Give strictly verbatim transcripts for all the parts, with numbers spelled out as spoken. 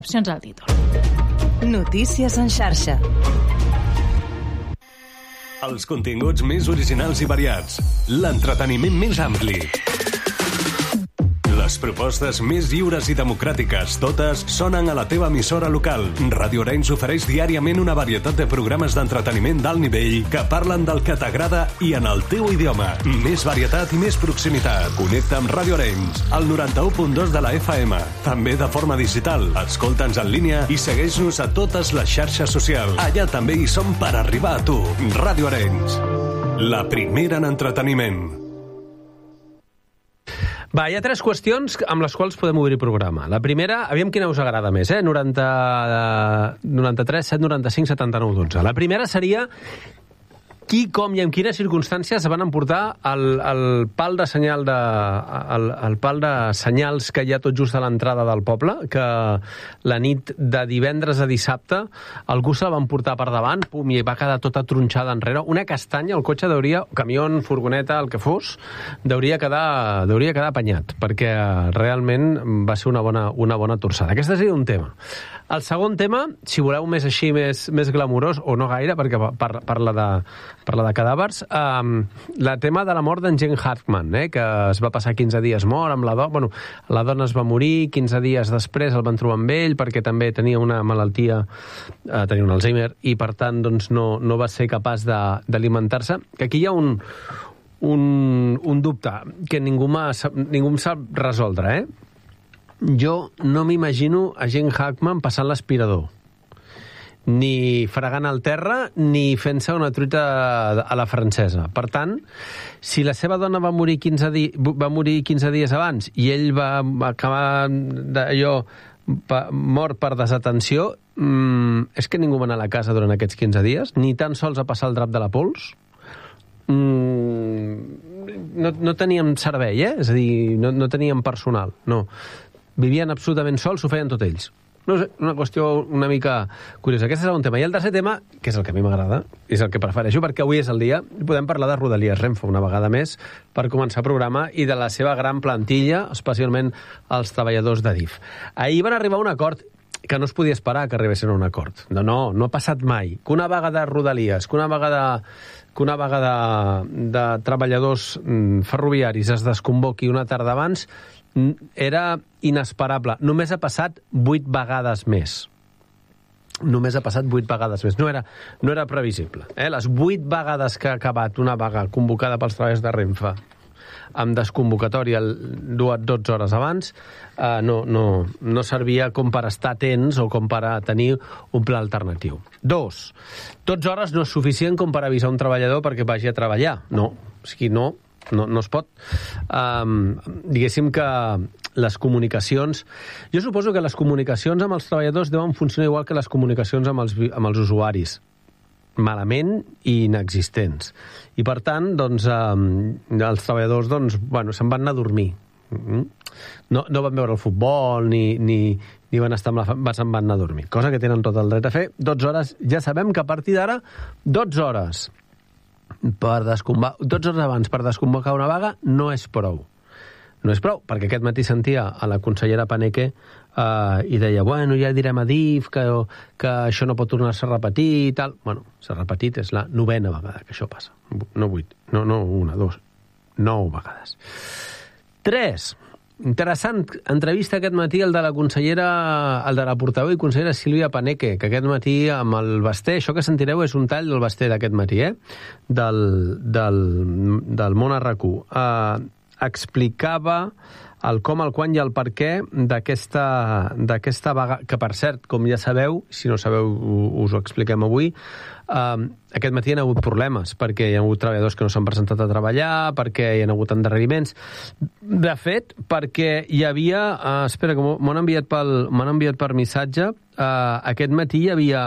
Opcions al títol. Notícies en xarxa. Els continguts més originals i variats. L'entreteniment més ampli. Les propostes més lliures i democràtiques, totes sonen a la teva emissora local. Ràdio Arenys ofereix diàriament una varietat de programes d'entreteniment d'alt nivell que parlen del que t'agrada i en el teu idioma. Més varietat i més proximitat. Connecta amb Ràdio Arenys, al noranta-u punt dos de la F M. També de forma digital. Escolta'ns en línia i segueix-nos a totes les xarxes socials. Allà també hi som per arribar a tu. Ràdio Arenys, la primera en entreteniment. Va, hi ha tres qüestions amb les quals podem obrir programa. La primera, aviam quina us agrada més, eh? noranta, noranta-tres, set, noranta-cinc, setanta-nou, dotze. La primera seria qui, com i en quines circumstàncies van emportar el, el pal de senyal de, el, el pal de senyals que hi ha tot just a l'entrada del poble, que la nit de divendres a dissabte algú se la van portar per davant, pum, i va quedar tota tronxada enrere. Una castanya, el cotxe deuria, camió, furgoneta, el que fos, deuria quedar, deuria quedar apanyat, perquè realment va ser una bona, una bona torçada. Aquest seria un tema. El segon tema, si voleu més així, més, més glamurós, o no gaire, perquè parla de, parla de cadàvers, um, la tema de la mort d'en Gene Hackman, eh, que es va passar quinze dies mort amb la dona. Bueno, la dona es va morir, quinze dies després el van trobar amb ell, perquè també tenia una malaltia, eh, tenia un Alzheimer, i per tant doncs, no, no va ser capaç d'alimentar-se. Que aquí hi ha un, un, un dubte que ningú, ningú sap resoldre, eh? Jo no m'imagino a Gene Hackman passant l'aspirador, ni fregant al terra, ni fent-se una truita a la francesa. Per tant, si la seva dona va morir quinze, di va morir quinze dies abans i ell va acabar d'allò mort per desatenció, mmm, és que ningú va anar a la casa durant aquests quinze dies, ni tan sols a passar el drap de la pols. Mm, no, no teníem servei, eh? És a dir, no, no teníem personal, no. Vivien absolutament sols, ho feien tot ells. No sé, una qüestió una mica curiosa. Aquest és un tema. I el tercer tema, que és el que a mi m'agrada, és el que prefereixo, perquè avui és el dia, podem parlar de Rodalies Renfe una vegada més per començar el programa i de la seva gran plantilla, especialment els treballadors d'A D I F. Ahir van arribar a un acord que no es podia esperar que arribessin a un acord. No, no, no ha passat mai. Que una vaga de Rodalies, que una vaga de, que una vaga de, de treballadors ferroviaris es desconvoqui una tarda abans era inesperable. Només ha passat vuit vegades més. Només ha passat vuit vegades més. No era, no era previsible. Eh? Les vuit vegades que ha acabat una vaga convocada pels treballadors de Renfe amb desconvocatòria dotze hores abans, eh, no, no, no servia com per estar atents o com per tenir un pla alternatiu. Dos, dotze hores no és suficient com per avisar un treballador perquè vagi a treballar. No, o sigui, no, no, no es pot. Um, diguéssim que les comunicacions... Jo suposo que les comunicacions amb els treballadors deuen funcionar igual que les comunicacions amb els, amb els usuaris. Malament i inexistents. I per tant, doncs, eh, els treballadors, doncs, bueno, se'n van anar a dormir. No, no van veure el futbol, ni, ni, ni van estar amb la... se'n van anar a dormir. Cosa que tenen tot el dret a fer. dotze hores, ja sabem que a partir d'ara, dotze hores per desconvocar, dotze hores abans per desconvocar una vaga no és prou. No és prou, perquè aquest matí sentia a la consellera Paneque Uh, i deia, bueno, ja direm a D I F que, que això no pot tornar-se a repetir i tal. Bueno, s'ha repetit, és la novena vegada que això passa. No vuit, no, no una, dos, nou vegades. Tres, interessant entrevista aquest matí el de la consellera, el de la portaveu i consellera Sílvia Paneque, que aquest matí amb el Basté, això que sentireu és un tall del Basté d'aquest matí, eh? Del, del, del Món R Q. Uh, explicava el com, el quan i el per què d'aquesta d'aquesta vaga, que per cert, com ja sabeu, si no sabeu us ho expliquem avui, eh, aquest matí hi ha hagut problemes, perquè hi ha hagut treballadors que no s'han presentat a treballar, perquè hi ha hagut endarreriments. De fet, perquè hi havia, eh, espera, que m'ho han enviat, pel, m'han enviat per missatge, eh, aquest matí hi havia,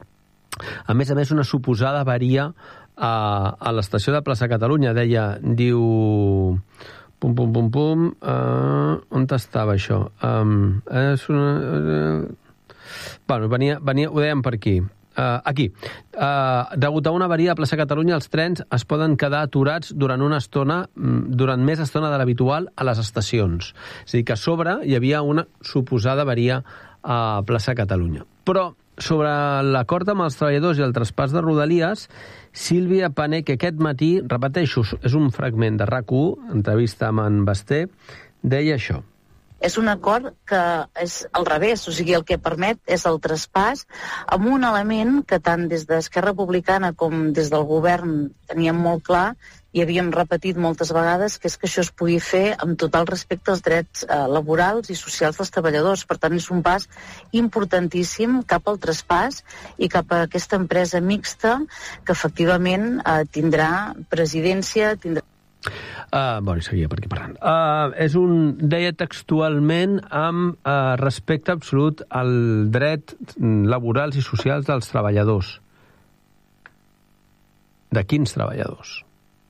a més a més, una suposada avaria a, a l'estació de Plaça Catalunya. Deia, diu... Pum, pum, pum, pum. Uh, on estava això? Um, és una... Uh, bueno, venia, venia, ho dèiem per aquí. Uh, aquí. Uh, degut a una avaria a Plaça Catalunya, els trens es poden quedar aturats durant una estona, durant més estona de l'habitual a les estacions. És a dir, que a sobre hi havia una suposada avaria a Plaça Catalunya. Però sobre l'acord amb els treballadors i el traspàs de Rodalies, Sílvia Pané, que aquest matí, repeteixo, és un fragment de RAC u, entrevista amb en Basté, deia això. És un acord que és al revés, o sigui, el que permet és el traspàs amb un element que tant des d'Esquerra Republicana com des del govern teníem molt clar i havíem repetit moltes vegades, que és que això es pugui fer amb total respecte als drets eh, laborals i socials dels treballadors. Per tant, és un pas importantíssim cap al traspàs i cap a aquesta empresa mixta que efectivament eh, tindrà presidència, tindrà... Uh, bueno, seguia per aquí parlant. Uh, és un, deia textualment, amb uh, respecte absolut al dret laborals i socials dels treballadors. De quins treballadors?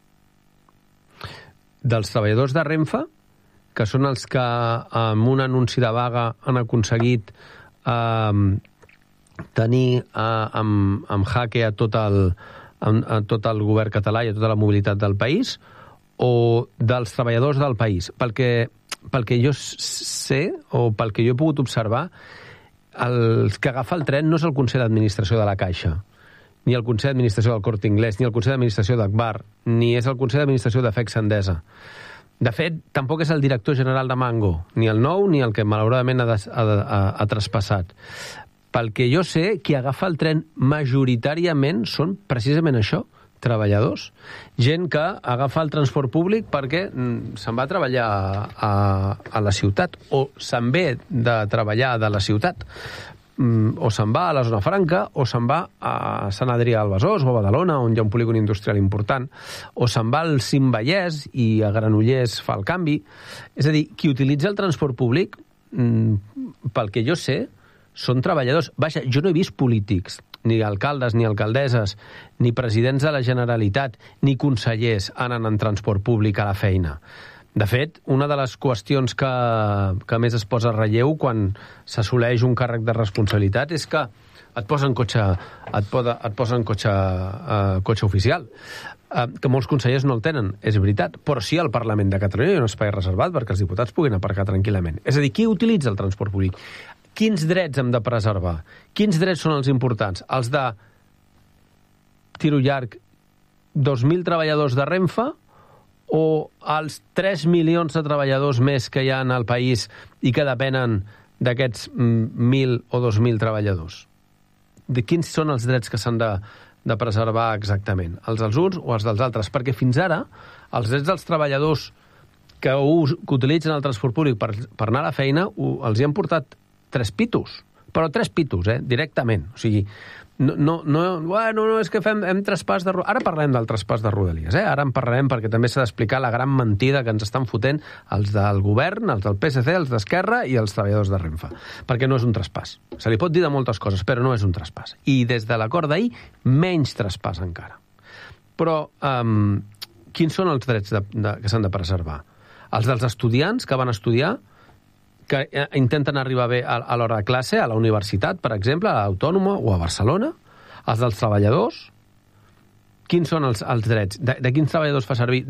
Dels treballadors de Renfe, que són els que amb un anunci de vaga han aconseguit uh, tenir uh, amb, amb jaque a tot, el, a, a tot el govern català i a tota la mobilitat del país, o dels treballadors del país. Pel que, pel que jo sé, o pel que jo he pogut observar, el que agafa el tren no és el Consell d'Administració de la Caixa, ni el Consell d'Administració del Corte Inglés, ni el Consell d'Administració d'Agbar, ni és el Consell d'Administració de Fex Endesa. De fet, tampoc és el director general de Mango, ni el nou, ni el que malauradament ha, des, ha, ha, ha traspassat. Pel que jo sé, qui agafa el tren majoritàriament són precisament això, treballadors. Gent que agafa el transport públic perquè mm, se'n va a treballar a, a la ciutat, o se'n ve de treballar de la ciutat, mm, o se'n va a la zona franca, o se'n va a Sant Adrià del Besòs o a Badalona, on hi ha un polígon industrial important, o se'n va al Cim Vallès i a Granollers fa el canvi. És a dir, qui utilitza el transport públic, mm, pel que jo sé, són treballadors. Vaja, jo no he vist polítics, ni alcaldes, ni alcaldesses, ni presidents de la Generalitat, ni consellers anant en transport públic a la feina. De fet, una de les qüestions que, que més es posa a relleu quan s'assoleix un càrrec de responsabilitat és que et posen cotxe, et poda, et posen cotxe, uh, cotxe oficial. Uh, que molts consellers no el tenen, és veritat, però sí al Parlament de Catalunya hi ha un espai reservat perquè els diputats puguin aparcar tranquil·lament. És a dir, qui utilitza el transport públic? Quins drets hem de preservar? Quins drets són els importants? Els de, tiro llarg, dos mil treballadors de Renfe o els tres milions de treballadors més que hi ha al país i que depenen d'aquests mil o dos mil treballadors? De quins són els drets que s'han de, de preservar exactament? Els dels uns o els dels altres? Perquè fins ara els drets dels treballadors que, us, que utilitzen el transport públic per, per anar a la feina ho, els hi han portat tres pitos, però tres pitos, eh, directament. O sigui, no, no, no, bueno, no és que fem, hem traspàs de... Ara parlem del traspàs de Rodalies, eh? Ara en parlarem perquè també s'ha d'explicar la gran mentida que ens estan fotent els del govern, els del P S C, els d'Esquerra i els treballadors de Renfe. Perquè no és un traspàs. Se li pot dir de moltes coses, però no és un traspàs. I des de l'acord d'ahir, menys traspàs encara. Però, um, quins són els drets de, de, que s'han de preservar? Els dels estudiants que van estudiar, que intenten arribar bé a, a l'hora de classe, a la universitat, per exemple, a l'Autònoma o a Barcelona, els dels treballadors. Quins són els, els drets? De, de quins treballadors fa servir?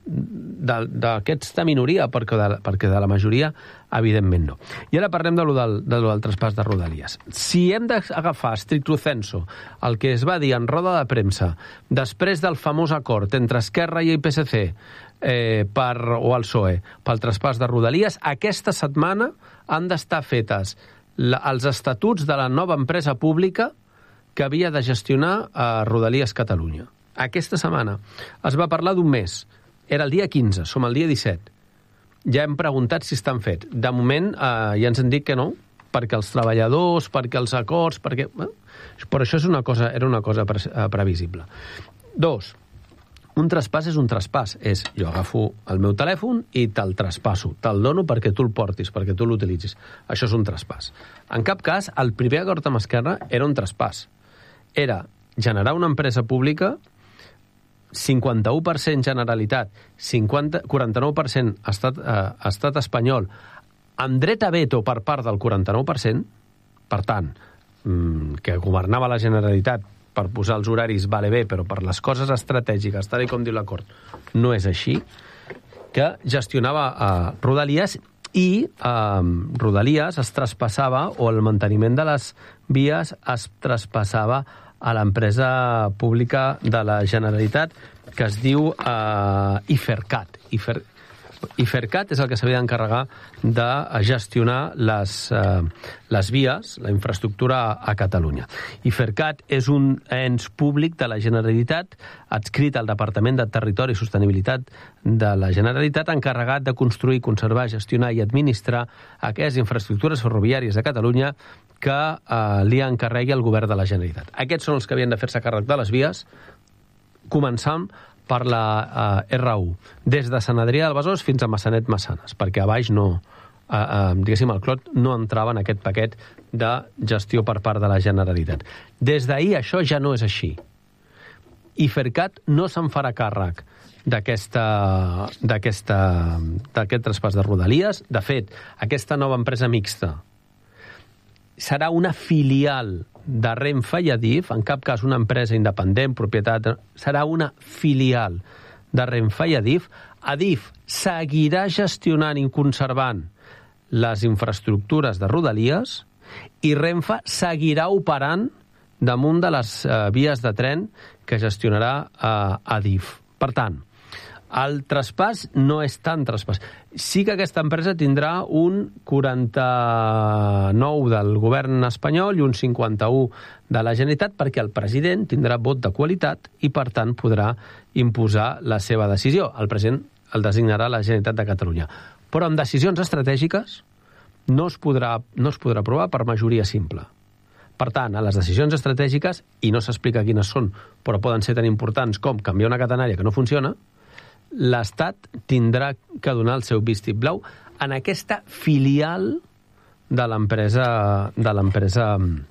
D'aquests de, de minoria, perquè de, perquè de la majoria, evidentment no. I ara parlem de lo del, de lo del traspàs de Rodalies. Si hem d'agafar stricto sensu el que es va dir en roda de premsa després del famós acord entre Esquerra i el P S C, Eh, per, o el P S O E, pel traspàs de Rodalies, aquesta setmana han d'estar fetes la, els estatuts de la nova empresa pública que havia de gestionar eh, Rodalies Catalunya. Aquesta setmana es va parlar d'un mes. Era el dia quinze, som el dia disset. Ja hem preguntat si estan fets. De moment eh, ja ens han dit que no, perquè els treballadors, perquè els acords, perquè... Eh, però això és una cosa, era una cosa pre, eh, previsible. Dos, un traspàs és un traspàs. És, jo agafo el meu telèfon i te'l traspasso. Te'l dono perquè tu el portis, perquè tu l'utilitzis. Això és un traspàs. En cap cas, el primer acord amb Esquerra era un traspàs. Era generar una empresa pública, cinquanta-u per cent Generalitat, cinquanta, quaranta-nou per cent estat, eh, estat espanyol, amb dret a veto per part del quaranta-nou per cent, per tant, mmm, que governava la Generalitat per posar els horaris vale bé, però per les coses estratègiques, tal com diu l'acord, no és així, que gestionava uh, Rodalies i eh, Rodalies es traspassava, o el manteniment de les vies es traspassava a l'empresa pública de la Generalitat, que es diu eh, IFERCAT. IFER, IFERCAT és el que s'havia d'encarregar de gestionar les, eh, les vies, la infraestructura a Catalunya. IFERCAT és un ens públic de la Generalitat adscrit al Departament de Territori i Sostenibilitat de la Generalitat, encarregat de construir, conservar, gestionar i administrar aquelles infraestructures ferroviàries de Catalunya que eh, li encarregui el govern de la Generalitat. Aquests són els que havien de fer-se càrrec de les vies, començant per la eh, erre u, des de Sant Adrià del Besòs fins a Massanet-Massanes, perquè a baix no, eh, eh, diguéssim, el Clot no entrava en aquest paquet de gestió per part de la Generalitat. Des d'ahir això ja no és així. IFERCAT no se'n farà càrrec d'aquesta, d'aquesta, d'aquest traspàs de Rodalies. De fet, aquesta nova empresa mixta serà una filial de Renfe i Adif, en cap cas una empresa independent, propietat, serà una filial de Renfe i Adif. Adif seguirà gestionant i conservant les infraestructures de Rodalies i Renfe seguirà operant damunt de les eh, vies de tren que gestionarà eh, Adif. Per tant, el traspàs no és tan traspàs. Sí que aquesta empresa tindrà un quaranta-nou del govern espanyol i un cinquanta-u de la Generalitat, perquè el president tindrà vot de qualitat i, per tant, podrà imposar la seva decisió. El president el designarà la Generalitat de Catalunya. Però amb decisions estratègiques no es podrà, no es podrà aprovar per majoria simple. Per tant, a les decisions estratègiques, i no s'explica quines són, però poden ser tan importants com canviar una catenària que no funciona, l'Estat tindrà que donar el seu vistiplau en aquesta filial de l'empresa de l'empresa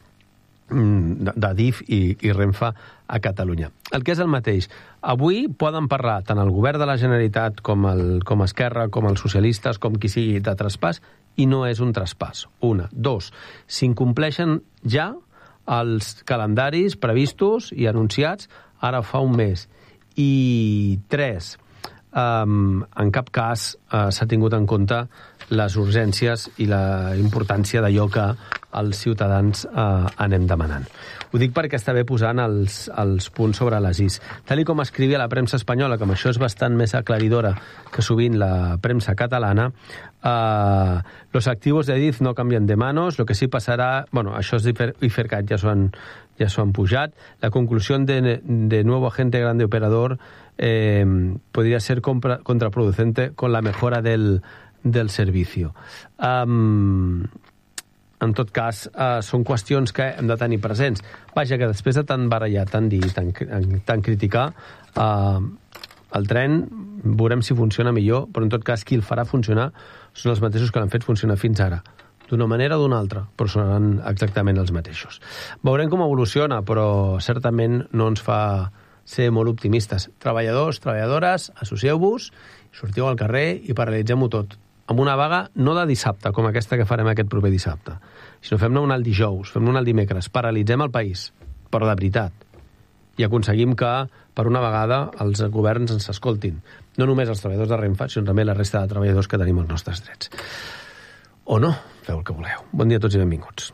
d'Adif i, i Renfe a Catalunya. El que és el mateix. Avui poden parlar tant el govern de la Generalitat com, el, com Esquerra, com els socialistes, com qui sigui de traspàs, i no és un traspàs. Una. Dos. S'incompleixen ja els calendaris previstos i anunciats ara fa un mes. I tres. Um, en cap cas uh, s'ha tingut en compte les urgències i la importància d'allò que els ciutadans uh, anem demanant. Ho dic perquè està bé posant els, els punts sobre les is. Tal com escrivia la premsa espanyola, que amb això és bastant més aclaridora que sovint la premsa catalana, uh, los activos de Adif no canvien de manos, lo que sí passarà... Bueno, això és IFERCAT, ja s'ho han, ja s'ho han pujat. La conclusió de, de nuevo agente grande operador eh, podría ser compra, contraproducente con la mejora del, del servicio. Um, en tot cas, uh, són qüestions que hem de tenir presents. Vaja, que després de tant barallar, tant dir, tant, tant criticar, uh, el tren veurem si funciona millor, però en tot cas qui el farà funcionar són els mateixos que l'han fet funcionar fins ara. D'una manera o d'una altra, però seran exactament els mateixos. Veurem com evoluciona, però certament no ens fa ser molt optimistes. Treballadors, treballadores, associeu-vos, sortiu al carrer i paralitzem-ho tot. Amb una vaga no de dissabte, com aquesta que farem aquest proper dissabte, sinó fem-ne una el dijous, fem-ne una el dimecres, paralitzem el país, però de veritat, i aconseguim que, per una vegada, els governs ens escoltin. No només els treballadors de Renfe, sinó també la resta de treballadors que tenim els nostres drets. O no, feu el que voleu. Bon dia a tots i benvinguts.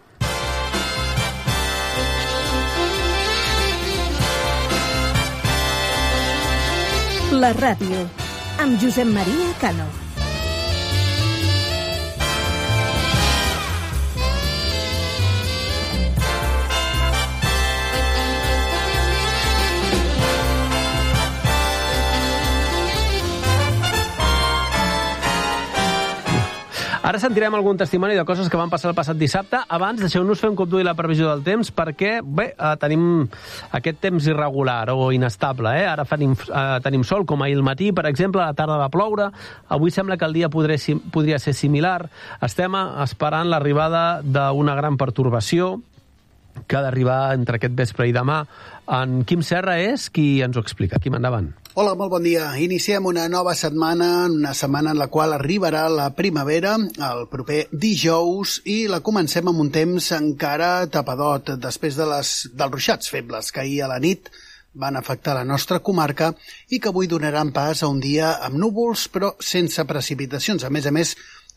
La ràdio, amb Josep Maria Cano. Ara sentirem algun testimoni de coses que van passar el passat dissabte. Abans, deixeu-nos fer un cop d'ull a la previsió del temps, perquè, bé, eh, tenim aquest temps irregular o inestable, eh? Ara tenim, eh, tenim sol, com ahir al matí, per exemple, a la tarda va ploure. Avui sembla que el dia podria, podria ser similar. Estem esperant l'arribada d'una gran pertorbació que ha d'arribar entre aquest vespre i demà. En Quim Serra és qui ens ho explica. Quim, endavant. Hola, molt bon dia. Iniciem una nova setmana, una setmana en la qual arribarà la primavera, el proper dijous, i la comencem amb un temps encara tapadot, després de les, dels ruixats febles que ahir a la nit van afectar la nostra comarca i que avui donaran pas a un dia amb núvols, però sense precipitacions. A més a més,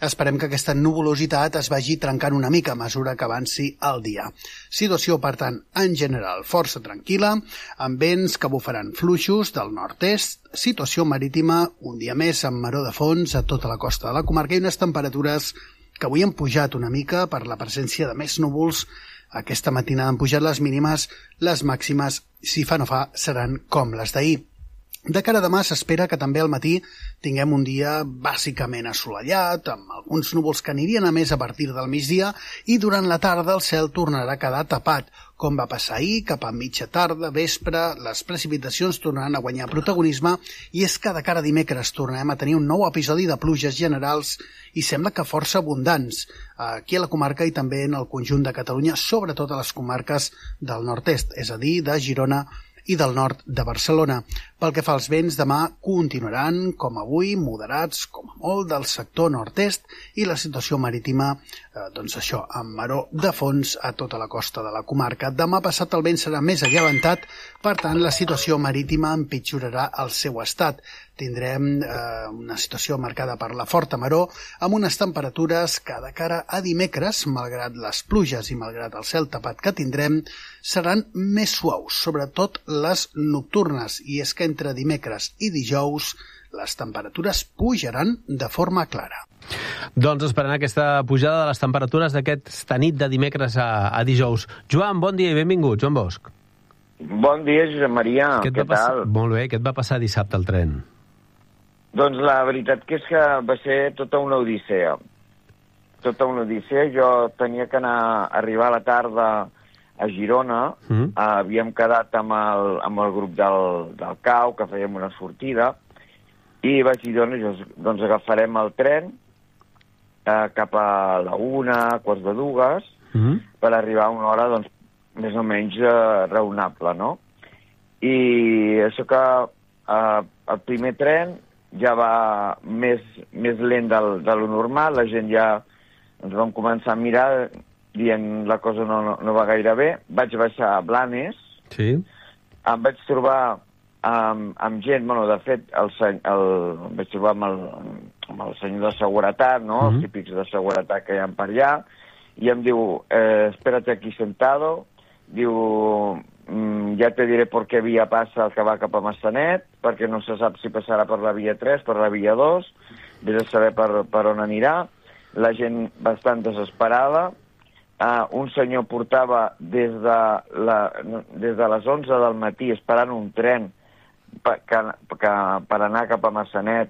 Esperem que aquesta nuvolositat es vagi trencant una mica a mesura que avanci el dia. Situació, per tant, en general, força tranquil·la, amb vents que bufaran fluixos del nord-est, situació marítima, un dia més amb maror de fons a tota la costa de la comarca i unes temperatures que avui han pujat una mica per la presència de més núvols. Aquesta matinada han pujat les mínimes, les màximes, si fa no fa, seran com les d'ahir. De cara a demà s'espera que també al matí tinguem un dia bàsicament assolellat, amb alguns núvols que anirien a més a partir del migdia, i durant la tarda el cel tornarà a quedar tapat, com va passar ahir, cap a mitja tarda, vespre, les precipitacions tornaran a guanyar protagonisme, i és que de cara a dimecres tornarem a tenir un nou episodi de pluges generals i sembla que força abundants, aquí a la comarca i també en el conjunt de Catalunya, sobretot a les comarques del nord-est, és a dir, de Girona i del nord de Barcelona. Pel que fa als vents, demà continuaran, com avui, moderats, com a molt, del sector nord-est i la situació marítima, eh, doncs això, amb maror de fons a tota la costa de la comarca. Demà passat el vent serà més allevantat, per tant, la situació marítima empitjorarà el seu estat. Tindrem eh, una situació marcada per la forta maror, amb unes temperatures que de cara a dimecres, malgrat les pluges i malgrat el cel tapat que tindrem, seran més suaus, sobretot les nocturnes, i és que entre dimecres i dijous les temperatures pujaran de forma clara. Doncs esperant aquesta pujada de les temperatures d'aquesta nit de dimecres a, a dijous. Joan, bon dia i benvingut, Joan Bosch. Bon dia, Josep Maria, què, què tal? Molt bé, què et va passar dissabte al tren? Doncs la veritat que és que va ser tota una odissea. Tota una odissea. Jo tenia que anar, arribar a la tarda a Girona, mm. uh, havíem quedat amb el, amb el grup del, del C A U, que fèiem una sortida, i vaig dir, doncs, doncs agafarem el tren uh, cap a la una, quarts de dues, mm. per arribar a una hora, doncs, més o menys uh, raonable, no? I això que uh, el primer tren ja va més, més lent del, de lo normal, la gent ja ens vam començar a mirar dient la cosa no, no, no va gaire bé. Vaig baixar a Blanes, sí. Em vaig trobar amb, amb gent, bueno, de fet, el, el, em vaig trobar amb el, amb el senyor de seguretat, no? Mm-hmm. Els típics de seguretat que hi ha per allà, i em diu, eh, espérate aquí sentado, diu, mm, ja te diré por qué via passa el que va cap a Massanet, perquè no se sap si passarà per la via tres, per la via dos, vés a saber per, per on anirà. La gent bastant desesperada. Uh, un senyor portava des de, la, des de les onze del matí esperant un tren per, que, que, per anar cap a Massanet,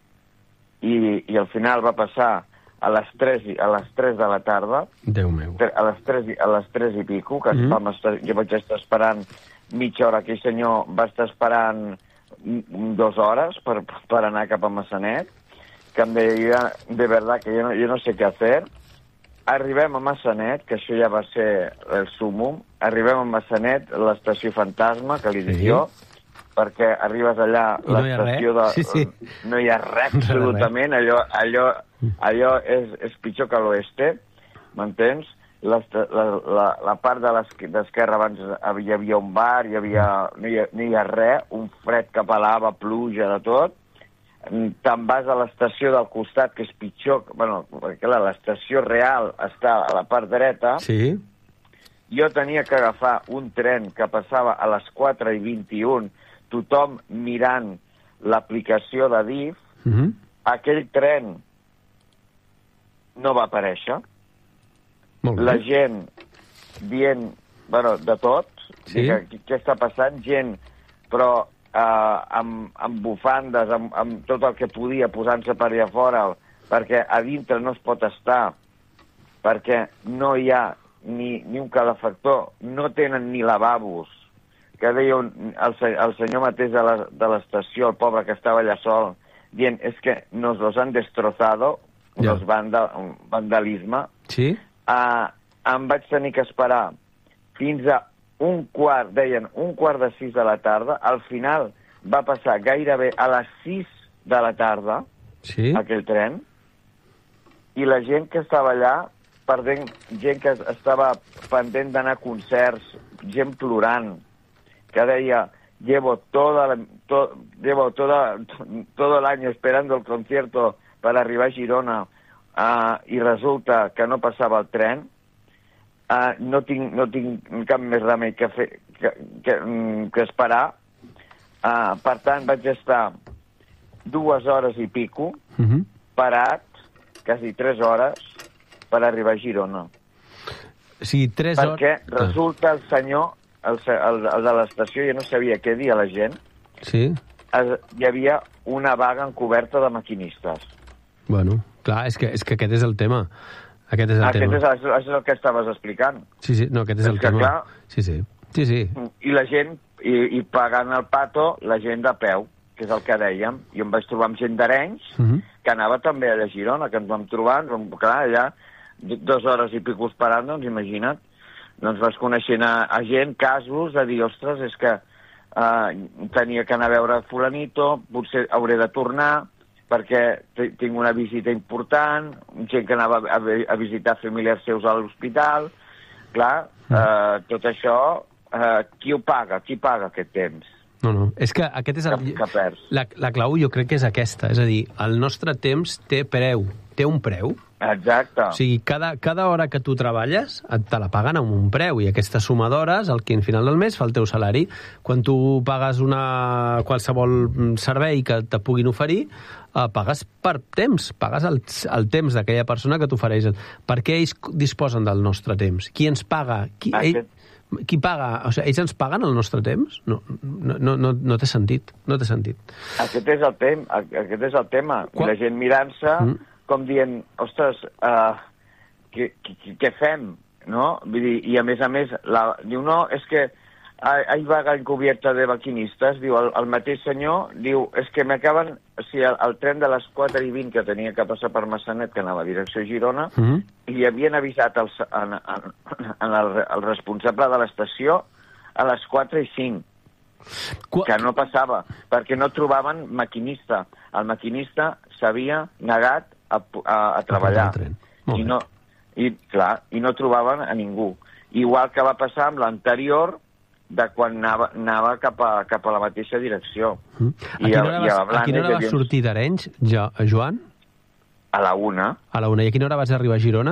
i, i al final va passar a les tres, a les tres de la tarda. Déu meu. A les tres, a les tres i pico, que mm-hmm. vam estar, jo vaig estar esperant mitja hora. Aquell senyor va estar esperant dues hores per, per anar cap a Massanet, que em deia, de verdad, que jo no, jo no sé què fer. Arribem a Massanet, que això ja va ser el súmum, arribem a Massanet, l'estació fantasma, que li dic sí. jo, perquè arribes allà, no l'estació de... Sí, sí. No hi ha res, absolutament, allò, allò, allò és, és pitjor que l'oeste, m'entens? La, la, la part de l'esquerra abans hi havia un bar, hi havia, no, hi ha, no hi ha res, un fred que pelava, pluja, de tot. Te'n vas a l'estació del costat, que és pitjor, bueno, perquè l'estació real està a la part dreta. Sí. Jo tenia que agafar un tren que passava a les quatre i vint-i-un, tothom mirant l'aplicació de D I F. Mm-hmm. Aquell tren no va aparèixer. Molt bé. La gent dient, bueno, de tot, sí. que, què està passant, gent, però... Uh, amb, amb bufandes, amb, amb tot el que podia, posant-se per allà fora, perquè a dintre no es pot estar, perquè no hi ha ni, ni un calefactor, no tenen ni lavabos, que deia un, el, el senyor mateix de l'estació, el pobre que estava allà sol, dient, és que nos los han destrozado, ja. Los vanda, vandalisme. Sí. Uh, em vaig tenir que esperar fins a un quart, deien, un quart de sis de la tarda. Al final va passar gairebé a les sis de la tarda, sí. aquell tren, i la gent que estava allà, perdent, gent que estava pendent d'anar a concerts, gent plorant, que deia, llevo toda la, to, llevo toda, todo el año esperando el concierto para arribar a Girona, uh, i resulta que no passava el tren, uh, no, tinc, no tinc cap més remei que, fer, que, que, que esperar. Uh, per tant, vaig estar dues hores i pico uh-huh. parat, quasi tres hores, per arribar a Girona. Sí, tres hores... Perquè resulta el senyor, el, el, el de l'estació, ja no sabia què dir a la gent, sí. es, hi havia una vaga encoberta de maquinistes. Bueno, clar, és que, és que aquest és el tema. Aquest és el aquest tema. És, és el que estaves explicant. Sí, sí, no, aquest és, és el que, tema. Clar, sí, sí. sí, sí. I la gent, i, i pagant el pato, la gent de peu, que és el que dèiem. I em vaig trobar amb gent d'Arenys, uh-huh. que anava també a Girona, que ens vam trobar, ens vam, clar, allà, dues hores i pico esperant, doncs imagina't, doncs vas coneixent a, a gent, casos, de dir, ostres, és que uh, tenia que anar a veure fulanito, potser hauré de tornar, perquè tinc una visita important, gent que anava a, a visitar familiars seus a l'hospital, clar, uh, tot això, uh, qui ho paga? Qui paga aquest temps? No, no, és que aquest és el... Que, que perds. La, la clau jo crec que és aquesta, és a dir, el nostre temps té preu, té un preu. Exacte. O sigui, cada, cada hora que tu treballes te la paguen amb un preu, i aquesta suma d'hores, al que al final del mes fa el teu salari. Quan tu pagues una, qualsevol servei que te puguin oferir, eh, pagues per temps, pagues el, el temps d'aquella persona que t'ofereix. Per què ells disposen del nostre temps? Qui ens paga? Qui, ell, qui paga? O sigui, ells ens paguen el nostre temps? No, no, no, no, no té sentit, no té sentit. Aquest és el, tem, aquest és el tema. Quan... La gent mirant-se... Mm. com dient, ostres, uh, què, què, què fem, no? Vull dir, i a més a més, la, diu, no, és que hay vaga encubierta de maquinistes, diu, el, el mateix senyor, diu, és que m'acaben, o sigui, el, el tren de les quatre i vint que tenia que passar per Massanet, que anava a direcció a Girona, uh-huh. li havien avisat el, en, en, en el, el responsable de l'estació a les quatre i cinc. Qu- que no passava, perquè no trobaven maquinista. El maquinista s'havia negat a, a, a treballar. I no, i, clar, i no trobaven a ningú. Igual que va passar amb l'anterior, de quan anava, anava cap, a, cap a la mateixa direcció. Mm. A quina hora, I a, vas, a quina hora vas sortir d'Arenys, jo, Joan? A la una. A la una. I a quina hora vas arribar a Girona?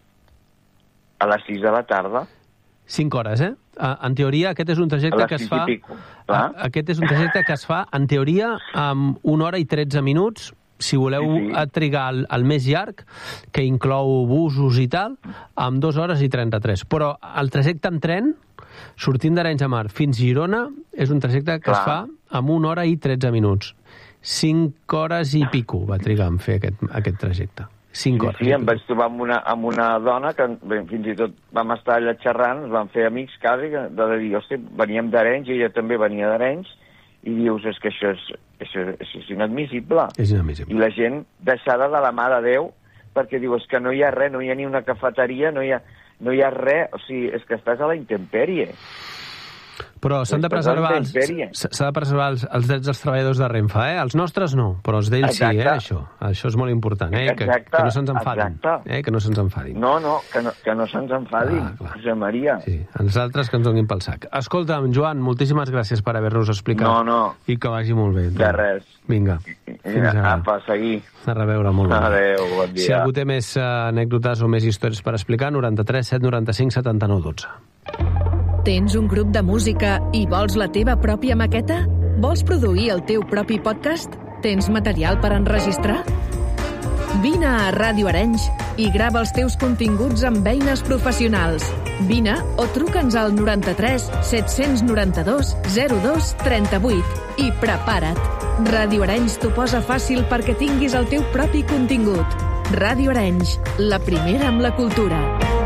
A les sis de la tarda. Cinc hores, eh? En teoria, aquest és un trajecte que es fa... Aquest és un trajecte que es fa, en teoria, amb una hora i tretze minuts, si voleu sí, sí. trigar el, el més llarg, que inclou busos i tal, amb dues hores i trenta-tres. Però el trajecte en tren, sortint d'Arenys de Mar fins Girona, és un trajecte que Clar. es fa amb una hora i tretze minuts. Cinc hores i pico va trigar en fer aquest, aquest trajecte. Cinc hores. Sí, sí, em vaig trobar amb una, amb una dona que bé, fins i tot vam estar allà xerrant, ens vam fer amics quasi, de dir, hosti, veníem d'Arenys, i ella també venia d'Arenys, i dius, és que això és, això, això és inadmissible. És inadmissible. I la gent deixada de la mà de Déu, perquè diu, és que no hi ha res, no hi ha ni una cafeteria, no hi ha, no hi ha res, o sigui, és que estàs a la intempèrie. Però s'han de preservar els, s'ha de preservar els, els drets dels treballadors de Renfe, eh? Els nostres no, però els d'ells sí, eh? Això, això és molt important, eh? Que, que no se'ns enfadin. Eh? Que no se'ns enfadin. No, no, que no, que no se'ns enfadin, ah, Josep Maria. Sí, els altres que ens donin pel sac. Escolta'm, Joan, moltíssimes gràcies per haver-nos explicat. No, no. I que vagi molt bé. De res. Vinga. Fins a... Apa, seguir. A reveure, molt bé. Adéu, bon dia. Si algú té més anècdotes o més històries per explicar, noranta-tres set noranta-cinc setanta-nou dotze. Tens un grup de música i vols la teva pròpia maqueta? Vols produir el teu propi podcast? Tens material per enregistrar? Vine a Ràdio Arenys i grava els teus continguts amb eines professionals. Vine o truca'ns al noranta-tres set noranta-dos zero dos trenta-vuit i prepara't. Ràdio Arenys t'ho posa fàcil perquè tinguis el teu propi contingut. Ràdio Arenys, la primera amb la cultura.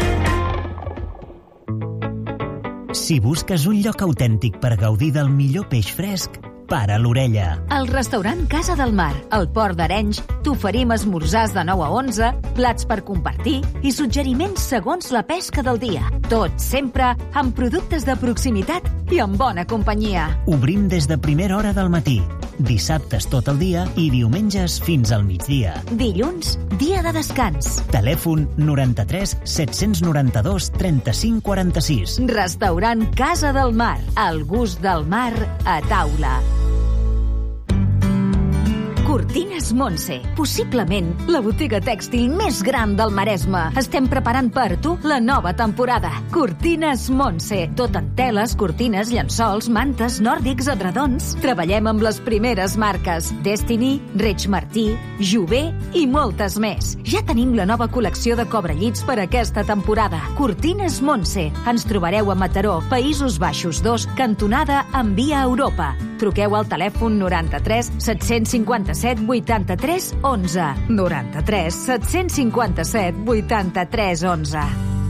Si busques un lloc autèntic per gaudir del millor peix fresc, para l'orella. Al restaurant Casa del Mar, al Port d'Arenys, t'oferim esmorzars de nou a onze, plats per compartir i suggeriments segons la pesca del dia. Tot sempre amb productes de proximitat i amb bona companyia. Obrim des de primera hora del matí, dissabtes tot el dia i diumenges fins al migdia. Dilluns, dia de descans. Telèfon noranta-tres set noranta-dos trenta-cinc quaranta-sis. Restaurant Casa del Mar, el gust del mar a taula. Cortines Montse, possiblement la botiga tèxtil més gran del Maresme. Estem preparant per tu la nova temporada. Cortines Montse, tot en teles, cortines, llençols, mantes, nòrdics, edredons. Treballem amb les primeres marques Destiny, Reig Martí, Jové i moltes més. Ja tenim la nova col·lecció de cobrellits per aquesta temporada. Cortines Montse. Ens trobareu a Mataró, Països Baixos dos, cantonada en Via Europa. Truqueu al telèfon noranta-tres set-cents cinquanta-set vuitanta-tres onze. noranta-tres set-cents cinquanta-set vuitanta-tres onze.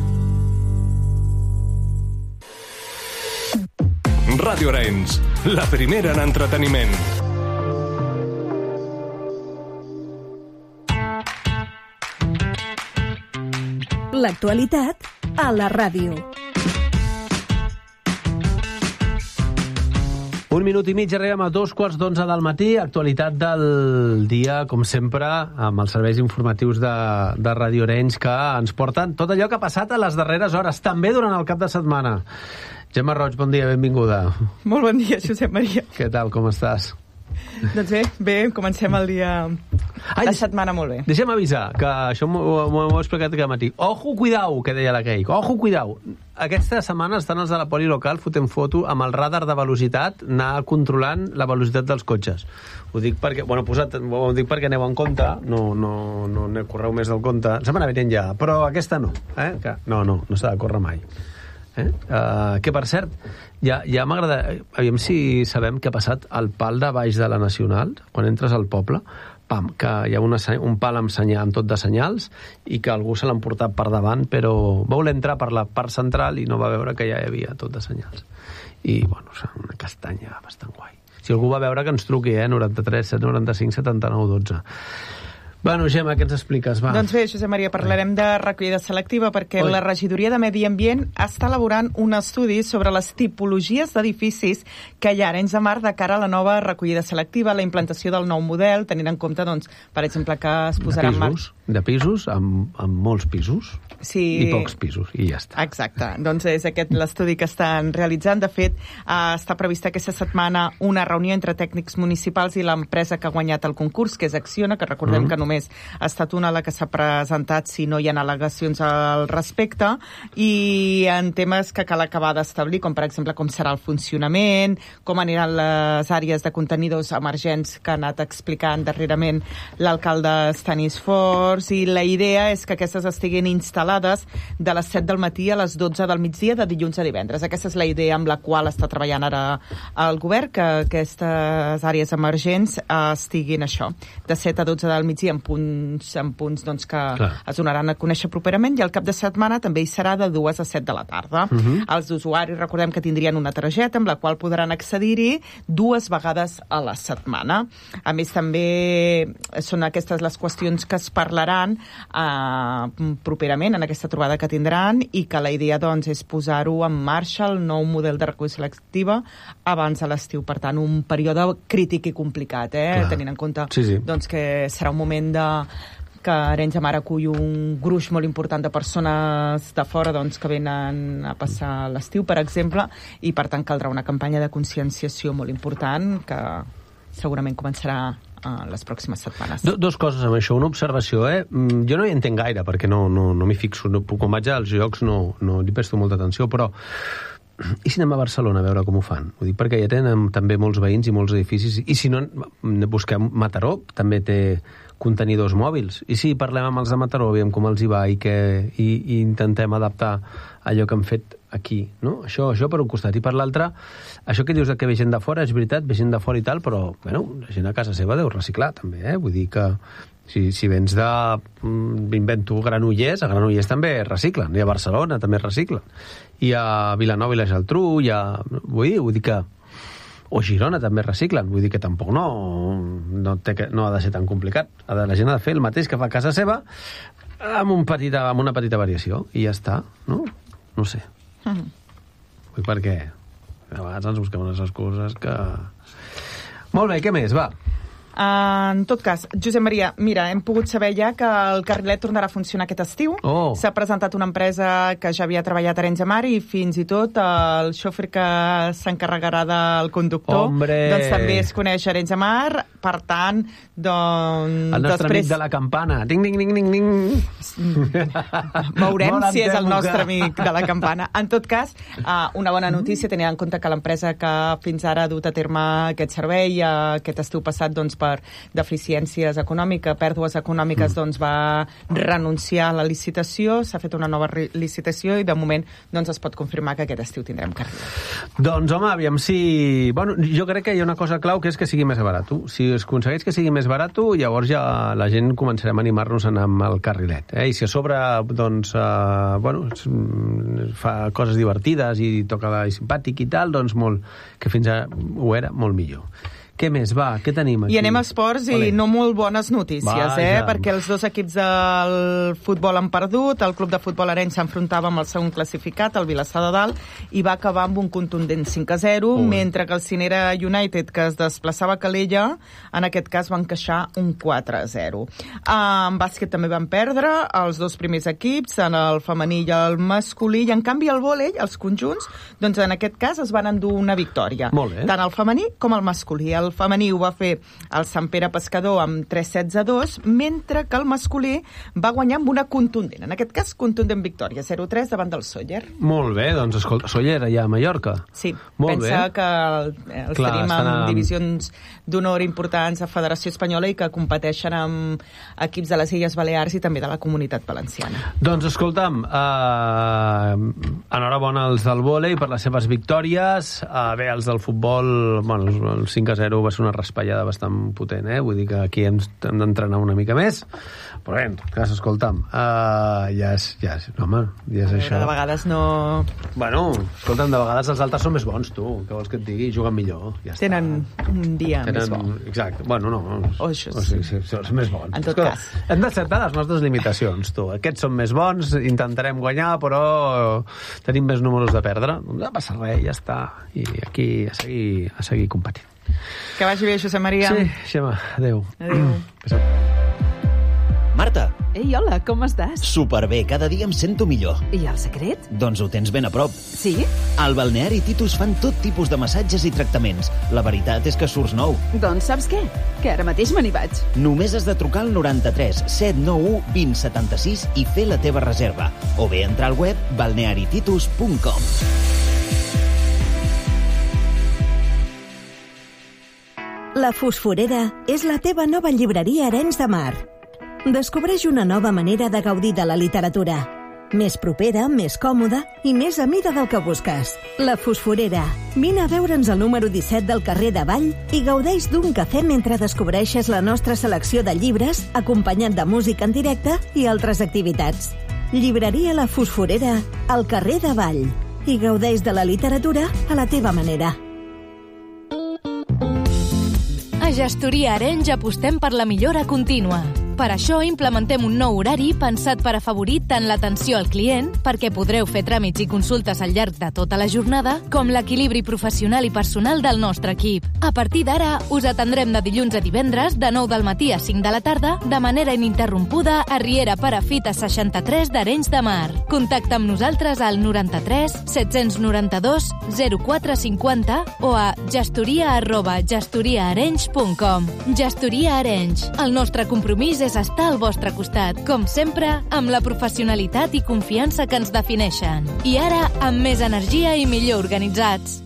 Ràdio Arenys, la primera en entreteniment. L'actualitat a la ràdio. Un minut i mig, arribem a dos quarts d'onze del matí. Actualitat del dia, com sempre, amb els serveis informatius de, de Ràdio Arenys, que ens porten tot allò que ha passat a les darreres hores, també durant el cap de setmana. Gemma Roig, bon dia, benvinguda. Molt bon dia, Josep Maria. Què tal, com estàs? Doncs bé, bé, comencem el dia... Ai, la setmana molt bé. Deixa'm avisar, que això m'ho he explicat aquest matí. Ojo, cuidau, que deia la Keik. Ojo, cuidau. Aquesta setmana estan els de la poli local fotent foto amb el radar de velocitat, anar controlant la velocitat dels cotxes. Ho dic perquè, bueno, posat, ho dic perquè aneu en compte, no, no, no, no correu més del compte. Setmana venent ja, però aquesta no. Eh? Que, no, no, no s'ha de córrer mai. Eh? Uh, que, per cert, ja, ja m'agrada... Aviam si sabem què ha passat al pal de baix de la Nacional, quan entres al poble, pam, que hi ha una, un pal amb, senyal, amb tot de senyals i que algú se l'ha portat per davant, però va voler entrar per la part central i no va veure que ja hi havia tot de senyals. I, bueno, una castanya bastant guai. Si algú va veure, que ens truqui, eh? noranta-tres set noranta-cinc setanta-nou dotze. Bueno, Gemma, què ens expliques? Va. Doncs bé, Josep Maria, parlarem de recollida selectiva perquè Oi. La Regidoria de Medi Ambient està elaborant un estudi sobre les tipologies d'edificis que hi ha a Arenys de Mar de cara a la nova recollida selectiva, la implantació del nou model, tenint en compte, doncs, per exemple, que es posarà en marxa... De pisos, amb, amb molts pisos, sí. I pocs pisos, i ja està. Exacte. Doncs és aquest l'estudi que estan realitzant. De fet, eh, està prevista aquesta setmana una reunió entre tècnics municipals i l'empresa que ha guanyat el concurs, que és Acciona, que recordem mm. que només ha estat una la que s'ha presentat si no hi ha al·legacions al respecte, i en temes que cal acabar d'establir, com per exemple com serà el funcionament, com aniran les àrees de contenidors emergents que ha anat explicant darrerament l'alcalde Stanis Fors, i la idea és que aquestes estiguin instal·lades de les set del matí a les dotze del migdia de dilluns a divendres. Aquesta és la idea amb la qual està treballant ara el govern, que aquestes àrees emergents estiguin això, de set a dotze del migdia en punts, en punts doncs, que Clar. Es donaran a conèixer properament, i el cap de setmana també hi serà de dues a set de la tarda. Uh-huh. Els usuaris, recordem que tindrien una targeta amb la qual podran accedir-hi dues vegades a la setmana. A més, també són aquestes les qüestions que es parlaran eh, properament en aquesta trobada que tindran, i que la idea doncs, és posar-ho en marxa, el nou model de recollida selectiva, abans de l'estiu. Per tant, un període crític i complicat, eh? tenint en compte sí, sí. Doncs, que serà un moment de que Arenys de Mar acull un gruix molt important de persones de fora, doncs, que venen a passar l'estiu, per exemple, i per tant caldrà una campanya de conscienciació molt important que segurament començarà en les pròximes setmanes. Do, dos coses amb això. Una observació, eh? Jo no hi entenc gaire, perquè no, no, no m'hi fixo. No, quan vaig als llocs no, no li presto molta atenció, però i si anem a Barcelona a veure com ho fan? Ho dic perquè ja tenen també molts veïns i molts edificis, i si no, busquem Mataró, també té contenidors mòbils. I si parlem amb els de Mataró, veiem com els hi va, i, que, i, i intentem adaptar allò que han fet aquí, no? Això, això per un costat. I per l'altre, això que dius que ve gent de fora, és veritat, ve gent de fora i tal, però, bueno, la gent a casa seva deu reciclar, també, eh? Vull dir que si, si vens de, invento, Granollers, a Granollers també reciclen, i a Barcelona també reciclen, i a Vilanova i la Geltrú, i a... Vull dir, vull dir que... O Girona també reciclen, vull dir que tampoc no, no, té que, no ha de ser tan complicat. La gent ha de fer el mateix que fa a casa seva, amb, un petita, amb una petita variació, i ja està, no? No sé. Mm. Perquè a vegades ens busquem unes excuses que... Molt bé, què més? Va. En tot cas, Josep Maria, mira, hem pogut saber ja que el carrilet tornarà a funcionar aquest estiu. Oh. S'ha presentat una empresa que ja havia treballat a Arenys de Mar i fins i tot el xòfer que s'encarregarà del conductor Hombre. doncs també es coneix a Arenys de Mar. Per tant, doncs... El nostre després... amic de la campana. Ding, ding, ding, ding, ding. Veurem si és el temo nostre que- amic de la campana. En tot cas, uh, una bona notícia, tenint en compte que l'empresa que fins ara ha dut a terme aquest servei, uh, aquest estiu passat, doncs, per deficiències econòmiques, pèrdues econòmiques, mm. doncs, va renunciar a la licitació, s'ha fet una nova licitació i, de moment, doncs, es pot confirmar que aquest estiu tindrem carrilet. Doncs, home, aviam si... Bueno, jo crec que hi ha una cosa clau, que és que sigui més barat. Si es aconsegueix que sigui més barat, llavors ja la gent començarem a animar-nos a anar amb el carrilet. Eh? I si a sobre, doncs, uh, bueno, fa coses divertides i toca la simpàtic i tal, doncs molt, que fins ara ho era, molt millor. Què més? Va, què tenim aquí? I anem a esports Olé. i no molt bones notícies, Vaja. eh? Perquè els dos equips del futbol han perdut, el club de futbol Arenys s'enfrontava amb el segon classificat, el Vilassar de Dalt, i va acabar amb un contundent cinc a zero, Ui. mentre que el Cinera United, que es desplaçava a Calella, en aquest cas van queixar un quatre a zero. En bàsquet també van perdre els dos primers equips, en el femení i el masculí, i en canvi el vòlei, els conjunts, doncs en aquest cas es van endur una victòria. Molt bé. Tant el femení com el masculí. El femení ho va fer el Sant Pere Pescador amb tres sets a dos, mentre que el masculí va guanyar amb una contundent. En aquest cas, contundent victòria, zero a tres davant del Sóller. Molt bé, doncs escolta, Sóller allà a Mallorca. Sí, Molt pensa bé. que el, els Clar, tenim estan en amb- divisions d'honor importants a Federació Espanyola i que competeixen amb equips de les Illes Balears i també de la Comunitat Valenciana. Doncs escolta'm, eh, enhorabona als del vòlei per les seves victòries. Eh, bé, els del futbol, bueno, el cinc a zero va ser una raspallada bastant potent, eh? Vull dir que aquí hem, hem d'entrenar una mica més. Però bé, en tot cas, escolta'm, eh, ja és, ja és, no, home, ja és A això. veure, de vegades no... Bueno, escolta'm, de vegades els altres són més bons, tu. Què vols que et digui? Juguen millor. Ja està. Tenen un dia Tenen, més bo. Exacte. Bueno, no. O això o sigui, sí, són més bons. En tot Escolta, cas. hem d'acceptar les nostres limitacions, tu. Aquests són més bons, intentarem guanyar, però tenim més números de perdre. No no passa res, ja està. I aquí a seguir, a seguir competint. Que vagi bé, Josep Maria. Sí, Xema, adéu. Adéu. Marta, Ei, hola, com estàs? superbé, cada dia em sento millor. I el secret? Doncs ho tens ben a prop. Sí? Al Balneari Titus fan tot tipus de massatges i tractaments. La veritat és que surts nou. Doncs saps què? Que ara mateix me n'hi vaig. Només has de trucar al noranta-tres set nou u vint setanta-sis i fer la teva reserva. O bé entrar al web balneari titus punt com. La Fosforera és la teva nova llibreria Arenys de Mar. Descobreix una nova manera de gaudir de la literatura. Més propera, més còmoda i més a mida del que busques. La Fosforera. Vine a veure'ns al número disset del carrer de Vall i gaudeix d'un cafè mentre descobreixes la nostra selecció de llibres, acompanyat de música en directe i altres activitats. Llibreria La Fosforera, al carrer de Vall. I gaudeix de la literatura a la teva manera. A Gestoria Arenys apostem per la millora contínua. Per això implementem un nou horari pensat per afavorir tant l'atenció al client, perquè podreu fer tràmits i consultes al llarg de tota la jornada, com l'equilibri professional i personal del nostre equip. A partir d'ara, us atendrem de dilluns a divendres, de nou del matí a cinc de la tarda, de manera ininterrompuda a Riera Perafita seixanta-tres d'Arenys de Mar. Contacta amb nosaltres al noranta-tres set noranta-dos zero quatre cinquanta o a gestoria arroba gestoriaarenys punt com. Gestoria Arenys. El nostre compromís és estar al vostre costat, com sempre, amb la professionalitat i confiança que ens defineixen. I ara, amb més energia i millor organitzats.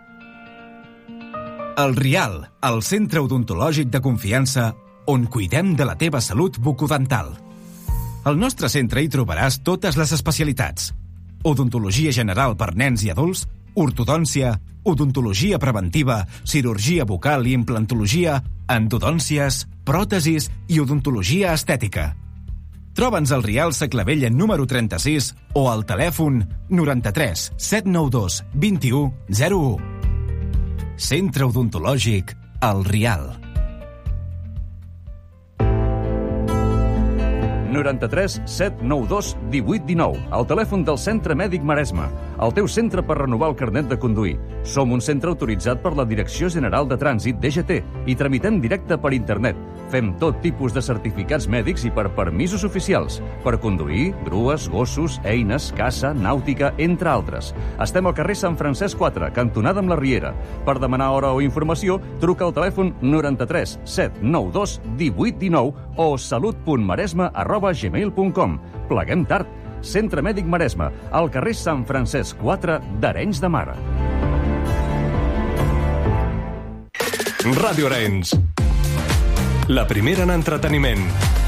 El Rial, el centre odontològic de confiança on cuidem de la teva salut bucodental. Al nostre centre hi trobaràs totes les especialitats. Odontologia general per nens i adults, ortodòncia, odontologia preventiva, cirurgia bucal i implantologia, endodòncies, pròtesis i odontologia estètica. Troba'ns al Rial Saclavella número trenta-sis o al telèfon noranta-tres set nou dos vint u zero u. Centre odontològic El Rial. noranta-tres set nou dos divuit dinou. El telèfon del Centre Mèdic Maresme. El teu centre per renovar el carnet de conduir. Som un centre autoritzat per la Direcció General de Trànsit, D G T, i tramitem directe per internet. Fem tot tipus de certificats mèdics i per permisos oficials. Per conduir, grues, gossos, eines, caça, nàutica, entre altres. Estem al carrer Sant Francesc quatre, cantonada amb la Riera. Per demanar hora o informació, truca al telèfon noranta-tres set nou dos divuit dinou o salut punt maresme arroba gmail punt com. Pleguem tard. Centre Mèdic Maresme, al carrer Sant Francesc quatre d'Arenys de Mar. Ràdio Arenys. La primera en entreteniment.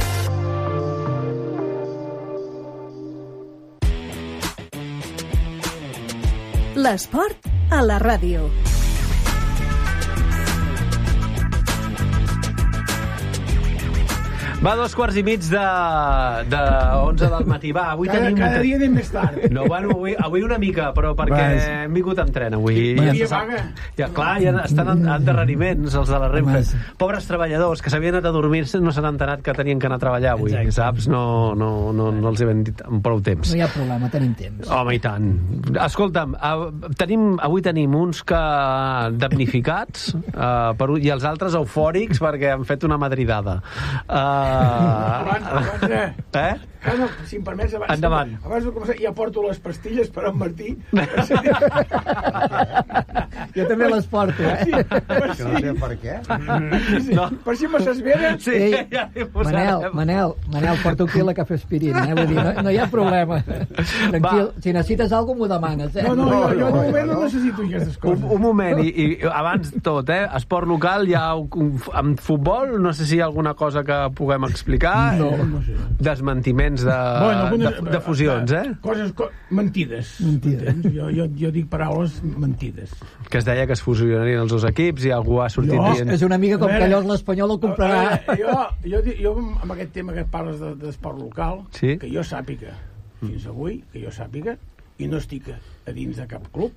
L'esport a la ràdio. Va, dos quarts i mig de, de onze del matí. Va, avui cada, tenim... Cada dia anem més tard. No, bueno, avui, avui una mica, però perquè Vas. hem vingut amb tren avui. Vas. Ja, vaga. ja, clar, ja estan en endarreriments, els de la Renfe. Vas. Pobres treballadors que s'havien anat a dormir-se no s'han enterat que tenien que anar a treballar avui. Exacte. Saps? No, no, no, no els hem dit amb prou temps. No hi ha problema, tenim temps. Home, i tant. Escolta'm, tenim, avui tenim uns que damnificats uh, per, i els altres eufòrics perquè han fet una madridada. Uh, Abans, abans de... Eh? Ah, no, si em permets, abans, Endavant. abans de començar, ja porto les pastilles per en Martí. Jo també les porto, eh? Sí, per si... No sé per què. Sí, no. Per si m'assesvera. Sí, Ei, ja Manel, Manel, Manel, porto aquí la cafeaspirina, eh? Vull dir, no, no hi ha problema. Tranquil, Va. Si necessites alguna cosa m'ho demanes, eh? No, no, jo, jo de moment no necessito aquestes coses. Un, un moment, i, i abans tot, eh? Esport local, hi ha un, amb futbol, no sé si hi ha alguna cosa que puguem explicar. No, no sé. Desmentiments de, bueno, algunes, de, de fusions, eh? Coses, co mentides. Mentides. Jo, jo, jo dic paraules mentides. Que es deia que es fusionarien els dos equips i algú ha sortit jo, dient... És una mica com que allò l'Espanyol ho comprarà. Veure, jo, jo, jo, amb aquest tema que parles d'esport de, local, sí? Que jo sàpiga, fins avui, que jo sàpiga, i no estic a dins de cap club,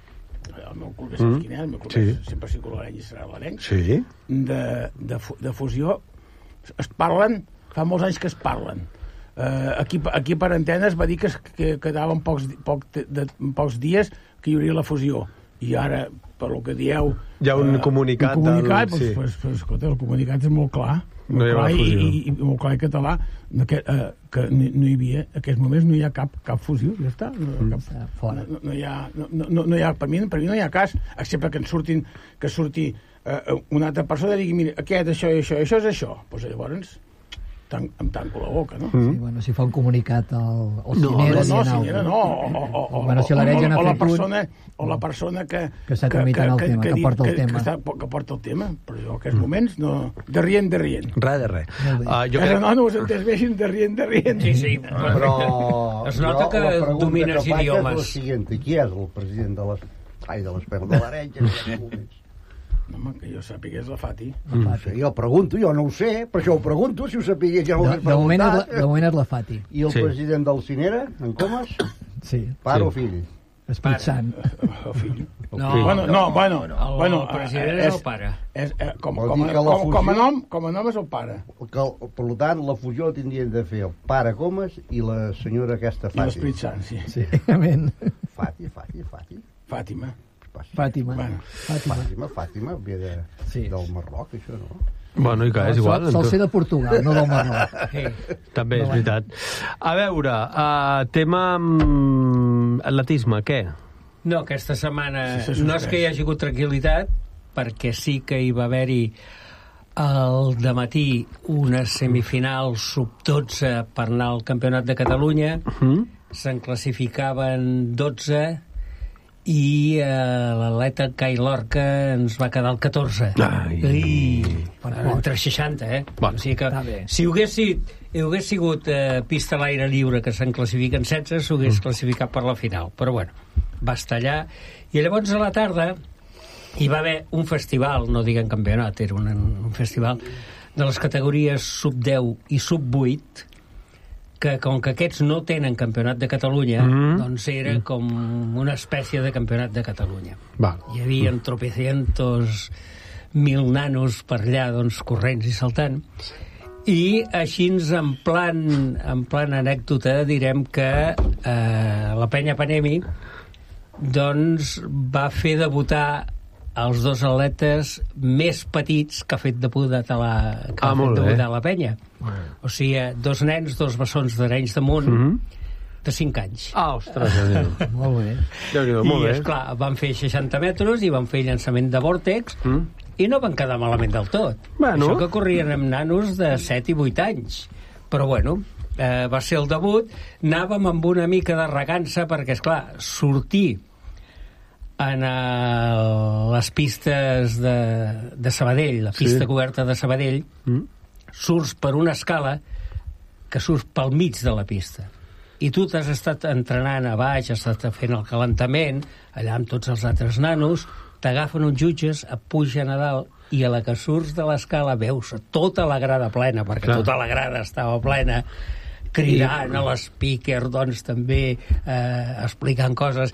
el meu club és mm. el Quinel, el meu club sí. és, sempre sigui l'Arenys i serà l'Arenys, sí. de, de, de fusió, es parlen, fa molts anys que es parlen. Uh, aquí, aquí per antenes va dir que, que quedaven pocs, poc, de, pocs dies que hi hauria la fusió i ara, per lo que dieu hi ha un uh, comunicat, un comunicat del... pues, sí. pues, pues, escolta, el comunicat és molt clar, molt no clar i, i, i molt clar i català que, uh, que no, no hi havia, en aquests moments no hi ha cap, cap fusió, ja està no, cap, fora. No, no, hi ha, no, no, no hi ha, per mi, per mi no hi ha cas, excepte que en surtin que surti uh, una altra persona i digui, mira, aquest, això i això, això és això, doncs llavors Tan, em tanco la boca, no? Sí, bueno, si fa un comunicat al, al no, Cinera... No, no, Cinera no. O, o, o, bueno, si l'Arenys n'ha fet persona, un... O la persona que... Que està tramitant el tema, que, que porta el que, tema. Que, està, que porta el tema, però jo en aquests moments no... De rient, de rient. Res, de res. Uh, jo crec... No, no us entès bé, de rient, de rient. Sí, sí, però... Es nota que domines que idiomes. És la següent, qui és el president de les... Ai, de l'Esport de l'Arenys? No, home, que jo sàpiga és la Fati. Mm. No sé, jo pregunto, jo no ho sé, per això ho pregunto, si ho sapigués ja ho de, hagués de, moment és la, preguntat. de moment és la Fati. I el sí. president del Cinera, en Comas? Sí. Pare sí. o fill? Esprit Sant. O fill. No, bueno, no, bueno, el, bueno, el president és, és el pare. És, és, com, com, a, com, fusió, com, a nom, com a nom és el pare. Que, per tant, la fusió tindrien de fer el pare Comas i la senyora aquesta Fati. I l'Esprit Sant, sí. Sí, amén. Fati, Fati, Fati. Fàtima. Fàtima. Bueno, Fàtima. Fàtima, Fàtima, ve de, sí. del Marroc, això, no? Bueno, i que és igual. Sol, sol ser de Portugal, no del Marroc. Sí. També és no, veritat. A veure, uh, tema um, atletisme, què? No, aquesta setmana sí, no és que hi hagi hagut tranquil·litat, perquè sí que hi va haver-hi al dematí una semifinal sub dotze per anar al Campionat de Catalunya. Uh-huh. Se'n classificaven dotze i eh, l'atleta Kai Lorca ens va quedar el catorze. Ai. I, entre seixanta, eh? Bueno, o sigui que, si ho hagués, hi hagués sigut eh, pista a l'aire lliure, que se'n classifiquen setze, s'ho hagués mm. classificat per la final. Però bueno, va estar allà. I llavors a la tarda hi va haver un festival, no diguen campionat, era un, un festival de les categories sub deu i sub vuit, que com que aquests no tenen campionat de Catalunya, mm. doncs era mm. com una espècie de campionat de Catalunya. Va. Hi havia mm. tropecientos mil nanos per allà, doncs, corrents i saltant, I així, en plan, en plan anècdota, direm que eh, la Penya Panemi doncs, va fer debutar els dos atletes més petits que ha fet debutar a la, que ah, ha fet debutar a la Penya. Mm. O sigui, dos nens, dos bessons d'Arenys de Munt, mm-hmm. de cinc anys. Ah, ostres, Déu-n'hi-do. Molt bé. Déu-n'hi-do, molt bé. I, esclar, van fer seixanta metres i van fer llançament de vòrtex mm. i no van quedar malament del tot. Bueno. Això que corrien amb nanos de set i vuit anys. Però, bueno, eh, va ser el debut. Anàvem amb una mica de recança perquè, esclar, sortir en el, les pistes de, de Sabadell, la pista sí. coberta de Sabadell, mm. surts per una escala que surts pel mig de la pista. I tu t'has estat entrenant a baix, has estat fent el calentament, allà amb tots els altres nanos, t'agafen uns jutges, et pugen a dalt i a la que surts de l'escala veus tota la grada plena, perquè Clar. tota la grada estava plena, cridant I... a l'speaker, doncs també eh, explicant coses.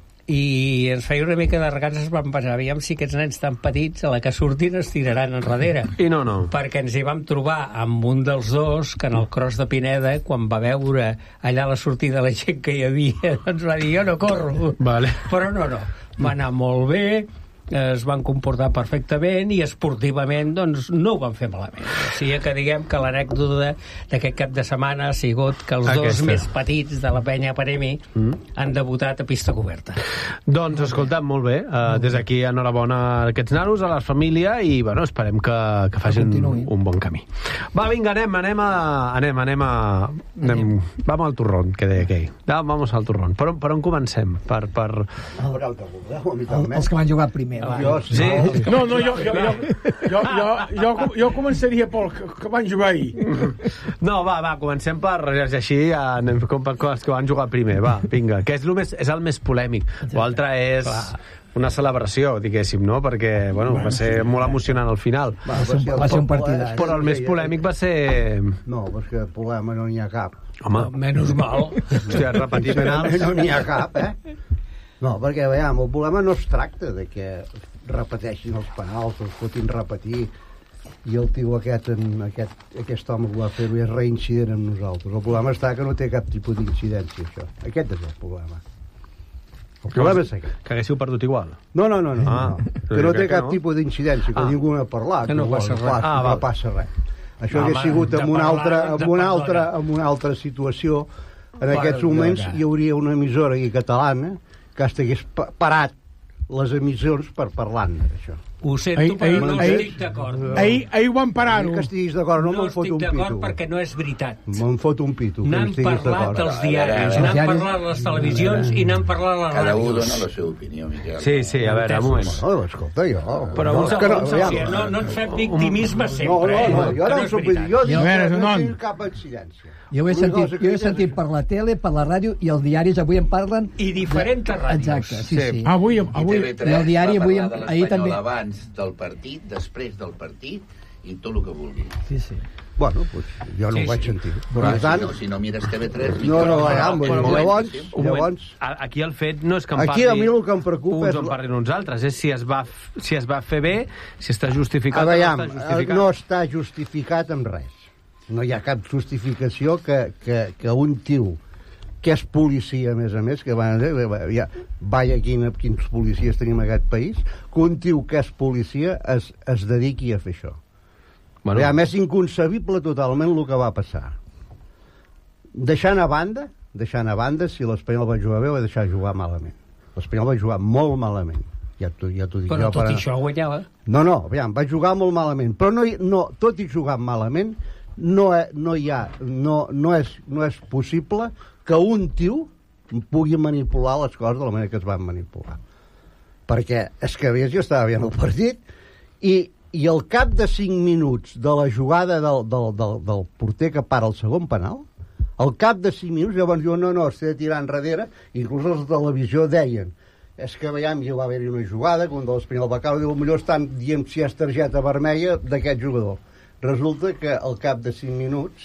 I ens feia una mica de recança, es van pensar, aviam si aquests nens tan petits a la que surtin es tiraran enrere. I no, no. Perquè ens hi vam trobar amb un dels dos que en el cross de Pineda, quan va veure allà la sortida la gent que hi havia, doncs va dir, jo no corro. Vale. Però no, no. Va anar molt bé, es van comportar perfectament i esportivament doncs no ho van fer malament. O sigui que diguem que l'anècdota d'aquest cap de setmana ha sigut que els Aquesta. dos més petits de la Penya Panemi mm. han debutat a pista coberta. Doncs escolta, molt bé, uh, des d'aquí enhorabona a aquests nanos, a la família i bueno, esperem que, que facin un, un bon camí. Va, vinga, anem, anem a... Anem, anem a... Anem, vamos al turrón, que deia aquell. Va, vamos al turrón. Per on, per on comencem? Per, per... Els que van jugar primer. Jo, sí. No, no, jo, jo, jo, jo, jo, jo, jo començaria pel que van jugar ahir. No, va, va, comencem per així, anem com per els que van jugar primer, va, vinga, que és el més, és el més polèmic. L'altre és una celebració, diguéssim, no? Perquè, bueno, va ser molt emocionant al final. Va, va ser, va ser un partit. Però el més polèmic va ser... No, perquè problema no n'hi ha cap. Home, menys mal. Hòstia, repetir penals. No n'hi ha cap, eh? No, perquè, veiem, el problema no es tracta de que repeteixin els penals, els fotin repetir, i el tio aquest, en, aquest, aquest home que va fer-ho és reincident amb nosaltres. El problema està que no té cap tipus d'incidència, això. Aquest és el problema. El problema és aquest. Que haguéssiu perdut igual? No, no, no, no. Ah, no. Que no té cap no? tipus d'incidència, que ah. ningú n'ha parlat. Que no, no passa res. Ah, no passa res. Això no, hauria sigut en una, altra, en, una altra, en una altra situació. En aquests moments hi hauria una emissora aquí catalana que estigués parat les emissions per parlar-ne d'això. Ho sento, però no estic d'acord. Ahir, ahir van parar-ho. Que estiguis d'acord, no, no me'n fot un pito. No estic d'acord perquè no és veritat. Me'n fot un pito. N'han parlat els diaris, n'han parlat les televisions i n'han parlat les ràdios. Cada un dona la seva opinió, Miquel. Sí, sí, a veure, un moment. No, escolta, jo... Però no, no, no, no ens fem victimisme sempre. No, no, no, jo no us ho vull dir. Jo dic que no tinc cap incidència. Jo ho he sentit, jo he sentit per la tele, per la ràdio, i els diaris avui en parlen... I diferents ràdios. Exacte, sí, sí. Avui, avui... I el diari avui, ahir també... Abans del partit, després del partit, i tot el que vulgui. Sí, sí. Bueno, pues jo no sí, ho vaig sentir. Sí. Però si, tant... no, si no mires T V tres... No, no, ja, llavors... llavors... Aquí el fet no és que em parli... Aquí a mi el que em preocupa és... Uns en parlin uns altres, és si es va, si es va fer bé, si està justificat o no està justificat. No està justificat amb res. No hi ha cap justificació que, que, que un tio que és policia, a més a més, que van dir, ja, vaya quin, quins policies tenim en aquest país, que un tio que és policia es, es dediqui a fer això. Bueno. Ja, és inconcebible totalment el que va passar. Deixant a banda, deixant a banda si l'Espanyol va jugar bé o va deixar jugar malament. L'Espanyol va jugar molt malament. Ja t'ho ja dic però jo, tot per... això guanyava. No, no, aviam, va jugar molt malament. Però no, no, tot i jugar malament, no, no hi ha, no, no, és, no és possible que un tio pugui manipular les coses de la manera que es van manipular. Perquè és que ves, jo estava veient el partit i, i al cap de cinc minuts de la jugada del, del, del, del porter que para el segon penal, al cap de cinc minuts llavors diuen no, no, s'ha de tirar enrere, inclús els de televisió deien és que veiem, hi va haver-hi una jugada que un de l'Espanyol va caure, diu, millor estan dient si és targeta vermella d'aquest jugador. Resulta que al cap de cinc minuts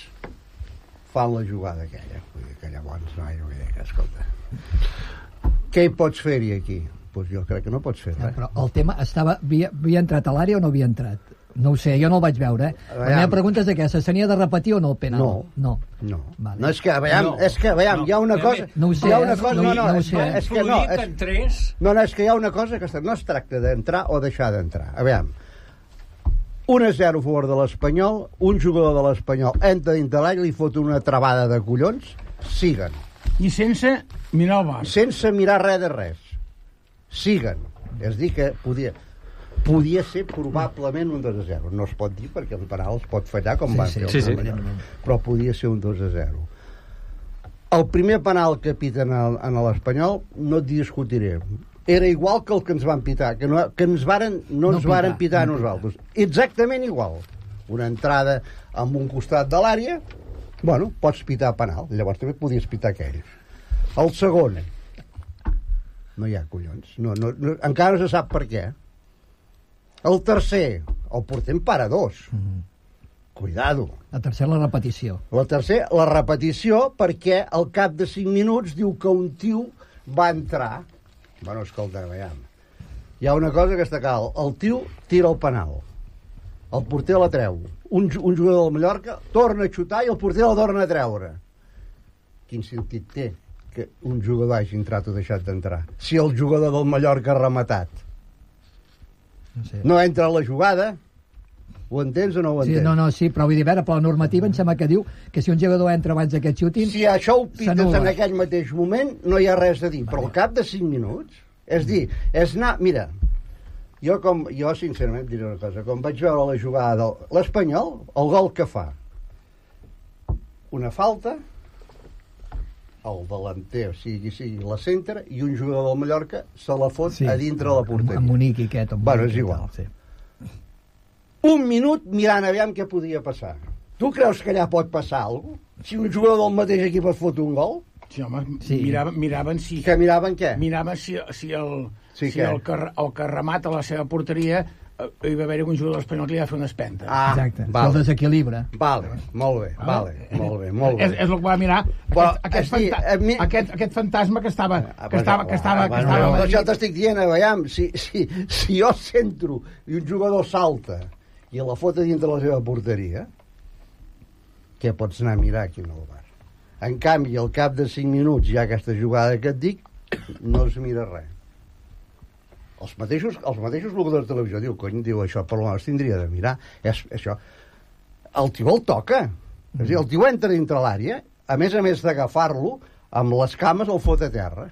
fan la jugada aquella. Vull dir que llavors no hi ha vull dir que, escolta, què hi pots fer-hi aquí? Doncs pues jo crec que no pots fer res. Ja, però el tema estava, havia, havia entrat a l'àrea o no havia entrat? No ho sé, jo no el vaig veure, eh? La meva pregunta és aquesta, s'havia de repetir o no el penal? No. No. No. Vale. No, és que, veiem, No. és que, veiem, No. hi ha una cosa... No ho sé, hi ha una eh? cosa, No- no, no, no ho és, sé, eh? és que no, és, entrés... no, no, és que hi ha una cosa que no es tracta d'entrar o deixar d'entrar. A veure, un a zero a favor de l'Espanyol, un jugador de l'Espanyol entra dintre l'aire i li fot una travada de collons, siguen. I sense mirar el bar. Sense mirar res de res. Siguen. És dir, que podia, podia ser probablement un dos a zero. No es pot dir perquè el penal es pot fallar com Sí, van sí, fer sí, el sí. Mallorca. Però podia ser un dos a zero. El primer penal que piten en, en l'Espanyol no et discutiré. Era igual que el que ens van pitar, que, no, que ens varen, no, No ens varen pitar, pitar a no nosaltres. Exactament igual. Una entrada amb un costat de l'àrea, bueno, pots pitar penal. Llavors també podies pitar aquells. El segon, no hi ha collons. No, no, no, encara no se sap per què. El tercer, el portem para dos. Mm. Cuidado. La tercera, la repetició. La tercera, la repetició, perquè al cap de cinc minuts diu que un tio va entrar. Bueno, escolta, veiem. Hi ha una cosa que està cal. El tio tira el penal. El porter la treu. Un, un jugador del Mallorca torna a xutar i el porter la torna a treure. Quin sentit té que un jugador hagi entrat o deixat d'entrar? Si el jugador del Mallorca ha rematat. No sé. No entra a la jugada, ho entens o no ho entens? Sí, no, no, sí, però vull dir, a veure, però la normativa em sembla que diu que si un jugador entra abans d'aquest xutin... Si això ho pites s'anul·la. en aquell mateix moment, no hi ha res a dir. Vale. Però al cap de cinc minuts, és dir, és anar... Mira, jo, com, jo sincerament diré una cosa, com vaig veure la jugada de l'Espanyol, el gol que fa, una falta, el delanter, o sigui, sigui la centre, i un jugador del Mallorca se la fot Sí, a dintre de la porteria. amb Moniqui aquest. Amb Bueno, Moniqui és i igual. tal, sí. Un minut mirant aviam què podia passar. Tu creus que allà pot passar alguna cosa? Si un jugador del mateix equip et fot un gol? Sí, home, Sí. miraven, miraven si... Que miraven què? Miraven si, si, el, Sí, si què? el, que, el que remata la seva porteria eh, hi va haver un jugador espanyol que li va fer una espenta. Ah, Exacte, vale. el desequilibra. Vale, molt bé, vale, molt bé, molt bé. És, és el que va mirar Però, aquest, aquest, és dir, fanta a mi- aquest, aquest fantasma que estava, Ah, que estava, que estava, que bueno, estava a no, Madrid. això t'estic dient, veiem, si, si, si jo centro i un jugador salta i la fota dintre la seva porteria, què pots anar a mirar aquí en el bar? En canvi, al cap de cinc minuts hi ha aquesta jugada que et dic, no es mira res. Els mateixos, els mateixos locutors de televisió diu, cony, diu això, per almenys tindria de mirar. És, això. El tio el toca. És a dir, el tio entra dintre l'àrea, a més a més d'agafar-lo, amb les cames el fot a terra.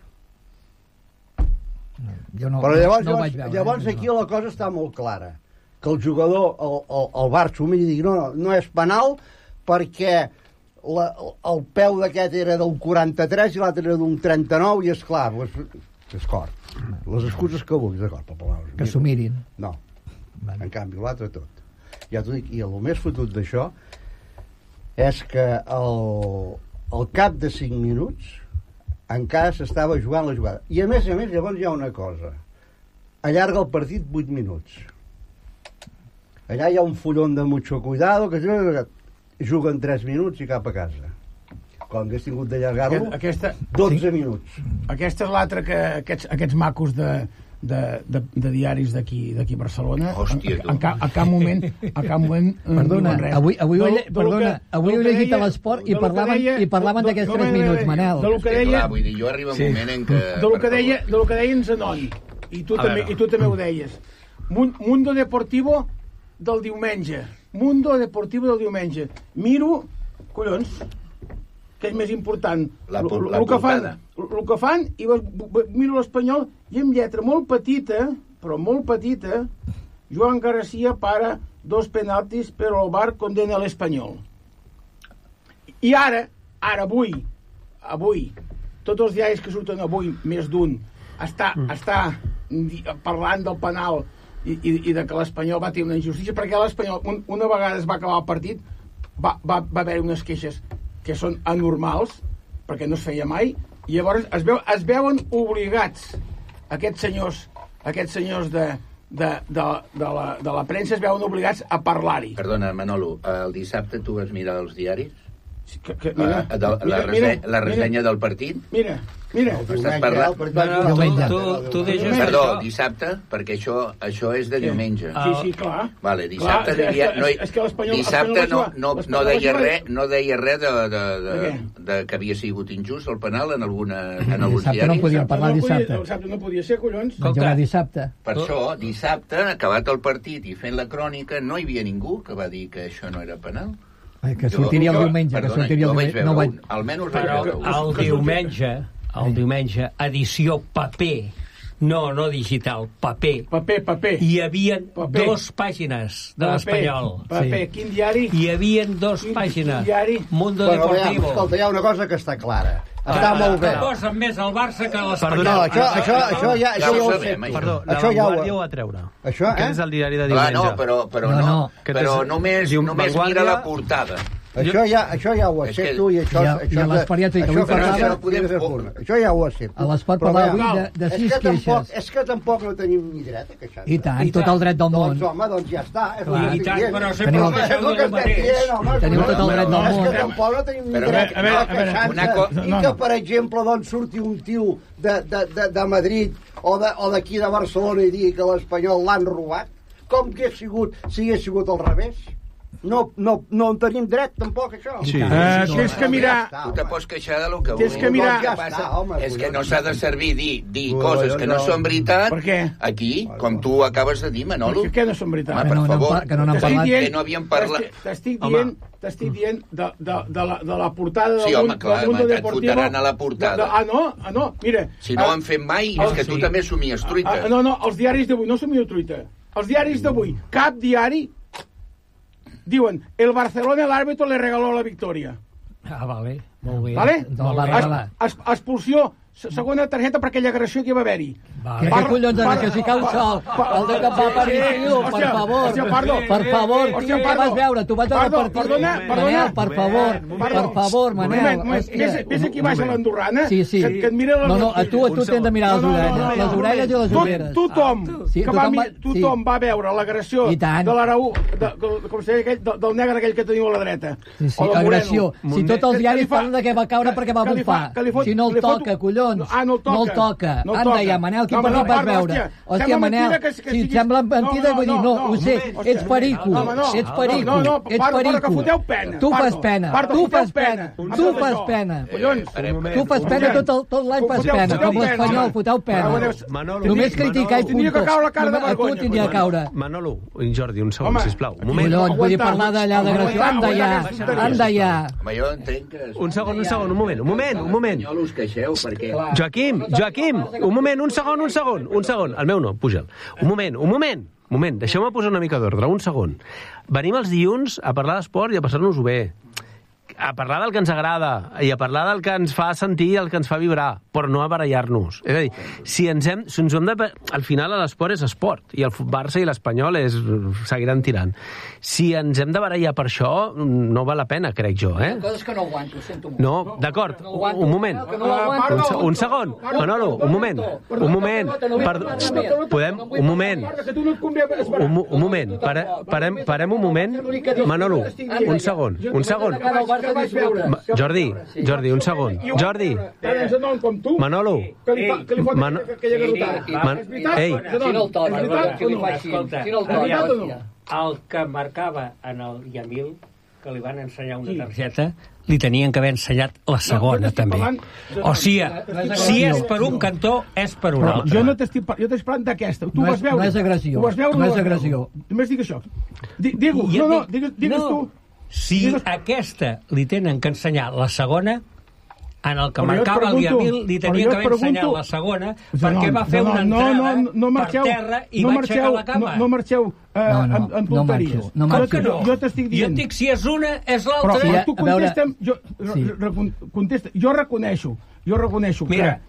Jo no, Però llavors, no ho llavors, vaig veure. llavors eh? aquí la cosa està molt clara. Que el jugador, el, el, el Barça humil i digui, no, no, no és penal perquè la, el peu d'aquest era del quaranta-tres i l'altre era d'un trenta-nou i és clar, doncs, d'acord. Les excuses que vulguis, d'acord. Que s'ho mirin. No. En canvi, l'altre tot. Ja t'ho dic, i el més fotut d'això és que al, al cap de cinc minuts encara s'estava jugant la jugada. I a més a més, llavors hi ha una cosa. Allarga el partit vuit minuts. Allà hi ha un fullon de mucho cuidado, que juguen tres minuts i cap a casa. Com hagués tingut d'allargar-lo, Aquesta- dotze minuts. Aquesta és l'altra que aquests, aquests macos de, de, de, de diaris d'aquí d'aquí a Barcelona. Hòstia, en, en, ca, a cap moment, a cap moment eh, Perdona, diuen res. avui, avui, ho he, Del- del perdona, que- avui del ho he que llegit a deia- l'esport i del que parlaven, deia- i parlaven del- d'aquests del- tres del- minuts, Manel. Del que deia... Clar, vull dir, jo arriba un Sí. moment en què... Del que deia, del que deia en Zanoni, i tu, A també, veure. i tu també ho deies. Mun- Mundo Deportivo del diumenge. Mundo Deportivo del diumenge. Miro, collons, que és més important. La Lo- por- lo- la lo que fan, portada. el que fan, i vas- v- miro l'Espanyol, i amb lletra molt petita, però molt petita, Joan Garcia para dos penaltis, però el VAR condena l'Espanyol. I ara, ara, avui, avui, tots els diaris que surten avui, més d'un, està, mm. està di- parlant del penal i, i, i de que l'Espanyol va tenir una injustícia, perquè l'Espanyol, un, una vegada es va acabar el partit, va, va, va haver unes queixes que són anormals, perquè no es feia mai, i llavors es, veu, es veuen obligats aquests senyors, aquests senyors de, de, de, de, la, de la premsa es veuen obligats a parlar-hi. Perdona, Manolo, el dissabte tu vas mirar els diaris? Que, que, mira, uh, de, la, mira, rese mira, la ressenya mira, del partit? Mira, mira. Estàs parlant? No, no, tu, tu, tu deixes Perdó, això. dissabte, perquè això això és de diumenge. Sí, sí, clar. Vale, dissabte clar, devia, és, no, és, és que l'Espanyol... dissabte no, no, no deia res no deia res de, de, de, de, de que havia sigut injust el penal en, alguna, en alguns dissabte diaris. no podíem parlar dissabte. Dissabte no podia ser, collons. Menjar dissabte. Per això, dissabte, acabat el partit i fent la crònica, no hi havia ningú que va dir que això no era penal. Ai, que sortiria el diumenge, que sortiria el diumenge. No vaig... Almenys però el diumenge, el diumenge, edició paper, no, no digital, paper. Paper, paper. Hi havia paper. dos pàgines de l'Espanyol. Paper, sí. Quin diari? Hi havia dos quin, pàgines. Quin diari? Mundo bueno, Deportivo. Ja, escolta, hi ha una cosa que està clara. Està ah, molt bé. Que posen més el Barça que l'Espanyol. No, això, això, això ja, això ja ho sé. Perdó, la Vanguardia ho va treure. Això, eh? Aquest és el diari de Clar, diumenge. no, però, però, no, no. però només, només mira la portada. Això ja, això ja ho accepto i això... I a, això, i a l'Esport que avui parlava... No podem... Això ja ho accepto. A l'Esport parlava avui de, de sis queixes. És que tampoc no tenim ni dret a queixar. I tant, tot el dret del món. Doncs home, doncs ja està. I tant, però sempre el queixeu del mateix. Teniu tot el dret del món. És que tampoc no tenim ni dret a queixar-nos. I que, per exemple, doncs surti un tio de, de, de, de Madrid o d'aquí de, de Barcelona i digui que l'Espanyol l'han robat, com que ha sigut, si hagués sigut al revés? No, no, no en tenim dret, tampoc, això. Sí. Uh, tens que mirar... Tu te pots queixar de lo que vulguis. Tens que mirar... Ja està, home, és que no s'ha de servir dir, dir coses que no són veritat aquí, com tu acabes de dir, Manolo. Per què no són veritat? Home, per favor, que no n'han parlat. Que no havíem parlat... T'estic dient... T'estic dient de, de, de, la, de la portada sí, del home, clar, Mundo et Deportivo. fotran a la portada. De, de, ah, no? Ah, no? Mira... Si no ho han fet mai, és que tu sí. també somies truita. Ah, no, no, els diaris d'avui, no somio truita. Els diaris d'avui, cap diari... Diuen, el Barcelona, el árbitro le regaló la victòria. Ah, vale, molt bé. Vale? No, va regalar. Es, es, expulsió, segona targeta per aquella agressió que hi va haver-hi. Vale. Què collons ara, que si cau sol? El de cap va per tio, per favor. Per favor, tio, què vas veure? Tu vas veure el partit. Perdona, perdona. Per favor, per favor, Manel. Ves aquí baix a l'Andorrana, sí, sí. que et mira les no, no, a tu, a tu t'hem de mirar les orelles, les orelles i les ulleres. Tothom, que va, tothom va veure l'agressió de l'Araú, del negre aquell que teniu a la dreta. Sí, sí, agressió. Si tots els diaris parlen de que va caure perquè va bufar. Si no el toca, collons. No el toca. Anda ja, Manel, quin partit vas veure? Hòstia, Manel, si et sembla mentida, vull dir, no, ho sé, ets perico, ets perico, ets perico. Tu fas pena, tu fas pena, tu fas pena. Tu fas pena, tot l'any fas pena, com l'Espanyol, foteu pena. Només criticar i puntos. A tu tindria que caure. Manolo, Jordi, un segon, sisplau. Un moment. Collons, vull dir parlar d'allà d'agressió, anda ja, anda ja. Home, jo entenc que... Un segon, un segon, un moment, un moment, un moment. No us queixeu, perquè... Joaquim, Joaquim, un moment, un segon, un segon, un segon. El meu no, puja'l. Un moment, un moment, un moment. Deixeu-me posar una mica d'ordre, un segon. Venim els dilluns a parlar d'esport i a passar-nos-ho bé. A parlar del que ens agrada i a parlar del que ens fa sentir, el que ens fa vibrar, però no a barallar-nos. És a dir, si ens hem, si ens hem de... Al final l'esport és esport, i el Barça i l'Espanyol és, seguiran tirant. Si ens hem de barallar per això, no val la pena, crec jo, eh? Coses que no aguanto, sento molt. No, d'acord, un moment. Un, un segon, Manolo, un moment. Un moment. Per, podem... Un moment. Un, un moment. Pare, parem, parem un moment. Manolo, un segon, un segon. Jordi, Jordi, un segon. Jordi, Manolo, ei, el que marcava en el Yamil, que li van ensenyar una targeta, li tenien que haver ensenyat la segona, també. O sigui, si és per un cantó, és per un altre. Jo no t'estic parlant d'aquesta. Tu vas veure... No és agressió. No és agressió. Només dic això. Digue-ho. No, no, digues tu. Si aquesta li tenen que ensenyar la segona, en el que marcava el Yamil li tenien que haver ensenyat la segona, perquè va fer una entrada per terra i va aixecar la cama. No marxeu en tonteries. Com que no? Jo t'estic dient... Jo et dic, si és una, és l'altra. Però tu contesta'm... Contesta. Jo reconeixo, jo reconeixo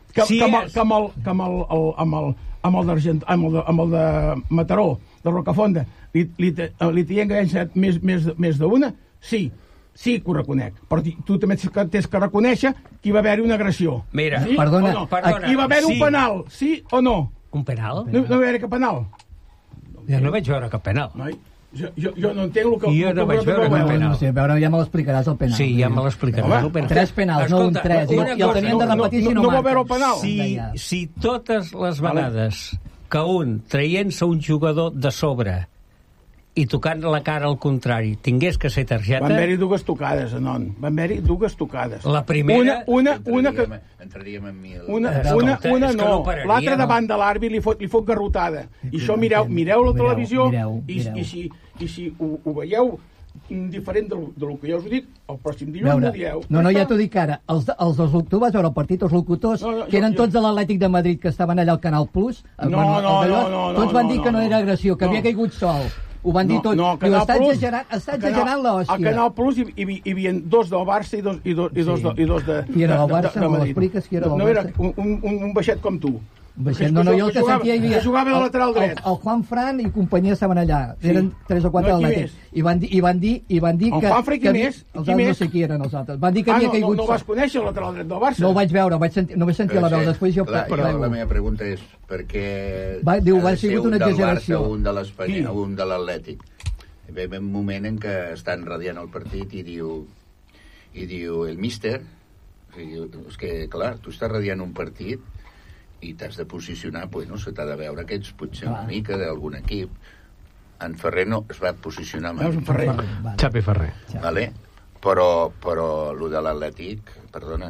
que amb el de Mataró, de Rocafonda, li tenien que haver ensenyat més d'una, sí. Sí que ho reconec, però tu també tens que reconèixer que hi va haver-hi una agressió. Mira, sí perdona, o no? Perdona, hi va haver-hi sí. un penal, sí o no? Un penal? No, no hi va haver cap penal. Jo no vaig veure cap penal. No, Jo, jo, jo no entenc el que... Jo no vaig veure cap penal. No sé, a veure, ja me l'explicaràs el penal. Sí, ja me l'explicaràs. Tres penals, no un tres. I el tenien de repetir si no marquen. No va veure el penal? Si, si totes les vegades que un, traient-se un jugador de sobre i tocant la cara al contrari, tingués que ser targeta... Van haver-hi dues tocades, Anon. Van haver-hi dues tocades. La primera... Una, una, una que... Entraríem en mil... Una, una, una no. L'altra davant de l'àrbit li fot, li fot garrotada. I això mireu, mireu la televisió i, i si, i si ho, ho veieu diferent del, del que jo us he dit, el pròxim dilluns ho dieu. No, no, ja t'ho dic ara. Els, els, els, tu vas veure el partit, els locutors, no, no, que eren jo, tots de l'Atlètic de Madrid, que estaven allà al Canal Plus, no, bueno, no, no, no, no, tots van dir no, que no era agressió, que no. havia caigut sol. Ho van dir no, tot. No, Diu, està exagerant, està exagerant l'hòstia. A Canal Plus hi, hi, hi havia dos del Barça i dos, i dos, i dos, sí. de, i dos de, qui era del Barça? De, de, de no l'expliques qui era del no, Barça? No, era un, un, un baixet com tu. Baixet, no, no, jo el que jugava, sentia hi havia... Que jugava de lateral dret. El, el Juan Fran i companyia estaven allà. Sí. Eren tres o quatre no, atlètics. I van dir, i van dir, i van dir el que... El Juanfra, qui més? Els altres no sé qui eren els altres. Van dir que ah, havia no, caigut... No, no vas conèixer el lateral dret del Barça? No ho vaig veure, vaig sentir, només sentia la veu. Després jo... La, jo la meva pregunta és, per què va, diu, ha va de ser un un del exageració. Barça, un de l'Espanyol, sí. un de l'Atlètic? Ve un moment en què estan radiant el partit i diu, i diu el míster, o sigui, és que, clar, tu estàs radiant un partit i t'has de posicionar, bueno, se t'ha de veure que ets potser una mica d'algun equip. En Ferrer no es va posicionar mai. No, Ferrer. Xapi Ferrer. Vale? Però, però el de l'Atlètic, perdona,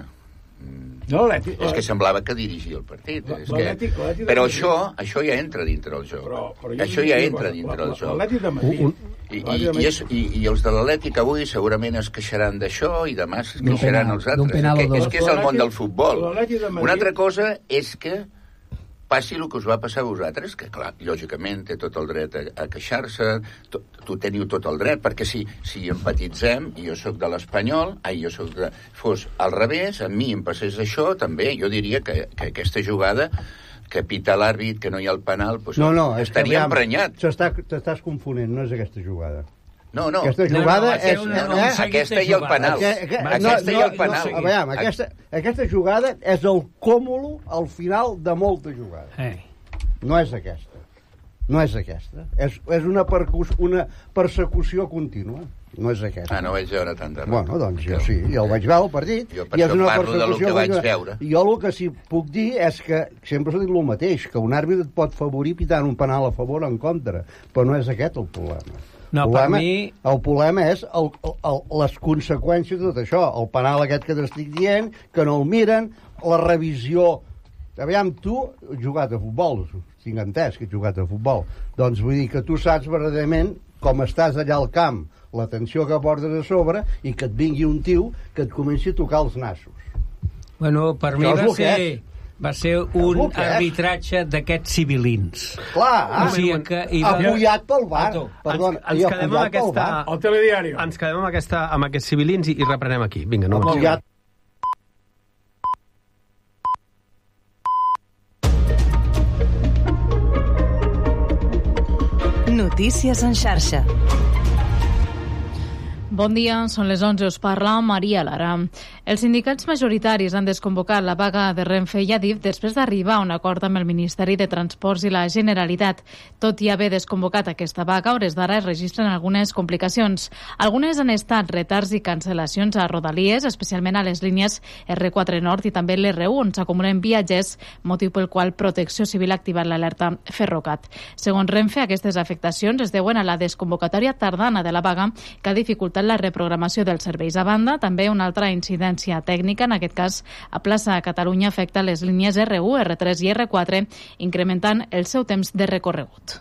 no, és que semblava que dirigia el partit. És que... Però això, això ja entra dintre el joc. Però, però això ja entra dintre el joc. L'Atlètic de Madrid... I, i, i, és, i, i els de l'Atlètic avui segurament es queixaran d'això i demà es queixaran els altres. És que, és que és el món del futbol. Una altra cosa és que passi el que us va passar a vosaltres, que clar, lògicament té tot el dret a, a queixar-se, tu, tu teniu tot el dret, perquè si, si empatitzem, i jo sóc de l'Espanyol, ai, jo sóc de... fos al revés, a mi em passés això, també, jo diria que, que aquesta jugada que pita l'àrbit, que no hi ha el penal, doncs no, no, estaria emprenyat. T'estàs confonent, no és aquesta jugada. No, no. Aquesta jugada no, no, és... Una, no, eh? Aquesta i el penal. Aqu aqu aquesta no, i el penal. No, no, veiem, aquesta, aquesta jugada és el cúmulo al final de molta jugada. Hey. No és aquesta. No és aquesta. És, és una, una persecució contínua. No és aquesta. Ah, no vaig veure tant de raó. Bueno, doncs jo sí, jo el vaig veure el partit. Jo per això parlo del que vaig veure. Jo el que sí puc dir és que sempre s'ha dit el mateix, que un àrbitre et pot favorir pitant un penal a favor o en contra, però no és aquest el problema. No, el problema, per mi... El problema és el, el, el, les conseqüències de tot això. El penal aquest que t'estic dient, que no el miren, la revisió... Aviam, tu has jugat a futbol, tinc entès que has jugat a futbol. Doncs vull dir que tu saps verdaderament com estàs allà al camp, la tensió que portes a sobre i que et vingui un tio que et comenci a tocar els nassos. Bueno, per mi va ser, va ser un arbitratge d'aquests civilins. Clar, o sigui que hi va... apoyat pel bar. Perdona, ens, ens quedem amb aquesta... El telediari. Ens quedem amb, aquesta, amb aquests civilins i, i reprenem aquí. Vinga, no apoyat. Notícies en xarxa. Bon dia, són les onze, us parla Maria Lara. Els sindicats majoritaris han desconvocat la vaga de Renfe i Adif després d'arribar a un acord amb el Ministeri de Transports i la Generalitat. Tot i haver desconvocat aquesta vaga, a hores d'ara es registren algunes complicacions. Algunes han estat retards i cancel·lacions a Rodalies, especialment a les línies erre quatre Nord i també l'erre u, on s'acumulen viatgers, motiu pel qual Protecció Civil ha activat l'alerta Ferrocat. Segons Renfe, aquestes afectacions es deuen a la desconvocatòria tardana de la vaga, que ha dificultat la reprogramació dels serveis. A banda, també una altra incidència tècnica, en aquest cas a Plaça Catalunya, afecta les línies erre u, erre tres i erre quatre, incrementant el seu temps de recorregut.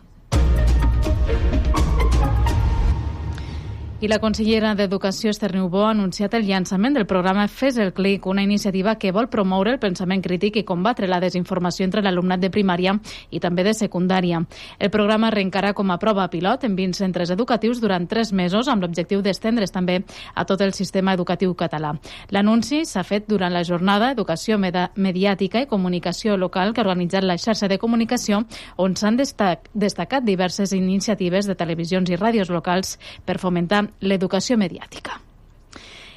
I la consellera d'Educació, Esther Niubó, ha anunciat el llançament del programa Fes el Clic, una iniciativa que vol promoure el pensament crític i combatre la desinformació entre l'alumnat de primària i també de secundària. El programa arrencarà com a prova pilot en vint centres educatius durant tres mesos amb l'objectiu d'estendre's també a tot el sistema educatiu català. L'anunci s'ha fet durant la jornada Educació Mediàtica i Comunicació Local que ha organitzat la xarxa de comunicació, on s'han destacat diverses iniciatives de televisions i ràdios locals per fomentar l'educació mediàtica.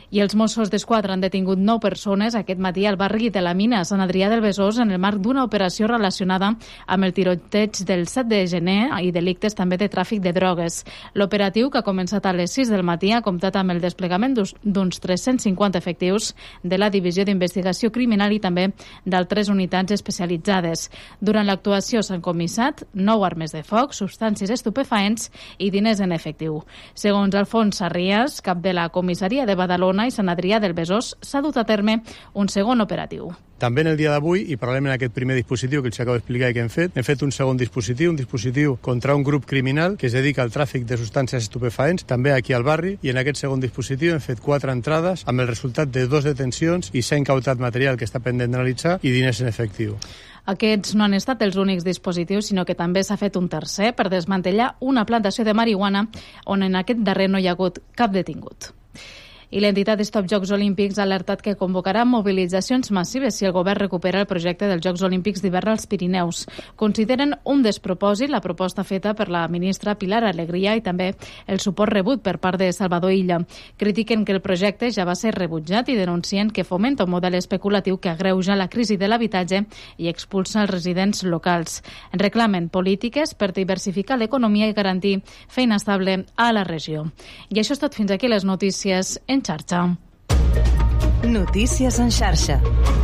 I els Mossos d'Esquadra han detingut nou persones aquest matí al barri de la Mina, a Sant Adrià del Besòs, en el marc d'una operació relacionada amb el tiroteig del set de gener i delictes també de tràfic de drogues. L'operatiu, que ha començat a les sis del matí, ha comptat amb el desplegament d'uns tres-cents cinquanta efectius de la Divisió d'Investigació Criminal i també d'altres unitats especialitzades. Durant l'actuació s'han comissat nou armes de foc, substàncies estupefaents i diners en efectiu. Segons Alfons Sarrias, cap de la comissaria de Badalona i Sant Adrià del Besòs, s'ha dut a terme un segon operatiu. També en el dia d'avui, i parlem en aquest primer dispositiu que els acabo d'explicar i que hem fet, hem fet un segon dispositiu, un dispositiu contra un grup criminal que es dedica al tràfic de substàncies estupefaents, també aquí al barri, i en aquest segon dispositiu hem fet quatre entrades amb el resultat de dos detencions i s'ha incautat material que està pendent d'analitzar i diners en efectiu. Aquests no han estat els únics dispositius, sinó que també s'ha fet un tercer per desmantellar una plantació de marihuana on en aquest darrer no hi ha hagut cap detingut. I l'entitat Stop Jocs Olímpics ha alertat que convocarà mobilitzacions massives si el govern recupera el projecte dels Jocs Olímpics d'hivern als Pirineus. Consideren un despropòsit la proposta feta per la ministra Pilar Alegría i també el suport rebut per part de Salvador Illa. Critiquen que el projecte ja va ser rebutjat i denuncien que fomenta un model especulatiu que agreuja la crisi de l'habitatge i expulsa els residents locals. Reclamen polítiques per diversificar l'economia i garantir feina estable a la regió. I això és tot, fins aquí les notícies en xarxa. Notícies en xarxa.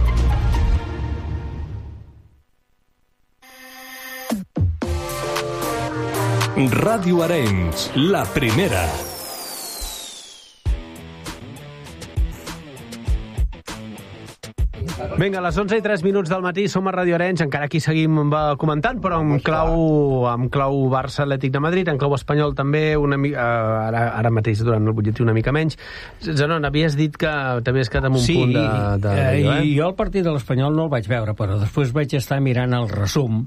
Ràdio Arenys, la primera. Vinga, a les onze i tres minuts del matí som a Ràdio Arenys, encara aquí seguim comentant, però amb clau, amb clau Barça Atlètic de Madrid, en clau espanyol també, una mica, ara, ara mateix durant el butlletí una mica menys. Zenon, havies dit que t'havies quedat amb un sí, punt de... de eh, eh? i jo el partit de l'Espanyol no el vaig veure, però després vaig estar mirant el resum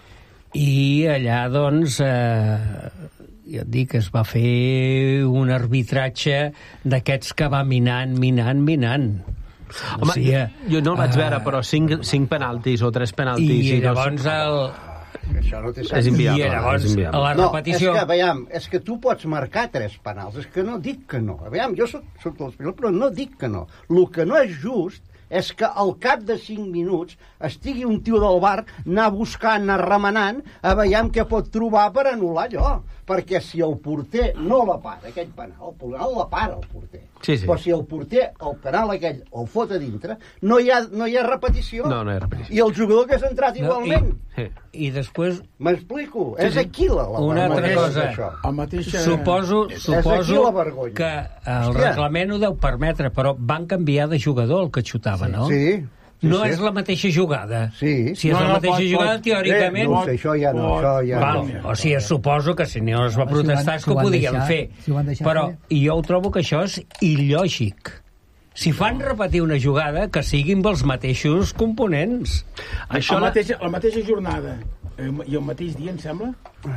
i allà, doncs, eh, jo et dic, es va fer un arbitratge d'aquests que va minant, minant, minant. Home, sí, jo, jo no el vaig veure, però cinc, cinc penaltis o tres penaltis. I, i llavors el... Això no té és inviable. I llavors, és inviable. a la repetició... No, és que, veiem, és que tu pots marcar tres penals. És que no dic que no. Veiem, jo soc, soc de l'Espanyol, però no dic que no. El que no és just és que al cap de cinc minuts estigui un tio del bar anar buscant, anar remenant, a veiem què pot trobar per anul·lar allò. Perquè si el porter no la para, aquell penal, el penal la para el porter. Sí, sí. Però si el porter, el penal aquell, el fot a dintre, no hi ha, no hi ha repetició. No, no hi ha repetició. I el jugador que s'ha entrat no, igualment. I, I després... M'explico? Sí, és aquí la, la una altra cosa. El mateix... Suposo, suposo que el Hòstia. reglament ho deu permetre, però van canviar de jugador el que xutava, no? Sí. Sí, no sí. és la mateixa jugada. Sí. Si és no, la no, mateixa pot, jugada, pot. teòricament... Eh, no sé, això ja no, pot, això ja val, no. O sigui, suposo que si no es va protestar és que ho podien deixar, fer. Si però jo ho trobo que això és il·lògic. Si fan repetir una jugada, que siguin els mateixos components. Això la... mateixa, la mateixa jornada i el mateix dia, em sembla,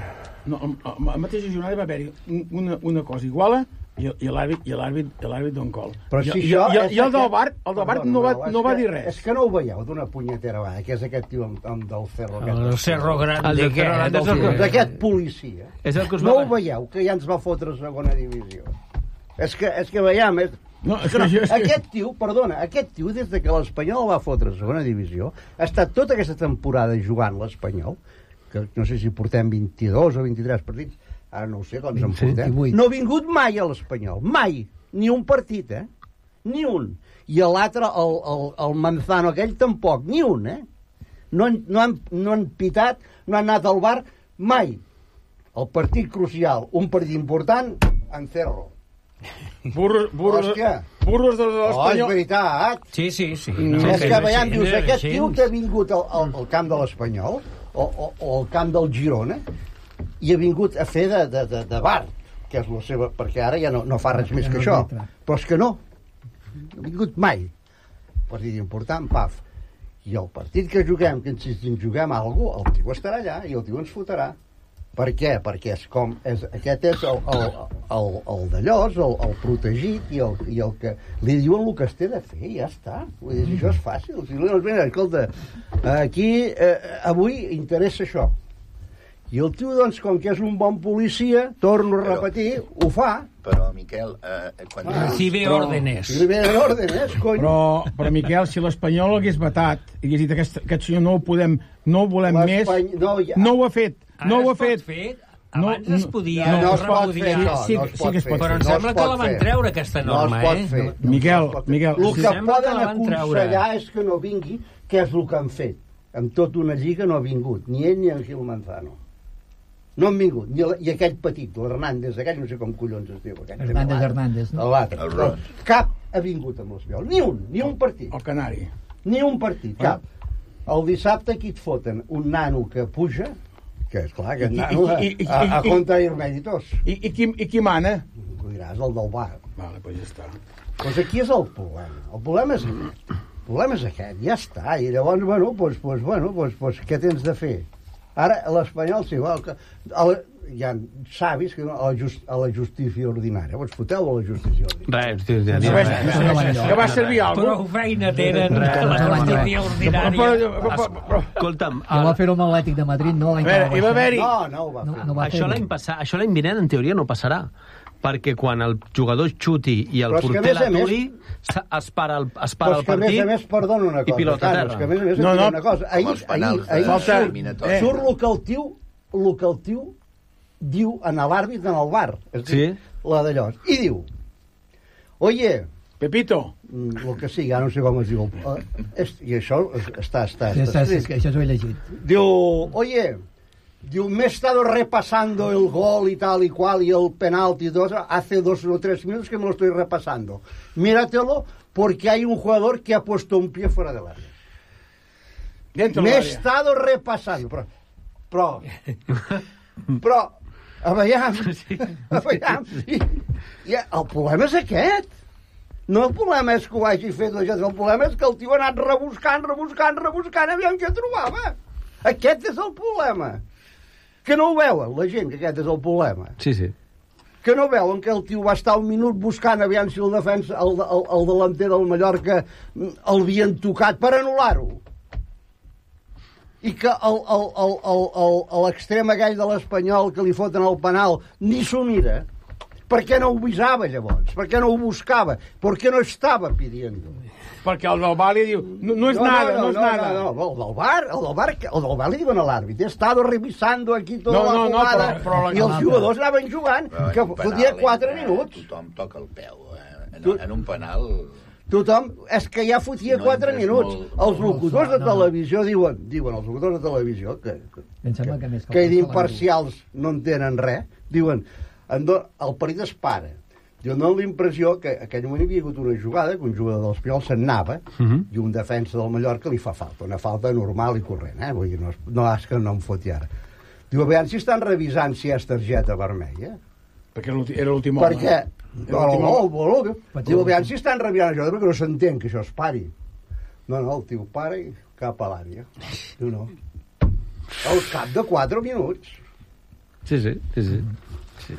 no, la mateixa jornada va haver-hi una, una cosa iguala i, i l'àrbit i l'àrbit i l'àrbit d'un gol. Però si I, això i, és i el del aquest... Bar, el del Bar no, va, no va dir res. És que no ho veieu d'una punyetera vegada, que és aquest tio amb, amb del Cerro. El, el Cerro Grande. El que, d'aquest policia. És el que us no va... ho veieu, que ja ens va fotre a segona divisió. És que, és que veiem... És... No, és que no, aquest tio, perdona, aquest tio, des de que l'Espanyol va fotre a segona divisió, ha estat tota aquesta temporada jugant l'Espanyol, que no sé si portem vint-i-dos o vint-i-tres partits, ara no ho sé com en portem, no ha vingut mai a l'Espanyol, mai, ni un partit, eh? Ni un. I l'altre, el, el, el Manzano aquell, tampoc, ni un, eh? No han, no, han, no han pitat, no han anat al bar, mai. El partit crucial, un partit important, en Cerro. Burros, burros, burros de l'Espanyol. Oh, és veritat. Sí, sí, sí. No, és que veiem, dius, aquest tio que ha vingut al, al, al camp de l'Espanyol o, o, o al camp del Girona i ha vingut a fer de, de, de, de bar, que és la seva... perquè ara ja no, no fa res més que això. Però és que no. No ha vingut mai. Partit important, paf. I el partit que juguem, que si ens juguem alguna cosa, el tio estarà allà i el tio ens fotrà. Per què? Perquè és com, és, aquest és el, el, el, el d'allò, el, el protegit i el, i el que li diuen el que es té de fer i ja està. Vull dir, això és fàcil. Si no, mira, escolta, aquí eh, avui interessa això. I el tio, doncs, com que és un bon policia, torno a repetir, ho fa. Però, Miquel... Eh, quan... Ah, recibe però, órdenes. Recibe órdenes, cony. Però, però, Miquel, si l'Espanyol hagués vetat i hagués dit aquest, aquest senyor no ho podem, no ho volem més, no, ja. no ho ha fet. No ho ha fet. Fer? Abans no, es podia... No, no es pot fer, no, sí, no es pot sí, fer. Però em sembla que la van treure, aquesta norma, no eh? Fer. No, Miquel, Miquel... El que poden aconsellar és que no vingui, que és el que han fet. Amb tota una lliga no ha vingut, ni ell ni en Gil Manzano. No han vingut, ni el, i aquell petit, l'Hernández, aquell no sé com collons es diu. Hernández, Hernández, no? L'altre. Cap ha vingut amb l'Espanyol, ni un, ni un partit. El Canari. Ni un partit, cap. El dissabte aquí et foten un nano que puja, que és clar, aquest nano I, i, i, a, a contrair mèditos. I, i, qui, I qui mana? Ho diràs, el del bar. Vale, doncs ja està. Doncs aquí és el problema. El problema és aquest. El problema és aquest, ja està. I llavors, bueno, doncs, doncs, bueno, doncs, doncs què tens de fer? Ara, l'Espanyol, sí, igual que... El, hi ha savis que no, a, la just, a la justícia ordinària. Doncs foteu a la justícia ordinària. Res, justícia que va servir alguna cosa. Prou feina tenen que la justícia ordinària. Escolta'm... Ja va fer-ho amb l'Atlètic de Madrid, no? Hi va haver-hi... No, no ho va fer. No, no va això l'any passat, això l'any vinent, en teoria, no passarà. Perquè quan el jugador xuti i el porter l'aturi, es para el, es para el partit a més a més, perdona una cosa, i pilota a terra. Que a més a més no, no, una cosa. Ahir, ahir, ahir surt, eh, surt el que el tio, el que el tio diu en l'àrbit en el bar. És sí? Dir, la d'allò. I diu, oye... Pepito. El que sigui, ja no sé com es diu. I això està, està, sí, està escrit. Això ho he llegit. Diu, oye... Diu, me he estado repasando el gol y tal y cual y el penalti y todo eso, hace dos o tres minutos que me lo estoy repasando. Míratelo porque hay un jugador que ha puesto un pie fuera del área. Dentro me he estado repasando. Però, però, però a veure, a veure, i, i el problema és aquest. No el problema és que ho hagi fet, el problema és que el tio ha anat rebuscant, rebuscant, rebuscant, aviam què trobava. Aquest és el problema. Que no ho veuen, la gent, que aquest és el problema. Sí, sí. Que no veuen que el tio va estar un minut buscant aviam si el defensa, el, el, el delanter del Mallorca el havien tocat per anul·lar-ho. I que l'extrem aquell de l'Espanyol que li foten el penal ni s'ho mira. Per què no ho visava, llavors? Per què no ho buscava? Per què no estava pidiendo? Perquè el del bar li diu, no, no és no, nada, no, no, no és no, nada. No, no, el del bar, el del bar, el del bar li diuen a l'àrbit, he estado revisando aquí tota no, la no, jugada, no, però, però, i els jugadors anaven jugant, però que fotia quatre entra, minuts. Tothom toca el peu, eh? En, en un penal... Tothom, és que ja fotia no quatre minuts. Molt, els locutors de televisió diuen, diuen els locutors de televisió, que, que, que, que, que d'imparcials no en tenen res, diuen, el partit es para. Jo no l'impressió que en aquell moment hi havia hagut una jugada que un jugador dels Espanyol se'n anava uh -huh. i un defensa del Mallorca li fa falta, una falta normal i corrent, eh? Vull dir, no, no és que no em foti ara. Diu, a veure si estan revisant si és targeta vermella. Perquè era l'últim home. Perquè, no, no, no, no, diu, a veure si estan revisant això, perquè no s'entén que això es pari. No, no, el tio para i cap a l'àrea. Diu, no. Al cap de quatre minuts. Sí, sí, sí, sí. sí.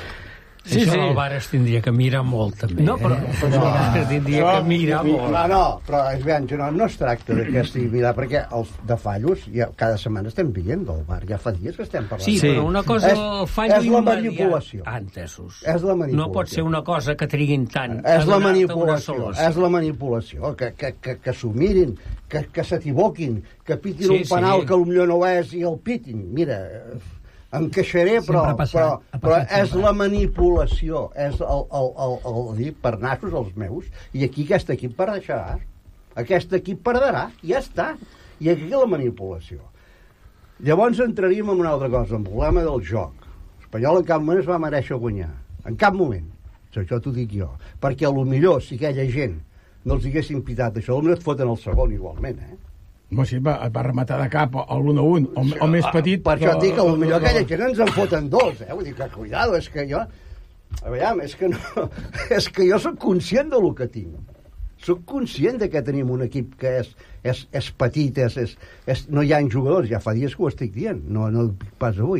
Sí, això sí. El bar es tindria que mirar molt, també. No, però... Eh? però no, es tindria no, que mirar no, molt. No, no, però és ben, no, no es tracta de que estigui mirar, perquè els de fallos ja, cada setmana estem veient del bar, ja fa dies que estem parlant. Sí, sí. Però una cosa és el fallo és la manipulació. Ah, entesos. És la manipulació. No pot ser una cosa que triguin tant. És la manipulació, és la manipulació, que, que, que, que s'ho mirin, que, que s'equivoquin, que pitin sí, un penal sí. que potser no és i el pitin. Mira... em queixaré, però, passat, però, però és la manipulació, és el, el, el, el, el dir per nassos els meus, i aquí aquest equip perdrà, aquest equip perdrà, i ja està, i aquí la manipulació. Llavors entraríem en una altra cosa, en el problema del joc. L'Espanyol en cap moment es va mereixer guanyar, en cap moment, això t'ho dic jo, perquè a lo millor si aquella gent no els haguessin pitat això, potser et foten el segon igualment, eh? Bon, sí, va, va rematar de cap el l'un a un, el, el més petit... Per això et dic que potser aquella gent ens en foten dos, eh? Vull dir que, cuidado, és que jo... A veure, és que no... És que jo sóc conscient del que tinc. Sóc conscient de que tenim un equip que és, és, és petit, és, és, és, no hi ha jugadors, ja fa dies que ho estic dient, no, no pas avui.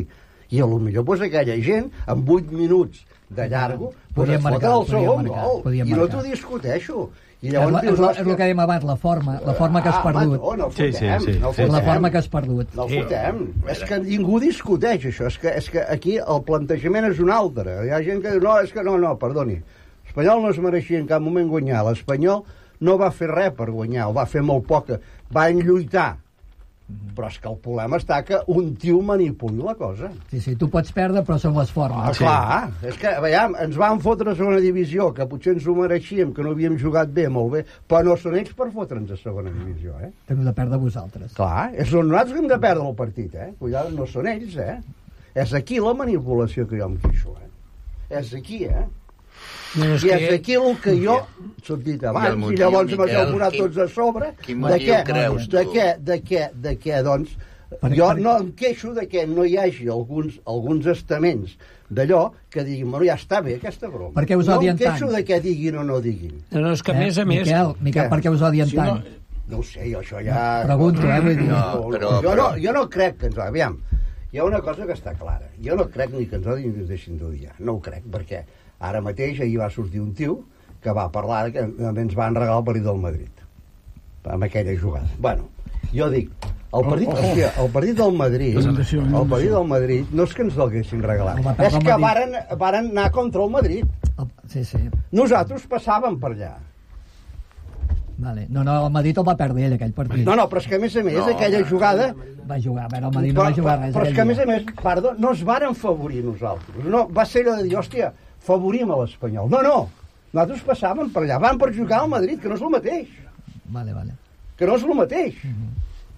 I a lo millor pues, aquella gent, amb vuit minuts de llargo, pues es foten el segon gol. I no t'ho discuteixo. I llavors és, dius, és, és el que dèiem abans, la forma, la forma que has perdut. Ah, no, fotem, sí, sí, sí, no fotem. La forma que has perdut. No fotem. És que ningú discuteix això. És que, és que aquí el plantejament és un altre. Hi ha gent que diu, no, és que no, no, perdoni. L'Espanyol no es mereixia en cap moment guanyar. L'Espanyol no va fer res per guanyar, o va fer molt poc. Va enlluitar. Però és que el problema està que un tio manipuli la cosa. Sí, sí, tu pots perdre, però són les formes. Ah, clar, és que, veiem, ens van fotre a segona divisió, que potser ens ho mereixíem, que no havíem jugat bé, molt bé, però no són ells per fotre'ns a segona divisió, eh? Hem de perdre vosaltres. Clar, és on nosaltres hem de perdre el partit, eh? Cuidado, no són ells, eh? És aquí la manipulació que jo em queixo, eh? És aquí, eh? No, és I és que... aquí el que jo s'ho dit abans, i, i llavors m'heu posat tots a sobre. De què, creus, de què, de què, de què, doncs, per, jo per... no em queixo de que no hi hagi alguns, alguns estaments d'allò que diguin, bueno, ja està bé aquesta broma. Per què us no odien tant? No em queixo de què diguin o no diguin. No, no és que a eh? més a més... Miquel, Miquel per què us odien si tant? No, no ho sé, jo això ja... Pregunto, eh, vull dir... No, però, jo, no, jo no crec que ens... Aviam, hi ha una cosa que està clara. Jo no crec ni que ens odin ni que ens deixin d'odiar. No ho crec, perquè ara mateix ahir va sortir un tio que va parlar que ens va enregar el partit del Madrid amb aquella jugada. Bueno, jo dic, el partit, oh, oh. Hòstia, el partit del Madrid el partit del Madrid no és que ens l'haguessin regalat, és que varen, varen anar contra el Madrid. Sí, sí. Nosaltres passàvem per allà. Vale. No, no, el Madrid el va perdre ell, aquell partit. No, no, però és que a més a més, no, aquella jugada... Va jugar, a veure, el Madrid no va jugar res. Però és que a més a més, perdó, no es varen favorir nosaltres. No, va ser allò de dir, hòstia, favorim a l'Espanyol. No, no, nosaltres passàvem per allà. Van per jugar al Madrid, que no és el mateix. Vale, vale. Que no és el mateix. Uh-huh.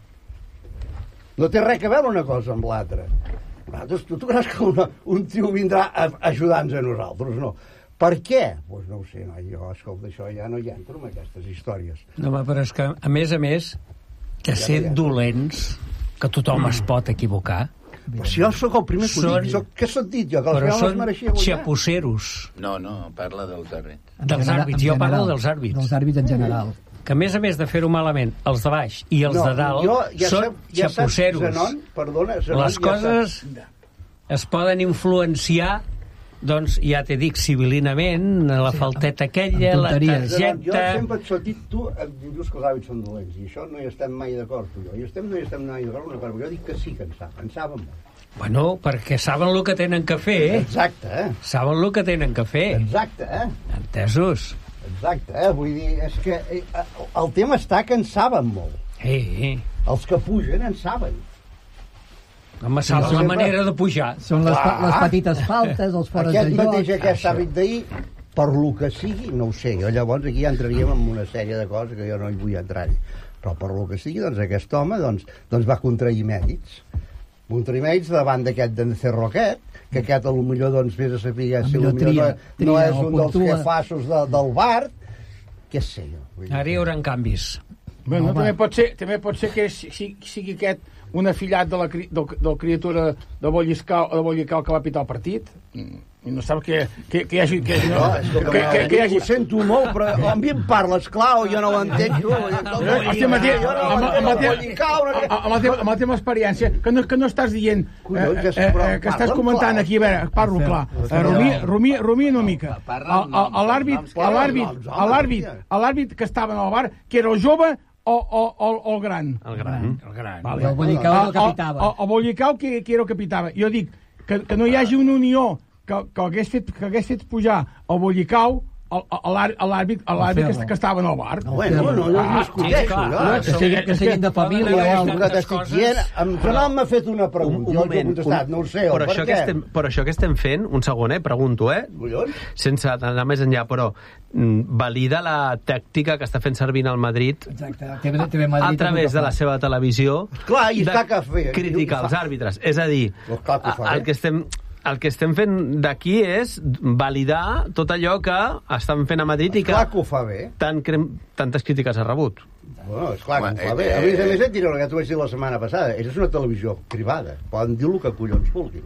No té res a veure una cosa amb l'altra. Nosaltres, tu, tu creus que una, un tio vindrà a ajudar-nos a nosaltres? No. Per què? Doncs pues no ho sé, no, jo, escolta, això ja no hi entro en aquestes històries. No, però és que, a més a més, que ja sent no dolents, que tothom mm. es pot equivocar... Però si jo sóc el primer que ho dic, soc, què s'ha dit jo? Que però són mereixia xaposseros. No, no, parla dels àrbits. Dels àrbits, jo parlo dels àrbits. Dels àrbits en general. Que a més a més de fer-ho malament, els de baix i els no, de dalt jo, ja són sap, ja xaposseros. Zenon, perdona, Zenon, les coses ja es poden influenciar, doncs ja t'he dit, civilinament, la sí, falteta aquella, la targeta... Jo sempre et dit, tu em dius que els hàbits són dolents, i això no hi estem mai d'acord, tu i jo. I estem, no hi estem mai d'acord, una cosa, jo dic que sí que en saben, en saben molt. Bueno, perquè saben el que tenen que fer, eh? Exacte, eh? Saben el que tenen que fer. Exacte, eh? Entesos? Exacte, eh? Vull dir, és que el tema està que en saben molt. Eh, eh. Els que pugen en saben. Home, saben sí, la manera de pujar. Són les, les petites faltes, els fores de joc... Aquest mateix, aquest hàbit d'ahir, per lo que sigui, no ho sé, jo llavors aquí ja entraríem en una sèrie de coses que jo no hi vull entrar-hi. Però per lo que sigui, doncs aquest home doncs, doncs va contrair mèrits. Contrair mèrits davant d'aquest d'en Cerroquet, que aquest a lo millor doncs vés a saber si no, no, no és un dels jefassos de, del bar, què sé jo. Ara hi haurà canvis. Bueno, no, també, pot ser, també pot ser que sigui, sigui aquest un afillat de la, del, del criatura de Bolliscau, de Bollicau que va pitar el partit. I no sap que, que, que hi hagi... Que, no, no, que, que, que hi hagi... Ho sento molt, però amb mi em parles, clar, jo no ho entenc. Hòstia, Matí, amb la teva experiència, que no, que no estàs dient, eh, eh, eh, que estàs comentant aquí, a veure, parlo clar, rumia una mica. L'àrbit l'àrbit que estava en el bar, que era el jove o, o, o, o el gran? El gran. El gran. Vale. El Bollicau el capitava. El, el Bollicau que, que era el capitava. Jo dic que, que no hi hagi una unió que, que, hagués fet, que hagués fet pujar el Bollicau a l'àrbit que, que estava en el bar. No, bueno, no, no, no ah, discuteixo. Sí, no, que, siguin, que siguin de família o alguna cosa. T'estic dient, em m'ha fet una pregunta. Un, un jo moment, he contestat, un, no ho sé. Però això, estem, però això que estem fent, un segon, eh, pregunto, eh? Sense anar més enllà, però valida la tàctica que està fent servir el Madrid Exacte, T V Madrid a través de la seva televisió. Clar, i està que fer. Criticar els àrbitres. És a dir, el que estem... El que estem fent d'aquí és validar tot allò que estan fent a Madrid i que, clar que ho fa bé. Tant, tantes crítiques ha rebut. Bueno, és clar que ho fa bé. A més a més, et diré el que t'ho vaig dir la setmana passada. És una televisió privada. Poden dir el que collons vulguin.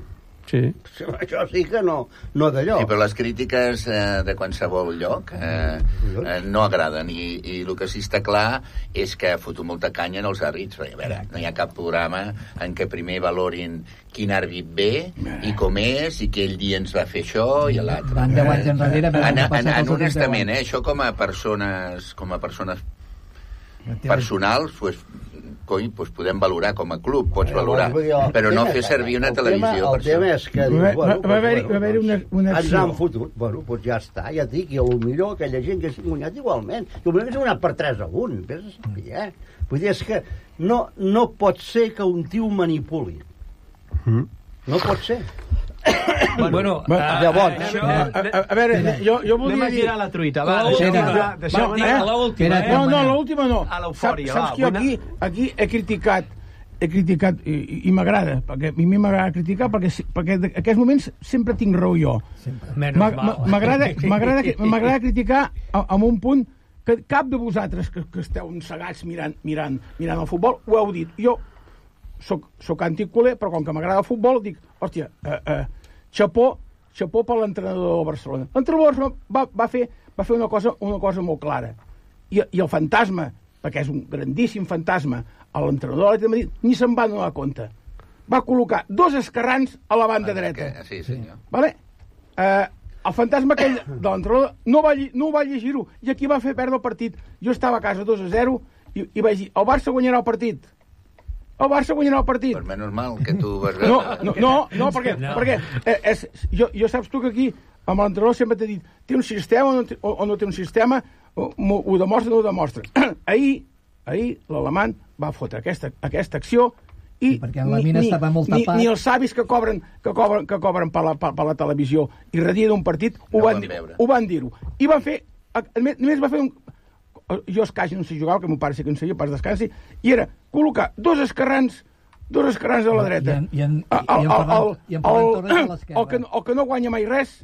Sí. Això sí que no, no d'allò. Sí, però les crítiques eh, de qualsevol lloc eh, eh, no agraden, i, i el que sí està clar és que foto molta canya en els àrbits. A veure, no hi ha cap programa en què primer valorin quin àrbit ve i com és, i que ell dia ens va fer això i l'altre. Van deu anys enrere... En, en, en, en honestament, eh, això com a persones, com a persones personals, pues, coi, pues podem valorar com a club, pots valorar, però no fer servir una televisió per això. El tema és que... Va haver-hi una acció. Ens han fotut. Bueno, doncs ja està, ja et dic, i potser aquella gent que s'ha guanyat igualment. I potser que s'ha guanyat per tres a un. Vés a saber, eh? Vull dir, és que no, no pot ser que un tio manipuli. No pot ser. Bueno, llavors, a veure, jo, jo volia dir... Anem a girar la truita, va. L'última, eh? No, no, l'última no. A l'eufòria, va. Saps que jo aquí, aquí he criticat, he criticat, i, i m'agrada, perquè a mi m'agrada criticar, perquè, perquè en aquests moments sempre tinc raó jo. M'agrada criticar amb un punt que cap de vosaltres que, que esteu ensegats mirant, mirant, mirant el futbol ho heu dit. Jo soc, soc anticuler, però com que m'agrada el futbol, dic, hòstia, eh, eh, xapó, xapó per l'entrenador del Barcelona. L'entrenador va, va, fer, va fer una cosa, una cosa molt clara. I, I el fantasma, perquè és un grandísm fantasma, a l'entrenador de Madrid ni se'n va donar compte. Va col·locar dos esquerrans a la banda dreta. Que, sí, senyor. Vale? Eh, el fantasma aquell de l'entrenador no va, no va llegir-ho, i aquí va fer perdre el partit. Jo estava a casa dos a zero i, i vaig dir, el Barça guanyarà el partit. El Barça guanyarà el partit. Per menys mal que tu vas veure... No, no, no, no perquè, no. perquè eh, és, jo, jo saps tu que aquí amb l'entrenador sempre t'he dit, té un sistema o no, té, o, o no té un sistema, o, ho demostra o no ho demostra. ahir, ahir l'alemany va fotre aquesta, aquesta acció i perquè la mina ni, estava molt ni, tapat. ni els savis que cobren, que cobren, que cobren per, la, per, per la televisió i darrere d'un partit ho, no van, ho van dir-ho. I van fer, a, a més va fer un... Jo es quasi no sé jugar, que m'ho pare sí que no sé, pas descansi, i era col·locar dos esquerrans, dos esquerrans a la dreta. I en, i en, el, el, i en Torres a l'esquerra. El, que, el que no guanya mai res,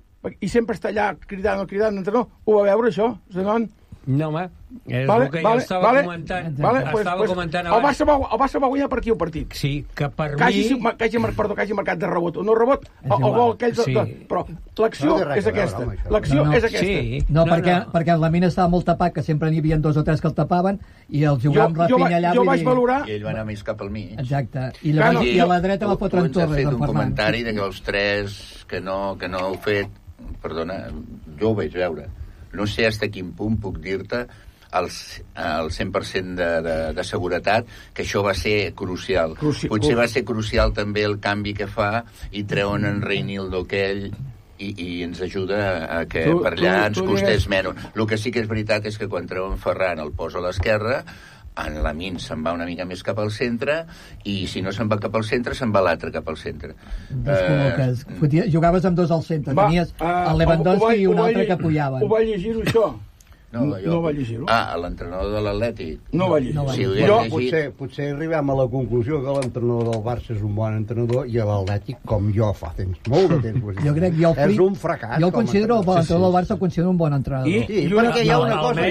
i sempre està allà cridant o cridant, no, ho va veure això, Zenon? No, home, és vale, el que vale, jo estava vale, comentant. Vale, estava pues, pues, comentant el, Barça va, el Barça va guanyar per aquí el partit. Sí, que per que hagi, mi... Que hagi, perdó, que hagi marcat de rebot o no rebot, el, el gol aquell... Sí. De, però l'acció no és aquesta. L'acció no, no. és aquesta. Sí. No, no, perquè, no. perquè la mina estava molt tapat, que sempre n'hi havia dos o tres que el tapaven, i el jugar amb Rafinha allà... Jo vaig dir... valorar... I ell va anar més cap al mig. Exacte. I, la, i, i a la dreta va fotre en Torres. Tu ens has fet un comentari de que els tres que no, que no heu fet... Perdona, jo ho vaig veure. No sé fins a quin punt puc dir-te el, el cent per cent de, de, de seguretat, que això va ser crucial. Cruci... Potser va ser crucial també el canvi que fa i treuen en Reinildo aquell i, i ens ajuda a que tu, per allà tu, ens tu costés digues... menys. El que sí que és veritat és que quan treuen Ferran el posa a l'esquerra, en la Min se'n va una mica més cap al centre i si no se'n va cap al centre, se'n va l'altre cap al centre. Descol·loques. Uh, Jugaves amb dos al centre. Va, Tenies uh, el Lewandowski i un altre que apoyaven. Ho va llegir-ho, això? No, jo... no va llegir-ho. Ah, l'entrenador de l'Atlètic. No va llegir-ho. Si Però potser, potser arribem a la conclusió que l'entrenador del Barça és un bon entrenador i l'Atlètic, com jo fa temps, molt de temps. Jo crec que jo és un fracàs. Jo el considero, el l'entrenador del Barça el considero un bon entrenador. I, sí, i perquè hi ha una cosa...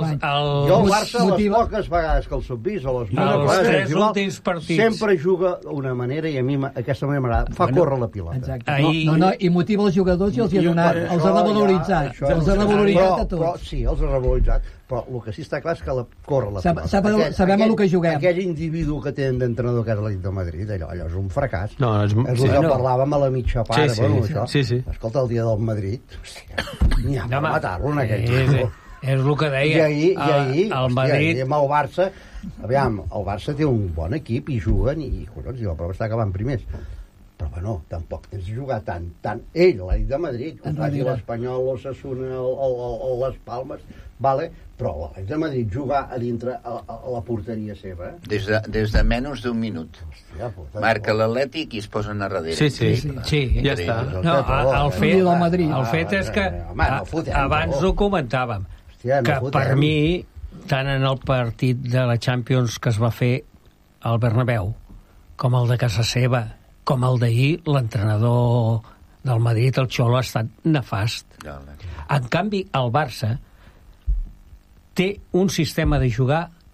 Jo el Barça, les poques vegades que el sóc vist, o les els tres últims partits, sempre juga d'una manera i a mi aquesta manera m'agrada. Fa córrer la pilota. Exacte. No, no, i motiva els jugadors i els ha donat, els ha revaloritzat. Els ha revaloritzat a tots. Sí, els ha revaloritzat, però el que sí està clar és que la, corre la pilota. Sabem aquell, sabem aquell, el que juguem. Aquell individu que tenen d'entrenador que és l'Atlètic de Madrid, allò, allò és un fracàs. No, és, és el sí, que no. parlàvem a la mitja part. Sí, sí, bueno, sí, això. sí, sí. Escolta, el dia del Madrid, hòstia, n'hi ha per matar-lo en aquell és, és, és el que deia. I ahir, i ahir, el Madrid... hòstia, amb el Barça, aviam, el Barça té un bon equip i juguen i, collons, i la prova està acabant primers. Però, bueno, tampoc tens de jugar tant, tant. Ell, l'Atlètic de Madrid, que faci l'Espanyol, l'Osasuna, el, el, el, les Palmes, vale? Però l'Atlètic de Madrid jugar a dintre a, a, a la porteria seva... Des de, des de menys d'un minut. Hòstia, marca l'Atlètic i es posen a darrere. Sí, sí, sí, sí ja està. No, el, fet, el fet és que home, no fotem, abans ho comentàvem, hòstia, no que fotem. per mi, tant en el partit de la Champions que es va fer al Bernabéu, com el de casa seva, com el d'ahir, l'entrenador del Madrid, el Xolo, ha estat nefast. En canvi, el Barça té un sistema de jugar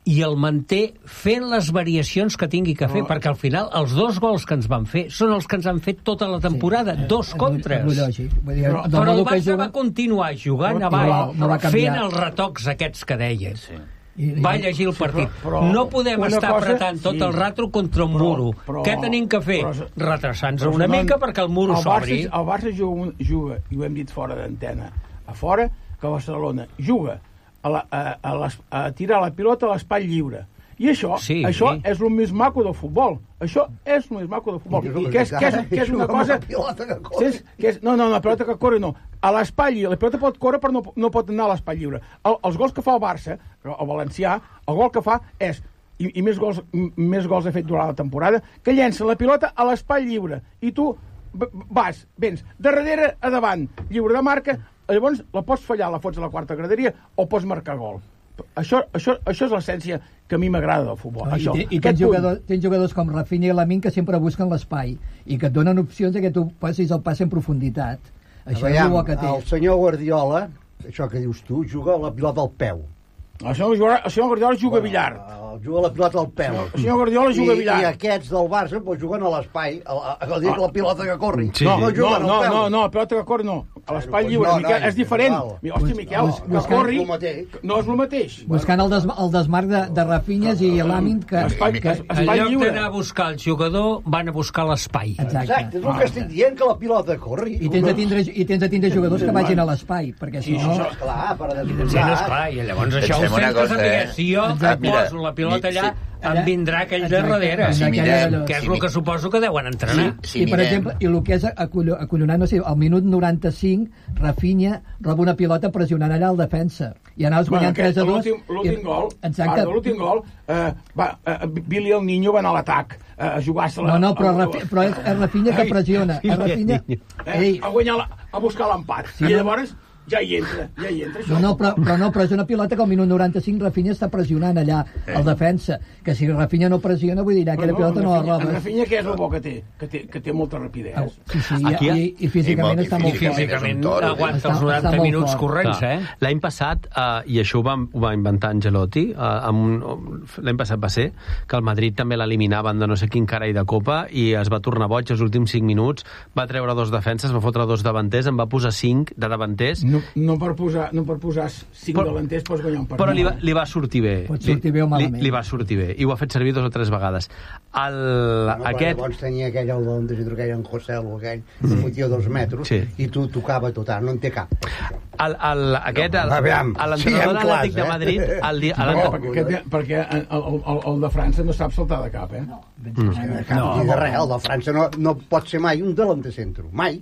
i el manté fent les variacions que tingui que fer, no. perquè al final els dos gols que ens van fer són els que ens han fet tota la temporada, sí. dos contres. Dir, però però el Barça va continuar jugant no, avall, no va fent els retocs aquests que deies. Sí. I, va llegir el partit. Sí, però, però, no podem estar cosa, apretant tot sí. el rato contra un però, muro. Però, Què tenim que fer? Retrasar-nos una no, mica perquè el muro s'obri. El Barça juga, juga, i ho hem dit fora d'antena, a fora, que Barcelona juga a, la, a, a, les, a tirar la pilota a l'espai lliure. I això, sí, això sí. és el més maco del futbol. Això és el més maco del futbol. I que és, que és, que és una cosa... Que és, que és, no, no, la pilota que corre no. A l'espai lliure, la pilota pot córrer però no, no pot anar a l'espai lliure. El, els gols que fa el Barça, el valencià, el gol que fa és, i, i més, gols, més gols ha fet durant la temporada, que llença la pilota a l'espai lliure. I tu vas, vens, de darrere a davant, lliure de marca, llavors la pots fallar, la fots a la quarta graderia o pots marcar gol. Això, això, això és l'essència que a mi m'agrada del futbol. Ah, això, I i tens, jugador, tens jugadors com Rafinha i Lamine que sempre busquen l'espai i que et donen opcions que tu passis el pas en profunditat. Això veure, és el que té. El senyor Guardiola, això que dius tu, juga a la pilota al peu. El senyor, el senyor Guardiola juga a billar. Juga la pilota al peu. El senyor Guardiola juga a billar. I, I aquests del Barça pues, juguen a l'espai, a, a, a, a la pilota que corri. Sí. No, no, no, no, no, no, la pilota que corri no. A l'espai lliure. No, no, Miquel, és diferent. Hòstia, Miquel, bus, que corri no és el mateix. Buscant el, des, el desmarc de, de Rafinhas i Lamine que... Espai, que en lloc d'anar a buscar el jugador, van a buscar l'espai. Exacte. Exacte, és el que estic dient, que la pilota corri. I tens de tindre, i tens de tindre jugadors que vagin a l'espai, perquè si no... Clar, per descomptar. Esclar, i llavors això ho fem que saber. Si jo poso la pilota allà, em vindrà aquell de darrere, si mirem, que és el que suposo que deuen entrenar. Sí, sí, I, per exemple, i el que és acollonant, no sé, al minut noranta-cinc, Rafinha roba una pilota pressionant allà al defensa. I anaves guanyant tres a dos. L'últim gol, part de l'últim gol, eh, va, eh, Billy el Niño va anar a l'atac, eh, a jugar-se... No, no, però, Rafi, però és, és Rafinha que pressiona. És Rafinha... Eh, a, guanyar la, a buscar l'empat. Sí, I llavors... Ja hi entra, ja hi entra, això. No, no, però, però no, però és una pilota que al minut noranta-cinc Rafinha està pressionant allà, eh. al defensa, que si Rafinha no pressiona, vull dir, aquella no, pilota no, no la robes. Rafinha, què és el bo que té? Que té, que té molta rapidesa. Sí, sí, i, i, i físicament I, està molt fort. I físicament aguanta els noranta minuts corrents, eh? L'any passat, uh, i això ho va, ho va inventar Angelotti, uh, un, l'any passat va ser que el Madrid també l'eliminaven de no sé quin carai de Copa i es va tornar boig els últims cinc minuts, va treure dos defenses, va fotre dos davanters, en va posar cinc de davanters. No, no per posar no per posar cinc però, delanters pots guanyar un partit. Però li va, li va sortir bé. Pot sortir bé o malament. Li, li va sortir bé. I ho ha fet servir dos o tres vegades. El, no, aquest... Llavors tenia aquell el d'on de aquell en José o aquell que fotia dos metres sí. i tu tocava total, no en té cap. El, el, aquest, el, l'entrenador de l'Atlètic de Madrid... El, el, el, no, perquè, perquè el, el, el de França no sap saltar de cap, eh? No, mm. cap no, ni de res. El de França no, no pot ser mai un delanter centre. Mai.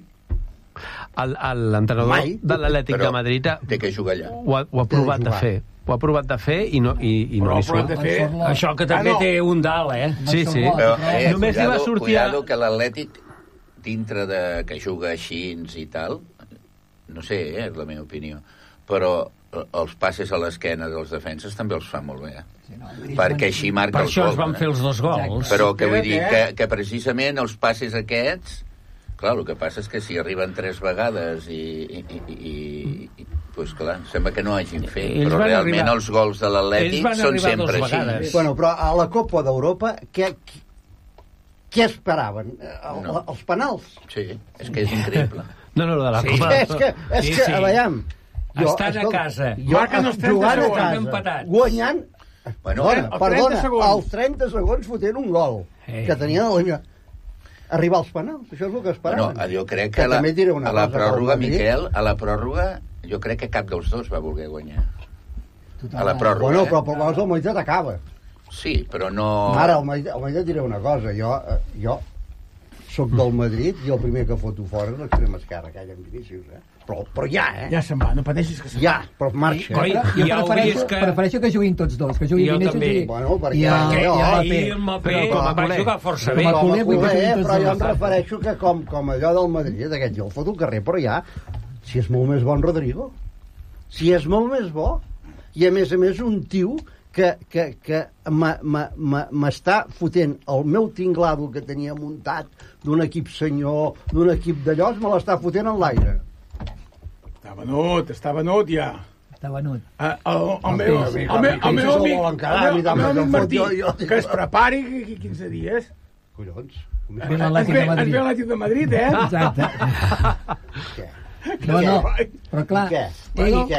L'entrenador de l'Atlètic de Madrid té que jugar allà. Ho ha, ho ha provat de fer ho ha provat de fer i no, i, i no li surt. Això que també ah, no. té un dalt, eh? Sí, sí. Però, eh, només cuidado, li va sortir... Cuidado que l'Atlètic, dintre de que juga així i tal, no sé, eh, és la meva opinió, però els passes a l'esquena dels defenses també els fa molt bé. Sí, no, perquè així marca per els gols. Per això es van fer els dos gols. Però que vull dir que, que precisament els passes aquests... Clar, el que passa és que si arriben tres vegades i, i, i, i, i pues clar, sembla que no hagin fet, ells però realment arribar, els gols de l'Atlètic són sempre així. Bueno, però a la Copa d'Europa què, què esperaven? El, no. Els penals? Sí, és que és increïble. No, no, de la sí. Copa. És que, és sí, que sí. veiem... Jo, Estan escolta, a casa. Jo, Marquen els trenta segons, empatats. Guanyant... Bueno, perdona, perdona als trenta segons fotent un gol, eh. que tenia de la... arribar als penals, això és el que esperaven. Bueno, jo crec que, que la, a la pròrroga, Miquel, a la pròrroga, jo crec que cap dels dos va voler guanyar. Total, a la pròrroga, bueno, eh? però per la meitat acaba. Sí, però no... Ara, al meitat diré una cosa, jo, jo soc del Madrid i el primer que foto fora és l'extrema esquerra, aquella amb Vinícius, eh? Però, però ja, eh? Ja se'n va, no pateixis que se'n va. Ja, però marxa. I, coi, jo ja prefereixo, que... prefereixo que juguin tots dos, que juguin Vinícius també. i... Bueno, perquè... I, el, I, i, i el Mbappé va jugar força bé. Com a culer, però jo em refereixo que com, com allò del Madrid, d'aquest jo el foto al carrer, però ja, si és molt més bon Rodrigo, si és molt més bo, i a més a més un tio que, que, que m'està fotent el meu tinglado que tenia muntat d'un equip senyor, d'un equip d'allòs, me l'està fotent en l'aire. Està venut, està venut ja. Està venut. El meu amic Martí, que es prepari aquí quinze dies. Collons. Es ve l'Atlètic de Madrid, eh? Exacte. No, no, però clar... Què? Ell, què?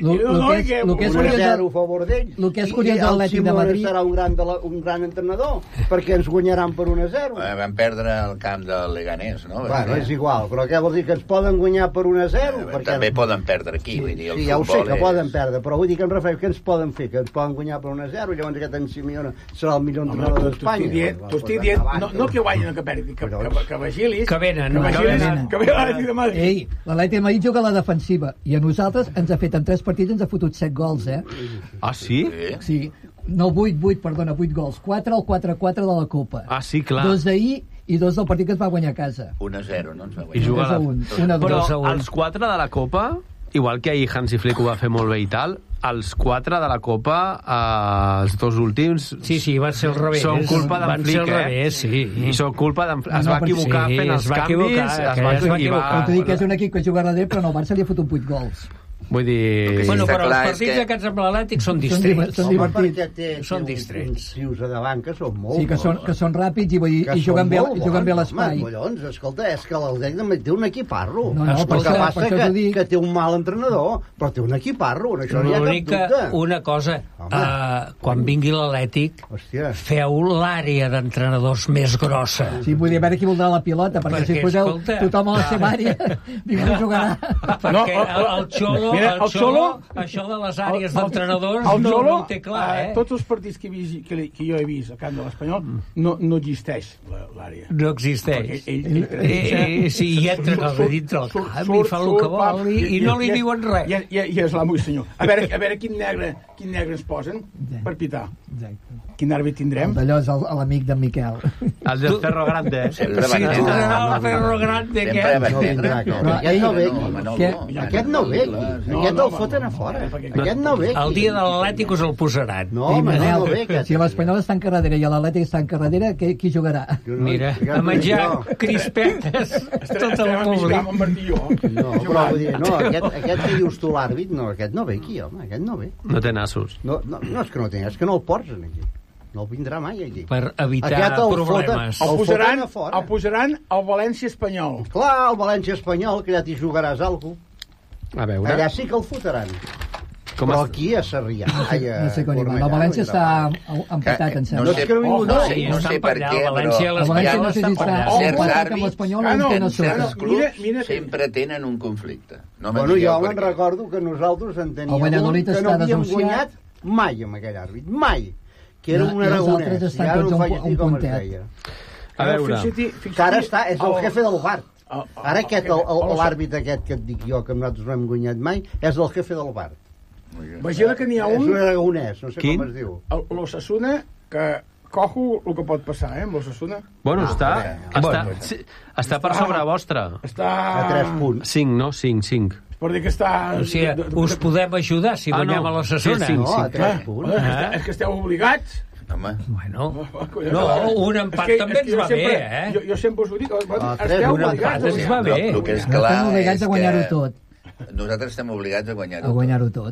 El que és un zero a favor d'ells. El que és curiós de l'Atlètic de Madrid... I el Simone serà un gran, de la, un gran entrenador, perquè ens guanyaran per un a zero. Eh, van perdre el camp del Leganés, no? Bueno, és igual, però què vol dir? Que ens poden guanyar per un a zero? Eh, perquè... També poden perdre aquí, vull dir, el sí, ja ho sé, que és... poden perdre, però vull dir que em refereixo, què ens poden fer? Que ens poden guanyar per un a zero, llavors aquest en Simeone serà el millor entrenador d'Espanya. T'ho estic dient, no que guanyin, que perdin, que vigilis... Que venen, que venen. Que ve l'Atlètic de Madrid. Ei, l'Atlètic de Madrid juga a la defensiva, i a nosaltres ens ha fet en tres partits, ens ha fotut set gols, eh? Ah, sí? Sí. No, vuit, vuit, perdona, vuit gols. quatre al quatre quatre de la Copa. Ah, sí, clar. Dos d'ahir i dos del partit que es va guanyar a casa. un a zero, no ens va guanyar. I jugar a un, un a dos. Però els quatre de la Copa, igual que ahir Hansi Flick ho va fer molt bé i tal, els quatre de la Copa, eh, els dos últims... Sí, sí, va ser al revés. Són culpa d'en Flick, eh? Revés, sí. I són culpa d'en Flick. Es va equivocar fent els canvis, es va equivocar. T'ho dic que és un equip que juga a darrere, però no, el Barça li ha fotut vuit gols. Vull dir... Bueno, però els partits que... aquests amb l'Atlètic són distrets. Són divertits. Són distrets. Uns tios a davant que són molt... Sí, que són, que són ràpids i, vull dir, i juguen, bé, i juguen bé a l'espai. Collons, escolta, és que l'Atlètic també té un equiparro. No, no, el que passa que, dic... que té un mal entrenador, però té un equiparro. Això no hi ha cap dubte. Una cosa, uh, quan vingui l'Atlètic, feu l'àrea d'entrenadors més grossa. Sí, vull dir, a veure qui voldrà la pilota, perquè, perquè si poseu escolta, tothom a la seva àrea, ningú jugarà. Perquè el Xolo... Mira, el Xolo, això de les àrees d'entrenadors no, no ho té clar, eh? Tots els partits que, vist, que, que jo he vist a camp de l'Espanyol no, no existeix l'àrea. No existeix. Ell, ell, ell, ell, sí, hi entra dintre el camp i fa el que vol i, i no li diuen res. I, i, i és l'amo i senyor. A veure, a veure quin negre, quin negre ens posen per pitar. Exacte. Quin àrbit tindrem? D'allò és l'amic d'en Miquel. El del Ferro Grande. Sempre va sí, tindrà el Ferro Grande. Sempre va tindre. Aquest no ve. Aquest no ve. Aquest el foten a fora. Aquest no ve. El dia de l'Atlètic us el posaran. No, home, no ve. Si l'Espanyol està en carretera i l'Atlètic està en carretera, qui jugarà? Mira, a menjar crispetes tot el públic. No, però vull dir, no, aquest que dius tu l'àrbit, no, aquest no ve aquí, home, aquest no ve. No té nassos. No, no, no és que no té, és que no el porten aquí. No vindrà mai aquí. Per evitar problemes. El posaran, el posaran al València espanyol. Clar, el València espanyol, que ja t'hi jugaràs alguna cosa. A veure. Allà sí que el fotran. Com però aquí a Sarrià. No sé com hi va. El València està empatat, em sembla. No sé, oh, no, sé, no sé per què, però... El València no sé si està empatat amb l'Espanyol o en tenen sota. Els clubs sempre tenen un conflicte. Bueno, jo me'n recordo que nosaltres en teníem un que no havíem guanyat mai amb aquell àrbit. Mai. Que era un aragonès, i ara no faig dir com es deia. A veure, que ara està, és el jefe del bar. Ara aquest, l'àrbit aquest que et dic jo, que nosaltres no hem guanyat mai, és el jefe del bar. Vigila que n'hi ha un... És un aragonès, no sé com es diu. L'Osasuna, que cojo el que pot passar, eh, amb l'Osasuna. Bueno, està, està, està per sobre vostre. Està... A tres punts. cinc, no? cinc, cinc. Per dir que està... O sigui, us podem ajudar si guanyem a l'Osasuna. No, a tres punts. És que esteu obligats. Home. Bueno, no, un empat també ens va bé, eh? Jo, jo sempre us ho dic, esteu obligats, ens va bé. El que és clar estem obligats a guanyar-ho tot. Nosaltres estem obligats a guanyar-ho tot. A guanyar-ho tot.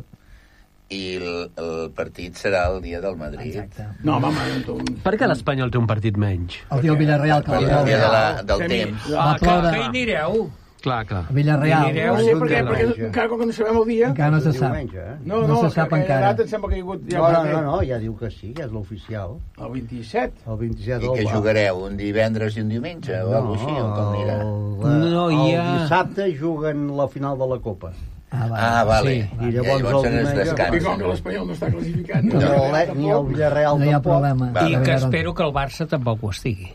I el, el partit serà el dia del Madrid. Exacte. No, home, tu... Per què l'Espanyol té un partit menys? El dia del Villarreal, que el dia de la, del temps. Ah, que, que hi anireu. Clar, clar. A Villarreal. No sé, perquè, perquè encara quan no sabem el dia... Encara no se sap. No, no, no se sap encara. Em sembla que hi ha hagut... No, no, no, no, ja diu que sí, que és l'oficial. El vint-i-set? El vint-i-set I que jugareu un divendres i un diumenge, o alguna cosa així, o com anirà? No, el dissabte juguen la final de la Copa. Ah, vale. Ah, vale. Sí. I llavors, llavors el diumenge... I com que l'Espanyol no està classificat... No, no, ni el Villarreal no hi ha problema. I que espero que el Barça tampoc ho estigui.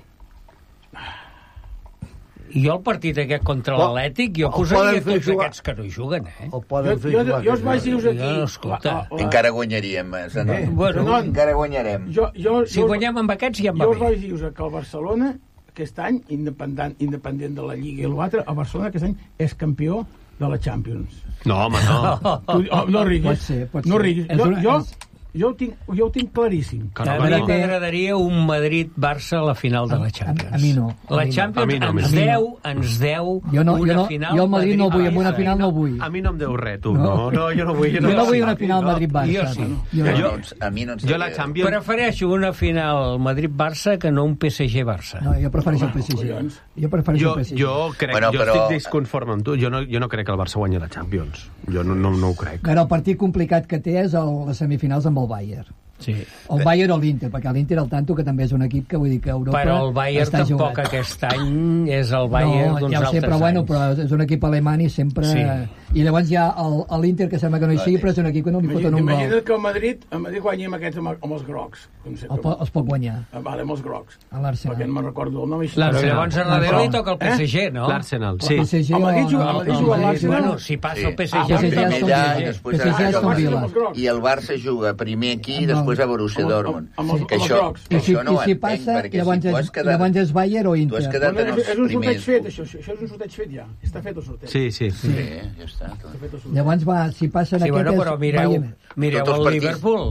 Jo el partit aquest contra l'Atlètic, jo posaria tots jugar... aquests que no juguen, eh? El poden fer jo, jo, jo us vaig dir-vos aquí... No, escolta... La, la... Encara guanyaríem, eh? No, eh? Bueno, no, encara guanyarem. Jo, jo, si jo, guanyem amb aquests ja em va jo bé. Jo us vaig dir que el Barcelona, aquest any, independent, independent de la Lliga i l'altre, el Barcelona aquest any és campió de la Champions. No, home, no. Tu, oh, no riguis. Pot ser, pot no ser. riguis. Jo, jo, jo ho tinc, jo ho tinc claríssim. A mi m'agradaria un Madrid-Barça a la final de la Champions. A, a mi no. La Champions ens deu, ens deu una final. Jo el Madrid no vull, en una final no vull. A mi no em deu res, tu. No, no, jo no vull. Jo no vull una final Madrid-Barça. Jo sí. A mi no ens Jo la Champions... Prefereixo una final Madrid-Barça que no un P S G-Barça. No, jo prefereixo el P S G. Jo prefereixo el P S G. Jo crec, jo estic disconforme amb tu. Jo no, jo no crec que el Barça guanyi la Champions. Jo no, no, no ho crec. Però el partit complicat que té és el, les semifinals amb el Bayern. Sí. El Bayern o l'Inter, perquè l'Inter al tanto que també és un equip que vull dir que Europa però el Bayern està tampoc jugat. Aquest any és el Bayern no, d'uns ja altres sé, però, anys. bueno, però és un equip alemany i sempre... Sí. I llavors hi ha l'Inter, que sembla que no hi sigui, però és un equip que no li foten un gol. Imagina't que el Madrid, el Madrid guanyi amb aquests, amb, amb els grocs. Com sé, el, po, els pot guanyar. Vale, amb els grocs. A l'Arsenal. Perquè no me'n recordo el nom. Però llavors a darrere li toca el P S G, no? L'Arsenal, sí. El P S G el Madrid juga, o, el Madrid juga a l'Arsenal. Bueno, si passa el P S G... P S G és allà, i després P S G és Aston Villa. I el Barça juga primer aquí i després a Borussia Dortmund. Que això, I si, això no i si ho passa, entenc, llavors, si és, quedat, llavors és Bayern o Inter. Tu has quedat en els és un sorteig primers... fet, això, això és un sorteig fet ja. Està fet el sorteig. Sí, sí. Sí, ja està. Llavors va, si passen sí, aquestes... Bueno, però mireu, mireu el partits. Liverpool.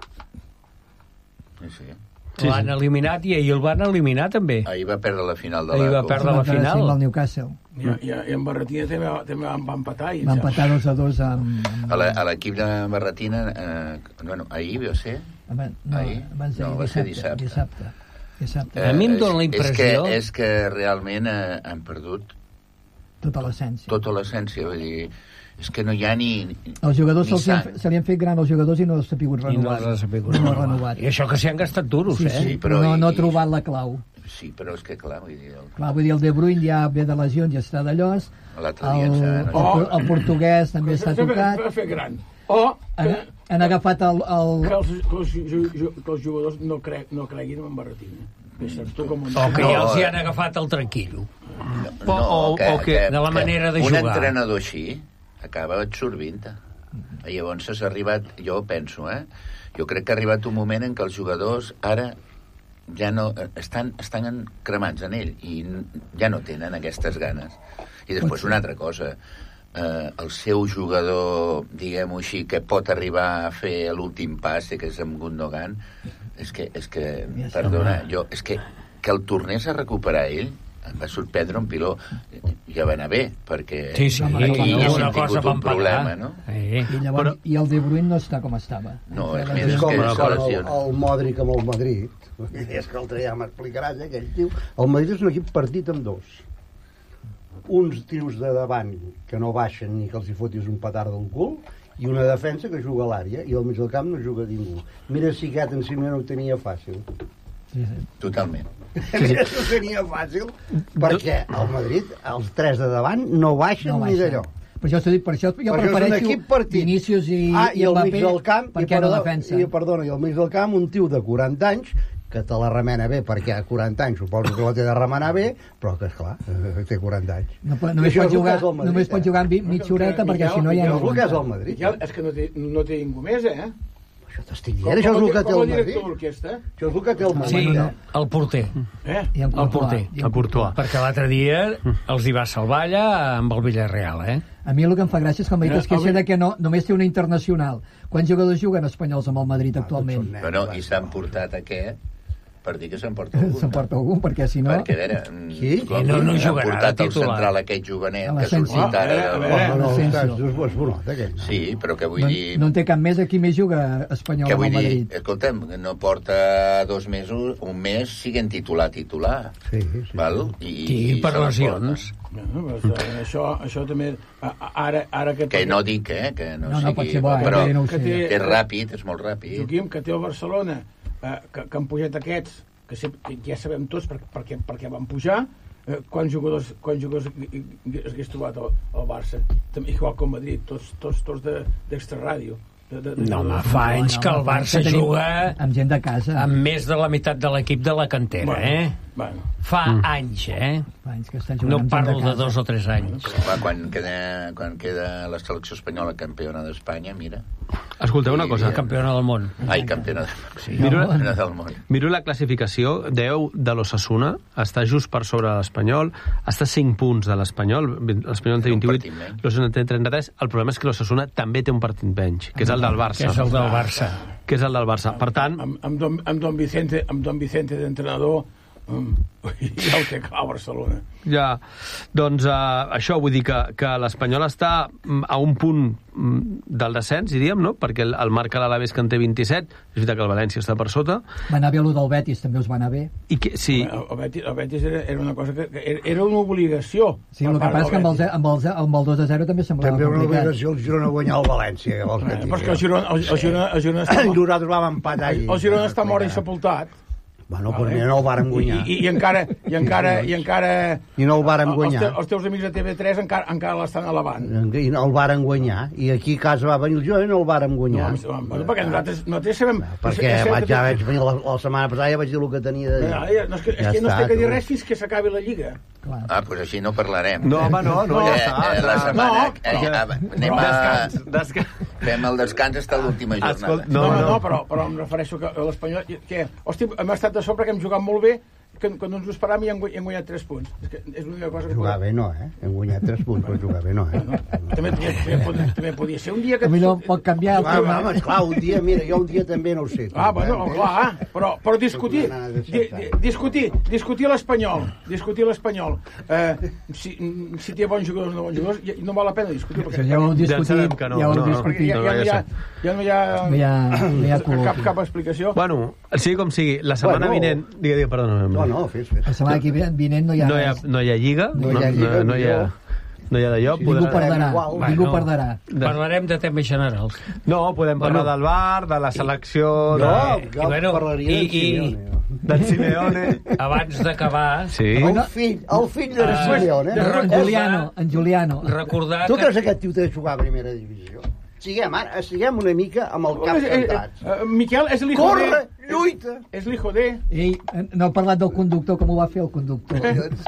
Sí, sí. L'han sí, sí. eliminat i ahir el van eliminar també. Ahir va perdre la final de la... Ahir va perdre la final. Sí, amb el Newcastle. I, i, i en Barretina també, també va empatar. Va empatar dos a dos amb... A l'equip de Barretina, eh, bueno, ahir va ser... No, ahir? Abans no, va ser dissabte. dissabte. dissabte. Eh, a mi em dóna la impressió... És que, és que realment eh, han perdut... Tota l'essència. Tota l'essència, vull dir... És que no hi ha ni... Els jugadors ni se, li se li han fet gran als jugadors i no els ha sapigut renovar. I no els ha sapigut no renovar. I això que s'hi han gastat duros, sí, eh? Sí, però no, no ha trobat la clau. Sí, però és que clar, vull dir... El... Clar, vull dir, el De Bruyne ja ve de lesions, ja està d'allòs. L'altre dia... El, el, el, el portuguès també està tocat. S'ha fet gran. O... Han, han agafat el... el... Que, els, que, els, que els jugadors no, cre, no creguin en Barretina. Com un... O que ja els hi han agafat el tranquil·lo. No, no o, que, o que, que de la manera de un jugar. Un entrenador així acaba absorbint-te. I llavors s'ha arribat, jo penso, eh? Jo crec que ha arribat un moment en què els jugadors ara ja no... Estan, estan cremats en ell i ja no tenen aquestes ganes. I després una altra cosa, eh, el seu jugador, diguem-ho així, que pot arribar a fer l'últim passe, que és amb Gundogan, és que, és que perdona, jo, és que que el tornés a recuperar ell em va sorprendre un piló. Ja va anar bé, perquè sí, sí, aquí hi ha una cosa tingut un problema, no? Eh. I, llavors, Però... I el De Bruyne no està com estava. No, és més, és com, que com el, el Modric amb el Madrid. És que l'altre ja m'explicaràs, eh, aquell tio. El Madrid és un equip partit amb dos. Uns tios de davant que no baixen ni que els hi fotis un petard del cul, i una defensa que juga a l'àrea, i al mig del camp no juga ningú. Mira si aquest en Simeone ho tenia fàcil. Sí, sí. Totalment. Sí. Això seria fàcil, perquè al Madrid els tres de davant no baixen, no baixen. ni d'allò. Per això, per això jo perquè prefereixo Vinícius i, ah, i, i al Mbappé mig del camp, perquè i, no defensa. I, perdona, i al mig del camp un tio de quaranta anys que te la remena bé, perquè a quaranta anys suposo que la té de remenar bé, però que, esclar, té quaranta anys. No, només pot jugar, Madrid, només pot jugar amb mitja horeta, perquè si no hi ha... Això és el que és el Madrid. Miquel, és que no té, no té ningú més, eh? Això t'estic dient, això és el que té el Madrid. Això és el que té el Madrid. Sí, el porter. Eh? I el porter. El Courtois. Perquè l'altre dia els hi va salvar allà amb el Villarreal, eh? A mi el que em fa gràcia és que el Madrid es queixa de que no, només té una internacional. Quants jugadors juguen espanyols amb el Madrid actualment? Bueno, i s'han portat aquest per dir que s'emporta algun. S'emporta algun, perquè si no... Perquè, a veure, sí? I no, no jugarà portat el central aquest jovenet que ha sortit ara. Sí, però que vull dir... No en té cap més, aquí més juga espanyol amb el Madrid. Escolta'm, no porta dos mesos, un mes siguent titular, titular. Sí, sí. Val? I, sí, per lesions. No, això, això també... Ara, ara que... Que no dic, eh, que no, no, no sigui... Bo, però no que, té, que és ràpid, és molt ràpid. Joaquim, que té el Barcelona, eh, que, que han pujat aquests, que, se, que ja sabem tots per, per, què, per què van pujar, eh, quants jugadors, quants jugadors hagués trobat el, el Barça? També, igual com Madrid, tots, tots, tots d'extraràdio. De, de, de, no, home, fa anys no, que el Barça juga amb gent de casa, amb més de la meitat de l'equip de la cantera, bueno, eh? Bueno. Fa mm. anys, eh? Fa anys que estan jugant. No parlo de dos o tres anys. Va, quan, queda, quan queda la selecció espanyola campiona d'Espanya, mira... Escolteu una cosa. Campiona del món. Ai, campiona, sí, miro, campiona del món. Miro la classificació. deu de l'Osasuna, està just per sobre l'Espanyol, està a cinc punts de l'Espanyol, l'Espanyol té vint-i-vuit, l'Osasuna té trenta-tres. El problema és que l'Osasuna també té un partit menys, que és el del Barça. Que és el del Barça. Que és el del Barça. Per tant... Amb, amb, don, amb Don Vicente, amb Don Vicente d'entrenador, um, ja ho té clar, Barcelona. Ja, doncs uh, això, vull dir que, que l'Espanyol està a un punt del descens, diríem, no? Perquè el, el marca l'Alaves, que en té vint-i-set, és veritat que el València està per sota. Va anar bé el del Betis, també us va anar bé. I que, sí. El, el Betis, el Betis era, era una cosa que, que era una obligació. Sí, el que passa és que amb el, amb, el, amb el dos a zero també semblava també complicat. També una obligació el Girona guanyar el València. El eh, però és que el Girona, el, el Girona, el Girona està... Nosaltres vam empatar. El, el Girona està mort i sepultat. Bueno, però vale. No el vàrem guanyar. I, i, i encara... I encara, i encara I no el vàrem guanyar. Els, te, els teus amics de T V tres encara, encara l'estan elevant. I no el vàrem guanyar. I aquí a casa va venir el jo i no el vàrem guanyar. No, bueno, perquè nosaltres, nosaltres sabem... Perquè vaig, ja vaig venir la, la setmana passada, ja vaig dir el que tenia de dir. Ja, ja, no, és que, és ja que no es té que dir res fins que s'acabi la Lliga. Clar. Ah, doncs pues així no parlarem. No, home, no, no, ja està. Eh, la setmana... No, eh, no, anem a... Descans, descans. Fem el descans fins a l'última jornada. Escolt, no, no, no, però, però em refereixo que l'Espanyol... Que, hosti, hem estat de sobre que hem jugat molt bé, que quan ens ho esperàvem i hem, hem guanyat tres punts. És, que és l'única cosa que... Jugar bé no, eh? Hem guanyat tres punts, però jugar bé no, eh? No, no. També, també, podia, també podia ser un dia que... A mi no pot canviar el tema. Ah, esclar, un dia, mira, jo un dia també no ho sé. Ah, bueno, clar, però, però discutir, di, di, discutir, discutir l'Espanyol, discutir l'Espanyol, eh, si, si té bons jugadors o no bons jugadors, no val la pena discutir. Perquè ja ho hem discutit, ja ho hem discutit. Ja no hi ha, ja no hi ha, no hi ha, no hi ha cap, cap explicació. Bueno, sigui com sigui, la setmana bueno, vinent... Digue, digue, perdona. No, no, fes, fes. La setmana que vinent no hi ha... No hi ha, no hi ha lliga, no hi ha, lliga, no, no hi ha, no hi ha d'allò. Sí, ningú perdrà, ningú perdrà. Parlarem de temes generals. No, podem parlar del bar, de la selecció... No, de... jo bueno, parlaria del Simeone. Del Simeone. Abans d'acabar... Sí. El fill, el fill de uh, Simeone. En Juliano, en Juliano. Recordar tu creus que aquest tio té de jugar a primera divisió? Siguem, ara, siguem una mica amb el cap centrats. Eh, eh, Miquel, és l'hijo de... Corre, lluita! És l'hijo de... Ei, no ha parlat del conductor, com ho va fer el conductor.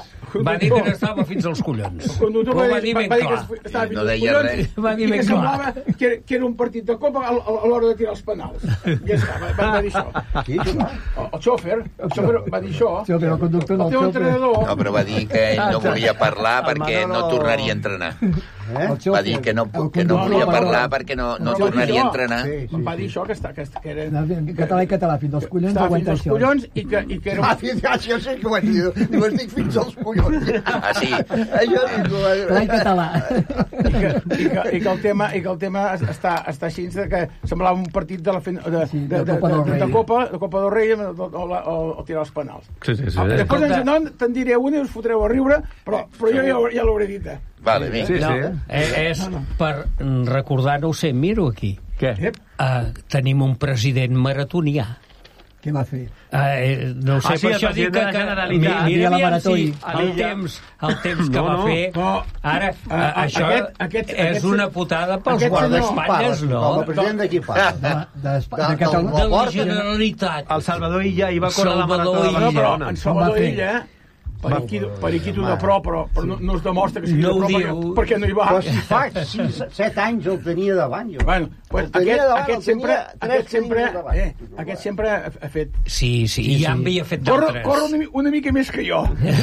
Va dir que n'estava fins als collons. El conductor va, va dir ben clar. Estava fins als collons va dir i ben que clar. semblava que, que era un partit de copa a, a l'hora de tirar els penals. Ja està, va, va dir això. Qui? El, el xòfer, el xòfer va dir això. Sí, el conductor no, el teu entrenador... No, però va dir que ell no volia parlar perquè no tornaria a entrenar. Eh? Va dir que no, que no volia parlar perquè no, no tornaria a entrenar. Sí, sí, va dir això, que, està, que, que era... Català i català, fins als collons aguanta això. Fins als collons i que, i que era... Ah, fins, ah, jo sé que ho has dit. Diu, estic fins als collons. Ah, sí? Això dic... Català i català. I que, i que, i que el tema, i que el tema està, està així de que semblava un partit de la fin, de, sí, de, de, de, de, de, Copa, de Copa del Rei o, o, o, o tirar els penals. Sí, sí, sí. Ah, després ens, no, te'n diré una i us fotreu a riure, però, però jo ja, ja l'hauré dit. Eh? Vale, bé. Sí, sí. No, és per recordar, no ho sé, miro aquí. Què? Uh, tenim un president maratonià. Què va fer? Uh, no ho sé, ah, sí, per això dic que... que mira, mira la marató sí, el, temps, el temps que no, va no. fer... No. Ara, uh, uh, això aquest, aquest, és aquest, una putada pels guardaespatlles, no? Com a president de qui parla? De, de, de, de, de, de la Generalitat. El Salvador Illa hi va córrer la marató de Barcelona. Barcelona. En Salvador Illa, periquito, periquito de pro, però, però no, no es demostra que sigui no de pro perquè, perquè no hi va. Però si fa sis, set anys el tenia davant, jo. Bueno, pues tenia aquest, davant, aquest sempre, aquest sempre, eh, aquest sempre ha, ha fet... Sí, sí, sí, ja en havia fet d'altres. d'altres. Corre una, una mica més que jo.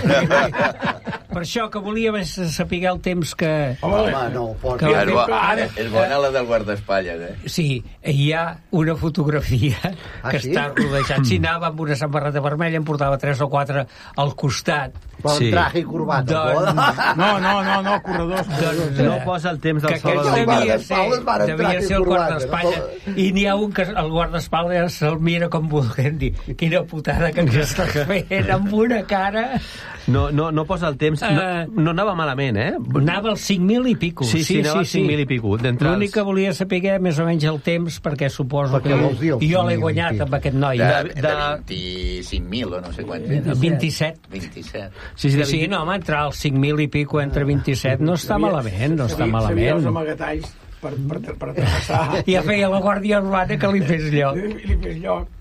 Per això que volia més saber el temps que... Home, Home no, pot. Que és, bo, és bona la del guardaespatlles, eh? Sí, hi ha una fotografia ah, que sí? està rodejat. Si anava amb una samarreta vermella, em portava tres o quatre al costat. Però sí. Traje i corbata. Doncs... No, no, no, no, corredors. corredors. No posa el temps del Salvador. Que devia ser, devia ser el guardaespatlles. No? I n'hi ha un que el guardaespatlles se'l mira com volent dir quina putada que ens estàs fent amb una cara... No, no, no posa el temps. No, no anava malament, eh? Anava als cinc mil i pico. Sí, sí, sí, anava als cinc mil i pico. L'únic que volia saber més o menys el temps, perquè suposo perquè que jo l'he guanyat amb aquest noi. De, de, de vint-i-cinc mil o no sé quant. vint-i-set. vint-i-set. Sí, sí, sí, no, home, entrar als cinc mil i pico entre vint-i-set no està malament, no està malament. Sabia els amagatalls per, per, per travessar. Ja feia la Guàrdia Urbana que li fes lloc. Li fes lloc.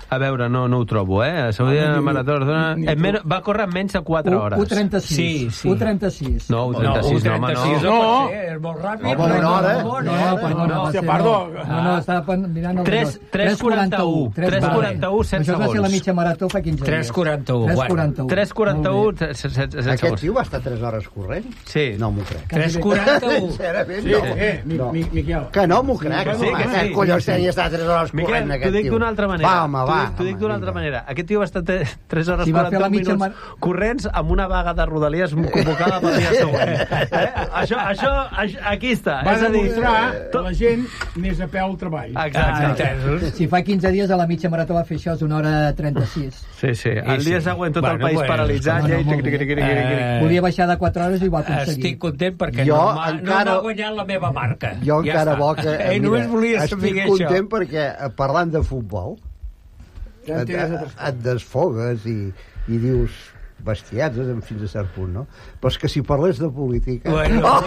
A veure, no, no ho trobo, eh? Saudita Marató va córrer menys de quatre hores. u trenta-sis. Sí, sí. u trenta-sis. No, u trenta-sis, no, home, no. No, és molt ràpid. No, una hora. No, perdona. Hòstia, perdó. No, no, estava mirant el tres quaranta-u. tres quaranta-u, set segons. Això va ser la mitja marató fa quinze dies. tres quaranta-u. tres quaranta-u, set segons. Aquest tio va estar tres hores corrent? Sí. No m'ho crec. tres quaranta-u. Sí, eh, Miquel. Que no m'ho crec. Sí, que sí. Collons, tenia estar tres hores corrent, aquest tio. T'ho dic d'una altra manera. Va, home, va. T'ho dic d'una altra manera. Aquest tio va estar tres hores Si va fer quaranta la mitja minuts mar- corrents amb una vaga de Rodalies convocada pel dia següent. Eh? Això, això, això, aquí està. Va És a dir, demostrar que la gent anés a peu al treball. Exacte. Si fa quinze dies a la mitja marató va fer això, és una hora trenta-sis. Sí, sí. El dia següent tot el Bueno, país bueno, paralitzat. bueno, i- molt bé. Eh, Volia baixar de quatre hores i ho va aconseguir. Estic content perquè Jo no m'ha no encara- m'ha guanyat la meva marca. Jo Ja encara està. bo que... Eh, només volia estic saber això. content perquè, eh, parlant de futbol, Ja et, tens et, et desfogues i, i dius bestietes fins a cert punt, no? Però és que si parlés de política... Bueno, Oh!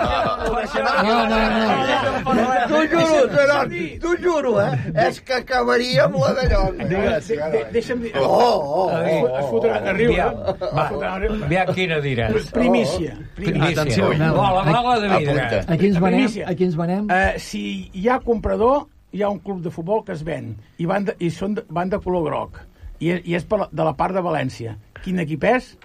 No, no, no. T'ho juro, Gerard, t'ho juro, eh? És que acabaria amb la d'allò. Deixa'm dir... Oh, oh, Es fotran a riure. Aviam, aviam quina diràs. Primícia. Primícia. Atenció. Bola, bola de vidre. A qui ens venem? Primícia. A qui ens venem? Eh, si hi ha comprador, hi ha un club de futbol que es ven i van de, i són de, van de color groc i, i és per la, de la part de València. Quin equip és?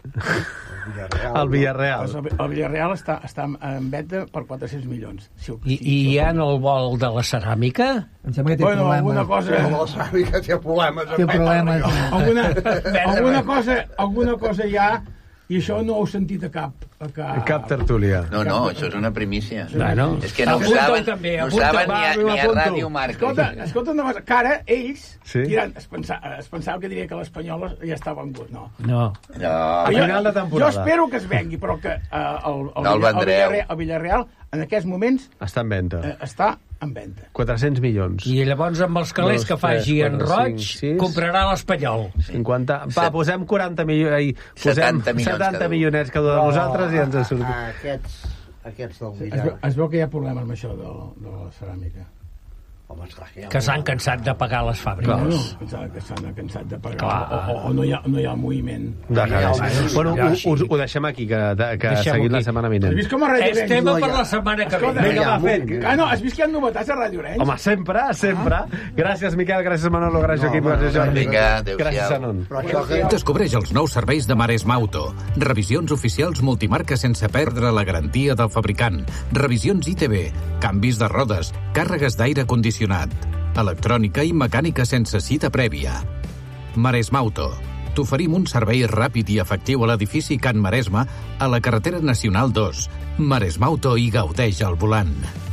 El Villarreal. Pues el, el Villarreal està, està en venda per quatre-cents milions. Si ho, I, I hi ha en el vol de la ceràmica? Em sembla que té bueno, problemes. alguna cosa... No sabi que té problemes. Té problemes. alguna, alguna, cosa, alguna cosa hi ha i això no ho he sentit a cap... A cap, Cap tertúlia. No, no, això és una primícia. Bueno, és que no ho apunta-ho saben, també, no ho apunta-ho, saben va, ni a, jo ni a apunto. Ràdio Marca. Escolta, escolta una cosa, que ara ells Sí? tirant, es, pensa, es pensava que diria que l'Espanyol ja estava en gust. No. No. No, A jo, final de temporada. Jo espero que es vengui, però que uh, el, el, No el Villa- el, vendreu. Villarreal, el Villarreal en aquests moments Està en venda. uh, està en venda. quatre-cents milions. I llavors amb els calés Dos, que faci tres, en quatre, roig, cinc, sis. comprarà l'Espanyol. cinquanta... Va, posem quaranta milions... Ai, posem setanta milions setanta cada un. milionets cada un de nosaltres i ens en sortim. Aquests, aquests del Es veu, Villar. es veu que hi ha problemes amb això de, de la ceràmica. Home, esclar, que hi ha Que s'han cansat de pagar les fàbriques. No, no, que s'han cansat de pagar, o, o, o no, hi ha, no hi ha moviment. De cares. Bueno, ja, ho, sí. us, ho deixem aquí, que, que Deixem-ho seguim la aquí. setmana Has vinent. vist com a Ràdio És Orenys tema no hi per ha? la setmana que Escolta, ve. Vinga, va, amunt. fent. Ah, no, has vist que hi ha novetats a Ràdio Orenys? Home, sempre, sempre. Gràcies, Miquel, gràcies, Manolo, gràcies, No, Joaquim, home, gràcies, Jordi. vinga, adéu-siau. Gràcies, Anon. Però això que... Descobreix els nous serveis de Maresma Auto. Revisions oficials multimarca sense perdre la garantia del fabricant. Revisions I T B, canvis de rodes, càrregues d'aire condicionat, electrònica i mecànica sense cita prèvia. Maresma Auto. T'oferim un servei ràpid i efectiu a l'edifici Can Maresma a la carretera nacional dos. Maresma Auto i gaudeix al volant.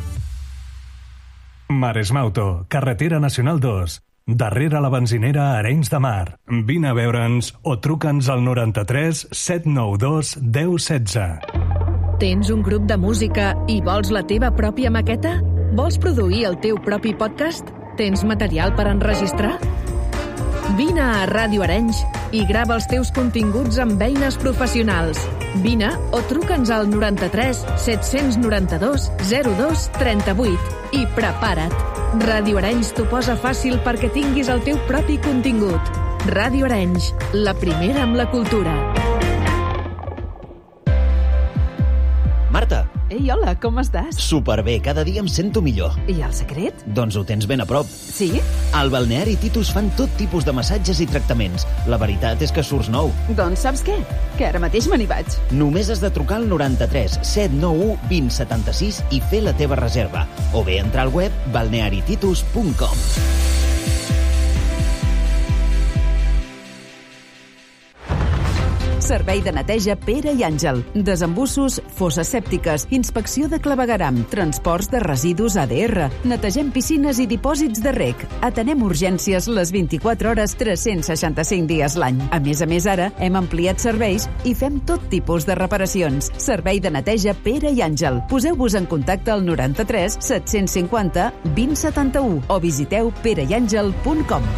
Maresmauto, carretera nacional dos. Darrere la benzinera a Arenys de Mar. Vine a veure'ns o truca'ns al noranta-tres set nou dos deu setze. Tens un grup de música i vols la teva pròpia maqueta? Vols produir el teu propi podcast? Tens material per enregistrar? Vine a Ràdio Arenys i grava els teus continguts amb eines professionals. Vine o truca'ns al noranta-tres set noranta-dos zero dos trenta-vuit i prepara't. Ràdio Arenys t'ho posa fàcil perquè tinguis el teu propi contingut. Ràdio Arenys, la primera amb la cultura. Marta, Ei, hola, com estàs? superbé, cada dia em sento millor. I el secret? Doncs ho tens ben a prop. Sí? Al Balneari Titus fan tot tipus de massatges i tractaments. La veritat és que surts nou. Doncs saps què? Que ara mateix me n'hi vaig. Només has de trucar al noranta-tres set nou u vint setanta-sis i fer la teva reserva. O bé entrar al web balnearititus punt com. Servei de neteja Pere i Àngel. Desembussos, fosses sèptiques, inspecció de clavegueram, transports de residus A D R, netegem piscines i dipòsits de rec. Atenem urgències les vint-i-quatre hores, tres-cents seixanta-cinc dies l'any. A més a més, ara hem ampliat serveis i fem tot tipus de reparacions. Servei de neteja Pere i Àngel. Poseu-vos en contacte al noranta-tres set cinquanta vint setanta-u o visiteu pere i àngel punt com.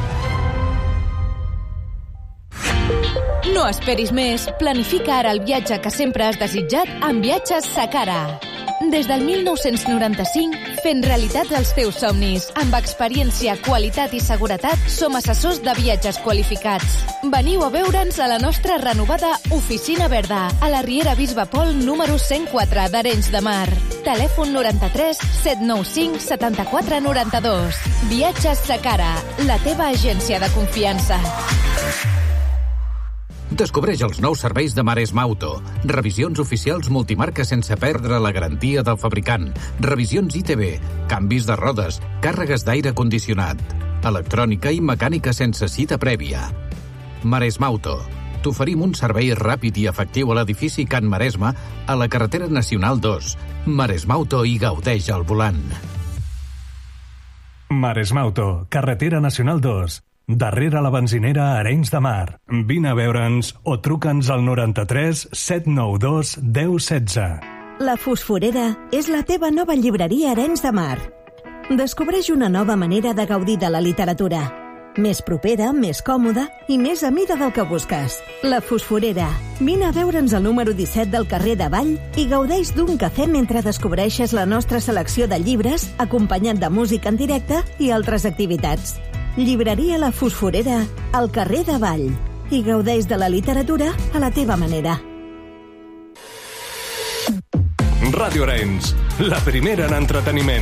No esperis més. Planifica ara el viatge que sempre has desitjat amb Viatges Sakara. Des del mil nou-cents noranta-cinc, fent realitat els teus somnis. Amb experiència, qualitat i seguretat, som assessors de viatges qualificats. Veniu a veure'ns a la nostra renovada Oficina Verda, a la Riera Bisbe Pol número cent quatre d'Arenys de Mar. Telèfon noranta-tres set nou cinc setanta-quatre noranta-dos. Viatges Sacara, la teva agència de confiança. Descobreix els nous serveis de Maresma Auto. Revisions oficials multimarca sense perdre la garantia del fabricant. Revisions I T B, canvis de rodes, càrregues d'aire condicionat, electrònica i mecànica sense cita prèvia. Maresma Auto. T'oferim un servei ràpid i efectiu a l'edifici Can Maresma a la carretera nacional dos. Maresma Auto i gaudeix al volant. Maresma Auto, carretera nacional dos. Darrere la benzinera Arenys de Mar. Vine a veure'ns o truca'ns al noranta-tres set nou dos deu setze. La Fosforera és la teva nova llibreria Arenys de Mar. Descobreix una nova manera de gaudir de la literatura. Més propera, més còmoda i més a mida del que busques. La Fosforera. Vine a veure'ns al número disset del carrer de Vall i gaudeix d'un cafè mentre descobreixes la nostra selecció de llibres, acompanyat de música en directe i altres activitats. Llibreria La Fosforera, al carrer de Vall. I gaudeix de la literatura a la teva manera. Ràdio Arenys, la primera en entreteniment.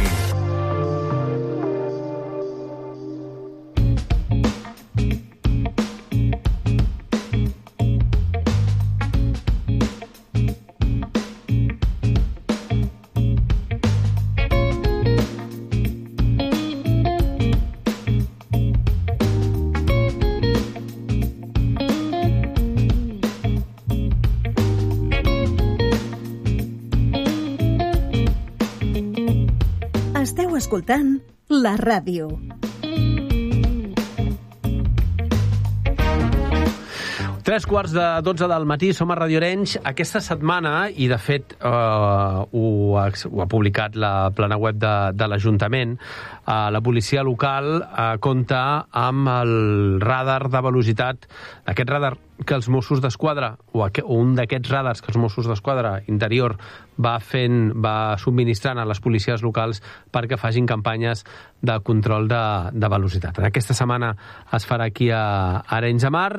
Esteu escoltant la ràdio. Tres quarts de dotze del matí, som a Ràdio Arenys. Aquesta setmana, i de fet eh, ho, ha, ho ha publicat la plana web de, de l'Ajuntament, eh, la policia local eh, compta amb el radar de velocitat, aquest radar que els Mossos d'Esquadra, o, aqu o un d'aquests radars que els Mossos d'Esquadra interior va fent, va subministrant a les policies locals perquè facin campanyes de control de, de velocitat. Aquesta setmana es farà aquí a Arenys de Mar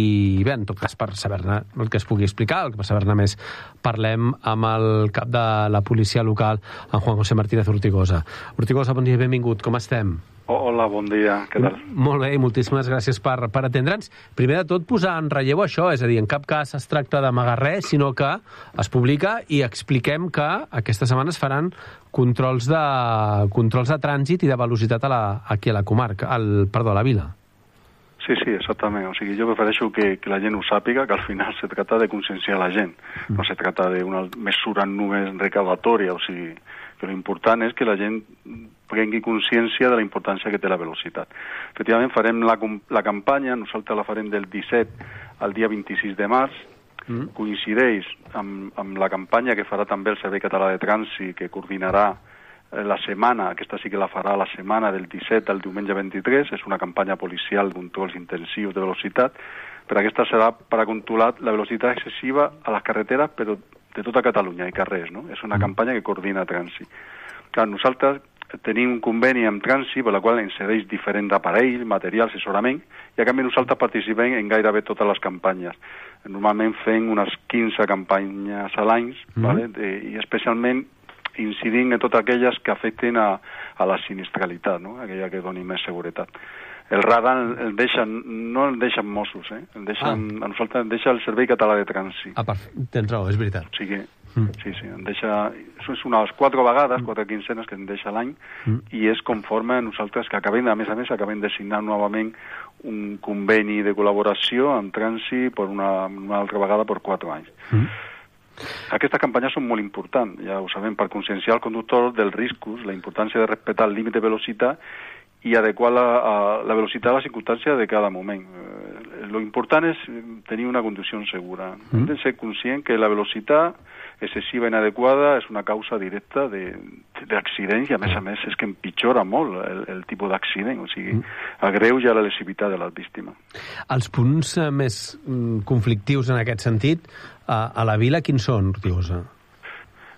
i bé, en tot cas, per saber-ne el que es pugui explicar, el que per saber-ne més, parlem amb el cap de la policia local, en Juan José Martínez Ortigosa. Ortigosa, bon dia, benvingut, com estem? Hola, bon dia, què tal? Molt bé, i moltíssimes gràcies per, per atendre'ns. Primer de tot, posar en relleu això, és a dir, en cap cas es tracta d'amagar res, sinó que es publica i expliquem que aquesta setmana es faran controls de, controls de trànsit i de velocitat a la, aquí a la comarca, al, perdó, a la vila. Sí, sí, exactament. O sigui, jo prefereixo que, que la gent ho sàpiga, que al final se tracta de conscienciar la gent. No se tracta d'una mesura només recaudatòria, o sigui, que l'important és que la gent prengui consciència de la importància que té la velocitat. Efectivament, farem la, la campanya, nosaltres la farem del disset al dia vint-i-sis de març, mm. coincideix amb, amb la campanya que farà també el Servei Català de Trànsit, que coordinarà la setmana, aquesta sí que la farà la setmana del disset al diumenge vint-i-tres, és una campanya policial de controls intensius de velocitat, però aquesta serà per a controlar la velocitat excessiva a les carreteres, però de tota Catalunya i carrers, no? És una campanya que coordina trànsit. Clar, nosaltres tenim un conveni amb trànsit per la qual ens cedeix diferents aparells, material, assessorament, i a canvi nosaltres participem en gairebé totes les campanyes. Normalment fem unes quinze campanyes a l'any, mm. ¿vale? I especialment incidint en totes aquelles que afecten a, a la sinistralitat, no? Aquella que doni més seguretat. El radar el deixen, no el deixen Mossos, eh? El deixen, ah. A nosaltres el deixa el Servei Català de Trànsit. Ah, tens raó, és veritat. O sigui, mm. sí, sí, en deixa... És unes quatre vegades, quatre quinzenes que en deixa l'any, mm. i és conforme a nosaltres que acabem, a més a més, acabem de signar novament un conveni de col·laboració amb Trànsit per una, una altra vegada per quatre anys. Mm. Aquestes campanyes són molt importants, ja ho sabem, per conscienciar el conductor dels riscos, la importància de respectar el límit de velocitat i adequar la, a, la velocitat a la circumstància de cada moment. Eh, lo important és tenir una conducció segura. Mm. Hem de ser conscient que la velocitat excessiva i inadequada és una causa directa d'accidents i, a més a més, és que empitjora molt el, el tipus d'accident, o sigui, mm. agreuja la lesivitat de la víctima. Els punts eh, més mm, conflictius en aquest sentit, a, a la vila, quins són, Ortigosa?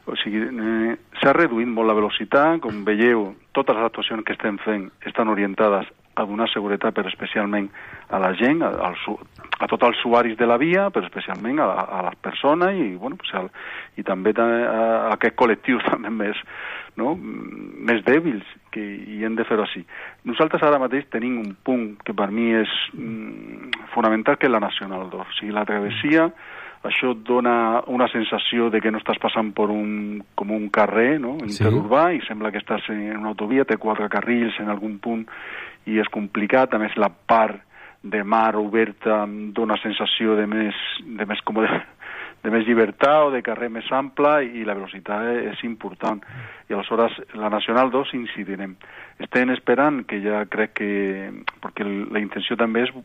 O sigui, eh, s'ha reduït molt la velocitat, com veieu, totes les actuacions que estem fent estan orientades a donar seguretat, però especialment a la gent, a, a, a tots els usuaris de la via, però especialment a, a les persones i, bueno, pues, a, i també a, a aquests col·lectius també més, no? més dèbils, que hi hem de fer-ho així. Nosaltres ara mateix tenim un punt que per mi és mm, fonamental, que és la Nacional dos. O sigui, la travessia, això et dona una sensació de que no estàs passant per un, com un carrer, no? interurbà, sí. i sembla que estàs en una autovia, té quatre carrils en algun punt, i és complicat. A més, la part de mar oberta dona sensació de més, de més, com de, de més llibertat o de carrer més ample, i la velocitat és important. I aleshores la Nacional dos incidirem. Estem esperant, que ja crec que... perquè la intenció també és...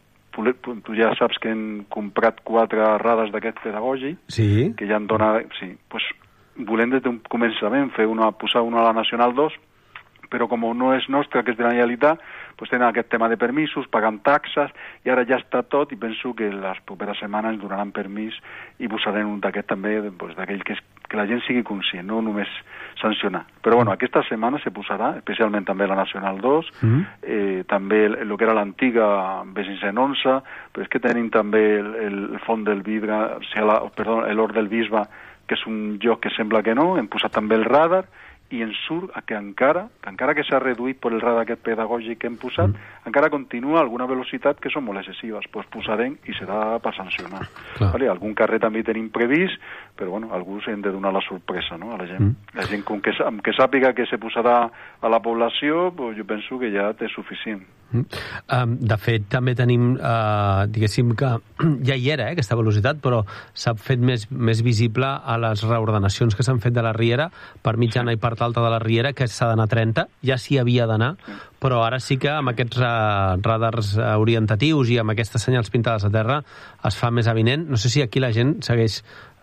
Tu ja saps que hem comprat quatre radars d'aquest pedagògic, sí. que ja en dona... Sí, pues, volem des d'un començament fer una, posar una a la Nacional dos, però com no és nostra, que és de la Generalitat, pues tenen aquest tema de permisos, pagant taxes, i ara ja està tot, i penso que les properes setmanes ens donaran permís i posarem un d'aquest també, pues, d'aquell que, és, que la gent sigui conscient, no només sancionar. Però bueno, aquesta setmana se posarà, especialment també la Nacional dos, mm. eh, també el, el que era l'antiga B cinc cents onze, però és que tenim també el, el font del vidre, o sigui, la, perdó, l'Hort del Bisbe, que és un lloc que sembla que no, hem posat també el radar, i ens surt que encara que encara que s'ha reduït per el radar aquest pedagògic que hem posat, mm. encara continua alguna velocitat que són molt excessives, doncs posarem i serà per sancionar. Vale? Algun carrer també tenim previst, però bueno, alguns hem de donar la sorpresa, no? A la gent. Mm. La gent com que, que sàpiga que se posarà a la població, pues jo penso que ja té suficient. Mm. Um, de fet, també tenim, uh, diguéssim que ja hi era, eh, aquesta velocitat, però s'ha fet més, més visible a les reordenacions que s'han fet de la Riera, per mitjana sí. i part alta de la Riera, que s'ha d'anar a trenta, ja s'hi havia d'anar, sí. però ara sí que amb aquests uh, radars uh, orientatius i amb aquestes senyals pintades a terra es fa més avinent. No sé si aquí la gent segueix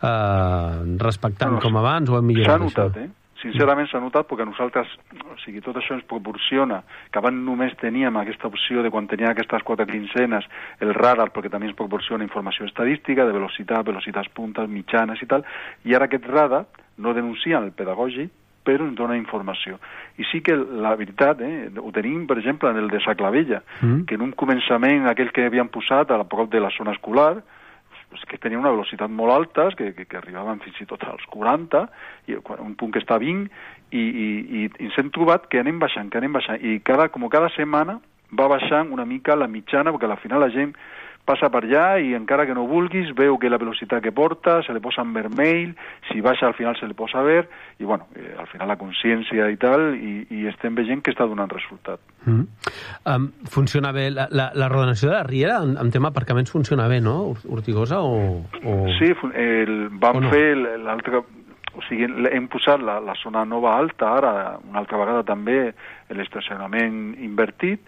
uh, respectant no, no, com abans o hem millorat. S'ha notat, eh? Sincerament s'ha notat, perquè nosaltres, o sigui, tot això ens proporciona, que abans només teníem aquesta opció de quan tenia aquestes quatre quinzenes, el radar, perquè també ens proporciona informació estadística, de velocitat, velocitats puntes, mitjanes i tal, i ara aquest radar no denuncia el pedagògic, però ens dona informació. I sí que la veritat, eh, ho tenim, per exemple, en el de Sa Clavella, mm. que en un començament, aquell que havien posat a prop de la zona escolar, pues, que tenien una velocitat molt alta, que, que, que arribaven fins i tot als quaranta, i un punt que està a vint, i, i, i ens hem trobat que anem baixant, que anem baixant, i cada, com cada setmana va baixant una mica la mitjana, perquè al final la gent passa per allà i encara que no vulguis, veu que la velocitat que porta, se li posa en vermell, si baixa al final se li posa verd, i bueno, eh, al final la consciència i tal, i, i estem veient que està donant resultat. Mm. Um, funciona bé, la, la, la reordenació de la Riera, en, en tema aparcaments, funciona bé, no, Ortigosa? O, o... Sí, el, vam no? fer l'altre... O sigui, hem posat la, la zona nova alta, ara, una altra vegada també, l'estacionament invertit,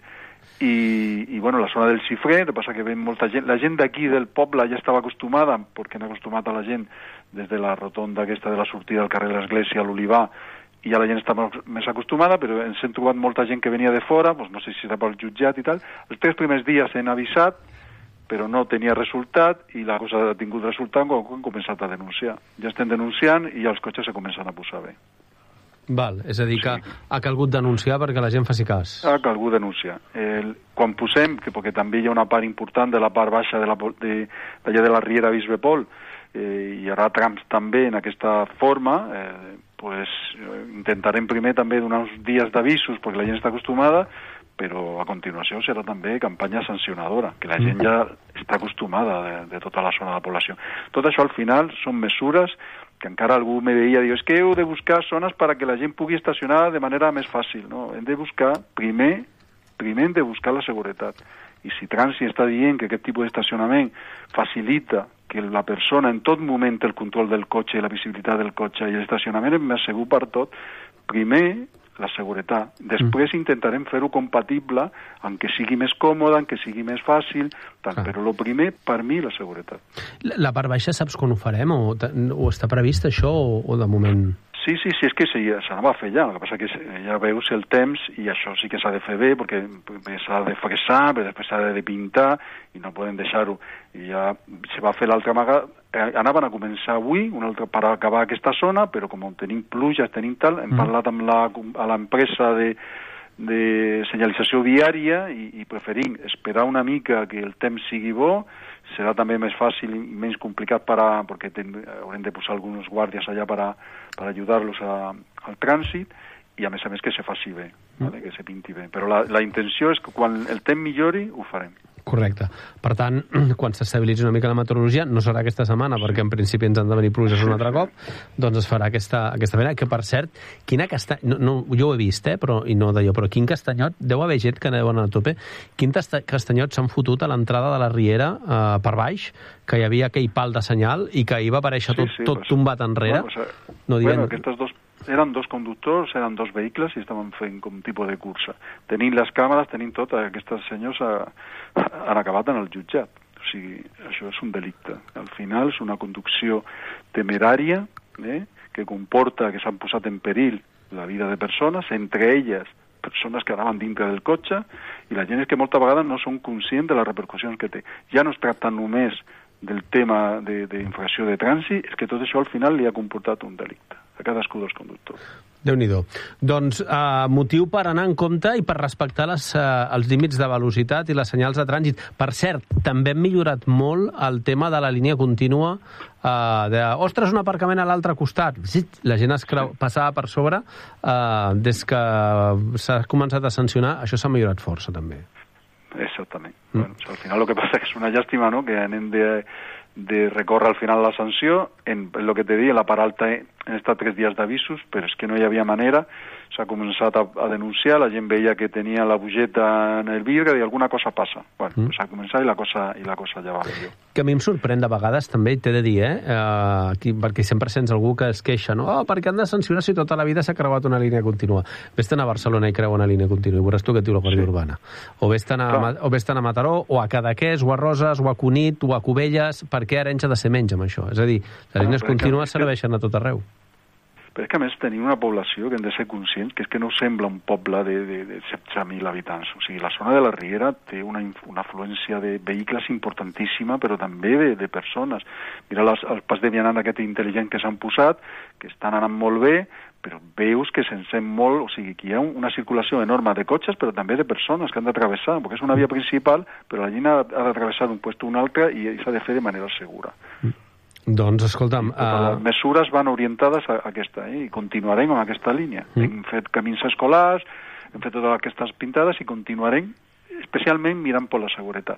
i, i bueno, la zona del Xifrer, el que passa que ven molta gent, la gent d'aquí del poble ja estava acostumada, perquè han acostumat a la gent des de la rotonda aquesta de la sortida del carrer de l'Església a l'Olivar, i ja la gent està més acostumada, però ens hem trobat molta gent que venia de fora, doncs no sé si era pel jutjat i tal. Els tres primers dies hem avisat, però no tenia resultat, i la cosa ha tingut resultat quan hem començat a denunciar. Ja estem denunciant i ja els cotxes se comencen a posar bé. Val, és a dir, que sí. ha calgut denunciar perquè la gent faci cas. Ha calgut denunciar. El, quan posem, que perquè també hi ha una part important de la part baixa de la, de, d'allà de la Riera Bisbepol, eh, hi haurà trams també en aquesta forma, eh, pues, intentarem primer també donar uns dies d'avisos perquè la gent està acostumada, però a continuació serà també campanya sancionadora, que la gent ja està acostumada de, de tota la zona de la població. Tot això al final són mesures que encara algú me deia, diu, és que heu de buscar zones per a que la gent pugui estacionar de manera més fàcil, no? Hem de buscar, primer, primer hem de buscar la seguretat. I si Trànsit està dient que aquest tipus d'estacionament facilita que la persona en tot moment té el control del cotxe, la visibilitat del cotxe i l'estacionament és més segur per tot, primer la seguretat. Després mm. intentarem fer-ho compatible en que sigui més còmode, en que sigui més fàcil, tant, ah. però el primer, per mi, la seguretat. La, la part baixa saps quan ho farem? O, o està previst això o, o de moment? Sí, sí, sí, és que s'anava a fer ja. El que passa que ja veus el temps i això sí que s'ha de fer bé perquè s'ha de fresar, però després s'ha de pintar i no podem deixar-ho. I ja se va fer l'altra vegada. anaven a començar avui, un altre per acabar aquesta zona, però com tenim pluges, tenim tal, hem mm. parlat amb la, a l'empresa de, de senyalització viària i, i preferim esperar una mica que el temps sigui bo, serà també més fàcil i menys complicat per a, perquè ten, haurem de posar alguns guàrdies allà per, a, per ajudar-los a, al trànsit, i a més a més que se faci bé, mm. vale? Que se pinti bé. Però la, la intenció és que quan el temps millori ho farem. Correcte. Per tant, quan s'estabilitzi una mica la meteorologia, no serà aquesta setmana, perquè en principi ens han de venir pluges un altre cop, doncs es farà aquesta, aquesta feina, que per cert, quina castanya... No, no, jo ho he vist, eh, però, i no d'allò, però quin castanyot, deu haver gent que aneu a tope, quin castanyot s'han fotut a l'entrada de la Riera eh, per baix, que hi havia aquell pal de senyal i que ahir va aparèixer tot, sí, sí, tot pues, tombat enrere. Bueno, o sea, no dient... bueno, aquestes dos eren dos conductors, eren dos vehicles i estaven fent com tipus de cursa. Tenint les càmeres, tenint tot, aquests senyors ha, han acabat en el jutjat. O sigui, això és un delicte. Al final és una conducció temerària, eh, que comporta que s'han posat en perill la vida de persones, entre elles persones que anaven dintre del cotxe, i la gent és que molta vegada no són conscients de les repercussions que té. Ja no es tracta només del tema d'infracció de, de trànsit, és que tot això al final li ha comportat un delicte a cadascú dels conductors. Déu-n'hi-do. Doncs eh, motiu per anar en compte i per respectar les, eh, els límits de velocitat i les senyals de trànsit. Per cert, també hem millorat molt el tema de la línia contínua, eh, de, ostres, un aparcament a l'altre costat. La gent es creu, passava per sobre. Eh, des que s'ha començat a sancionar, això s'ha millorat força, també. Exactament. Mm. Bueno, o sea, al final lo que pasa es que es una llástima, ¿no?, que anem de, de recórrer al final la sanció, en, en lo que te di, en la part alta han estat tres dies d'avisos, però és que no hi havia manera, s'ha començat a, a denunciar, la gent veia que tenia la bugeta en el vidre i alguna cosa passa. Bueno, mm. pues s'ha començat i la cosa, i la cosa ja va millor. Que a mi em sorprèn de vegades també, t'he de dir, eh, uh, aquí, perquè sempre sents algú que es queixa, no? Oh, perquè han de sancionar si tota la vida s'ha creuat una línia contínua. Vés-te'n a Barcelona i creua una línia contínua i veuràs tu què et diu la Guàrdia sí. Urbana. O vés-te'n a, o vés-te'n a Mataró, o a Cadaqués, o a Roses, o a Cunit, o a Cubelles, perquè Arenys ha de ser menys amb això. És a dir, les línies ah, contínues serveixen a tot arreu. Però és que, a més, tenim una població que hem de ser conscients que és que no sembla un poble de, de, de setze mil habitants. O sigui, la zona de la Riera té una, una afluència de vehicles importantíssima, però també de, de persones. Mira les, els pas de vianant aquest intel·ligent que s'han posat, que estan anant molt bé, però veus que se'n sent molt, o sigui, que hi ha una circulació enorme de cotxes, però també de persones que han de travessar, perquè és una via principal, però la gent ha, ha de travessar d'un lloc a un altre i s'ha de fer de manera segura. Mm. Doncs, escolta'm... Uh... Les mesures van orientades a aquesta, eh? I continuarem amb aquesta línia. Mm. Hem fet camins escolars, hem fet totes aquestes pintades i continuarem, especialment mirant per la seguretat.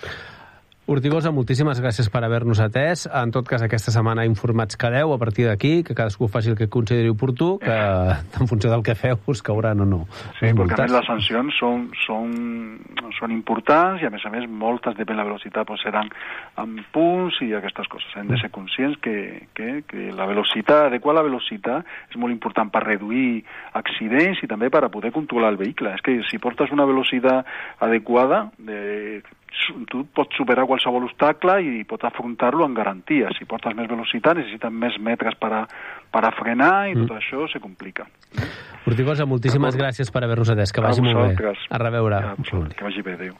Ortigosa, moltíssimes gràcies per haver-nos atès. En tot cas, aquesta setmana informats quedeu a partir d'aquí, que cadascú faci el que consideri oportú, que en funció del que feu us cauran o no. Sí, perquè a més les sancions són, són, són importants i a més a més moltes depèn de la velocitat, doncs seran amb punts i aquestes coses. Hem de ser conscients que, que, que la velocitat, adequar la velocitat és molt important per reduir accidents i també per a poder controlar el vehicle. És que si portes una velocitat adequada, de tu pots superar qualsevol obstacle i pots afrontar-lo amb garantia. Si portes més velocitat, necessites més metres per a, per a frenar i tot mm. això se complica. Ortigosa, moltíssimes gràcies per haver-nos atès. Que vagi molt bé. A reveure. Ja, que vagi bé, adéu.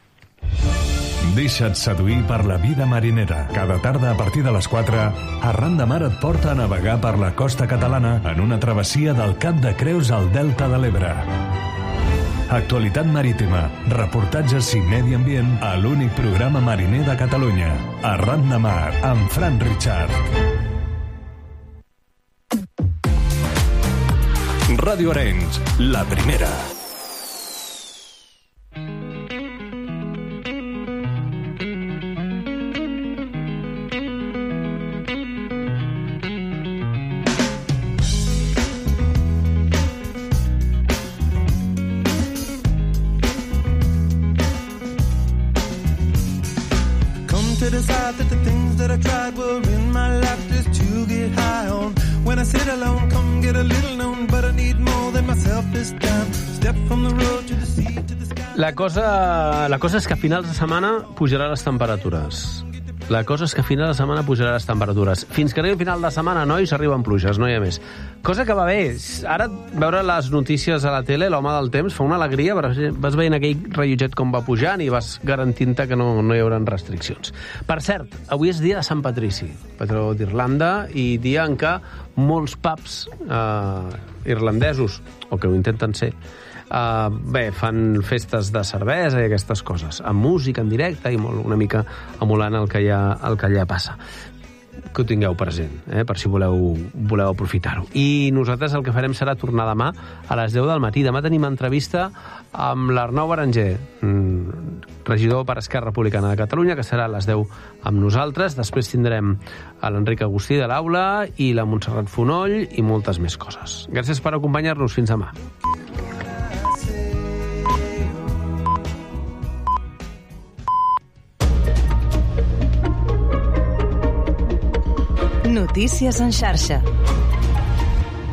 Deixa't seduir per la vida marinera. Cada tarda a partir de les quatre, Arran de Mar et porta a navegar per la costa catalana en una travessia del Cap de Creus al Delta de l'Ebre. Actualitat marítima, reportatges i medi ambient a l'únic programa mariner de Catalunya. Arran de Mar, amb Fran Richard. Ràdio Arenys, la primera. La cosa, la cosa és que a finals de setmana pujaran les temperatures. La cosa és que a final de setmana pujaran les temperatures. Fins que arribi el final de setmana, nois, arriben pluges, no hi ha més. Cosa que va bé. Ara, veure les notícies a la tele, l'home del temps, fa una alegria. Vas veient aquell rellotget com va pujant i vas garantint-te que no, no hi haurà restriccions. Per cert, avui és dia de Sant Patrici, patró d'Irlanda, i dia en què molts pubs eh, irlandesos, o que ho intenten ser, Uh, bé, fan festes de cervesa i aquestes coses, amb música en directe i molt, una mica emulant el que ja, el que ja passa. Que ho tingueu present, eh, per si voleu, voleu aprofitar-ho. I nosaltres el que farem serà tornar demà a les deu del matí. Demà tenim entrevista amb l'Arnau Berenguer, regidor per Esquerra Republicana de Catalunya, que serà a les deu amb nosaltres. Després tindrem a l'Enric Agustí de l'Aula i la Montserrat Fonoll i moltes més coses. Gràcies per acompanyar-nos. Fins demà. Notícies en xarxa.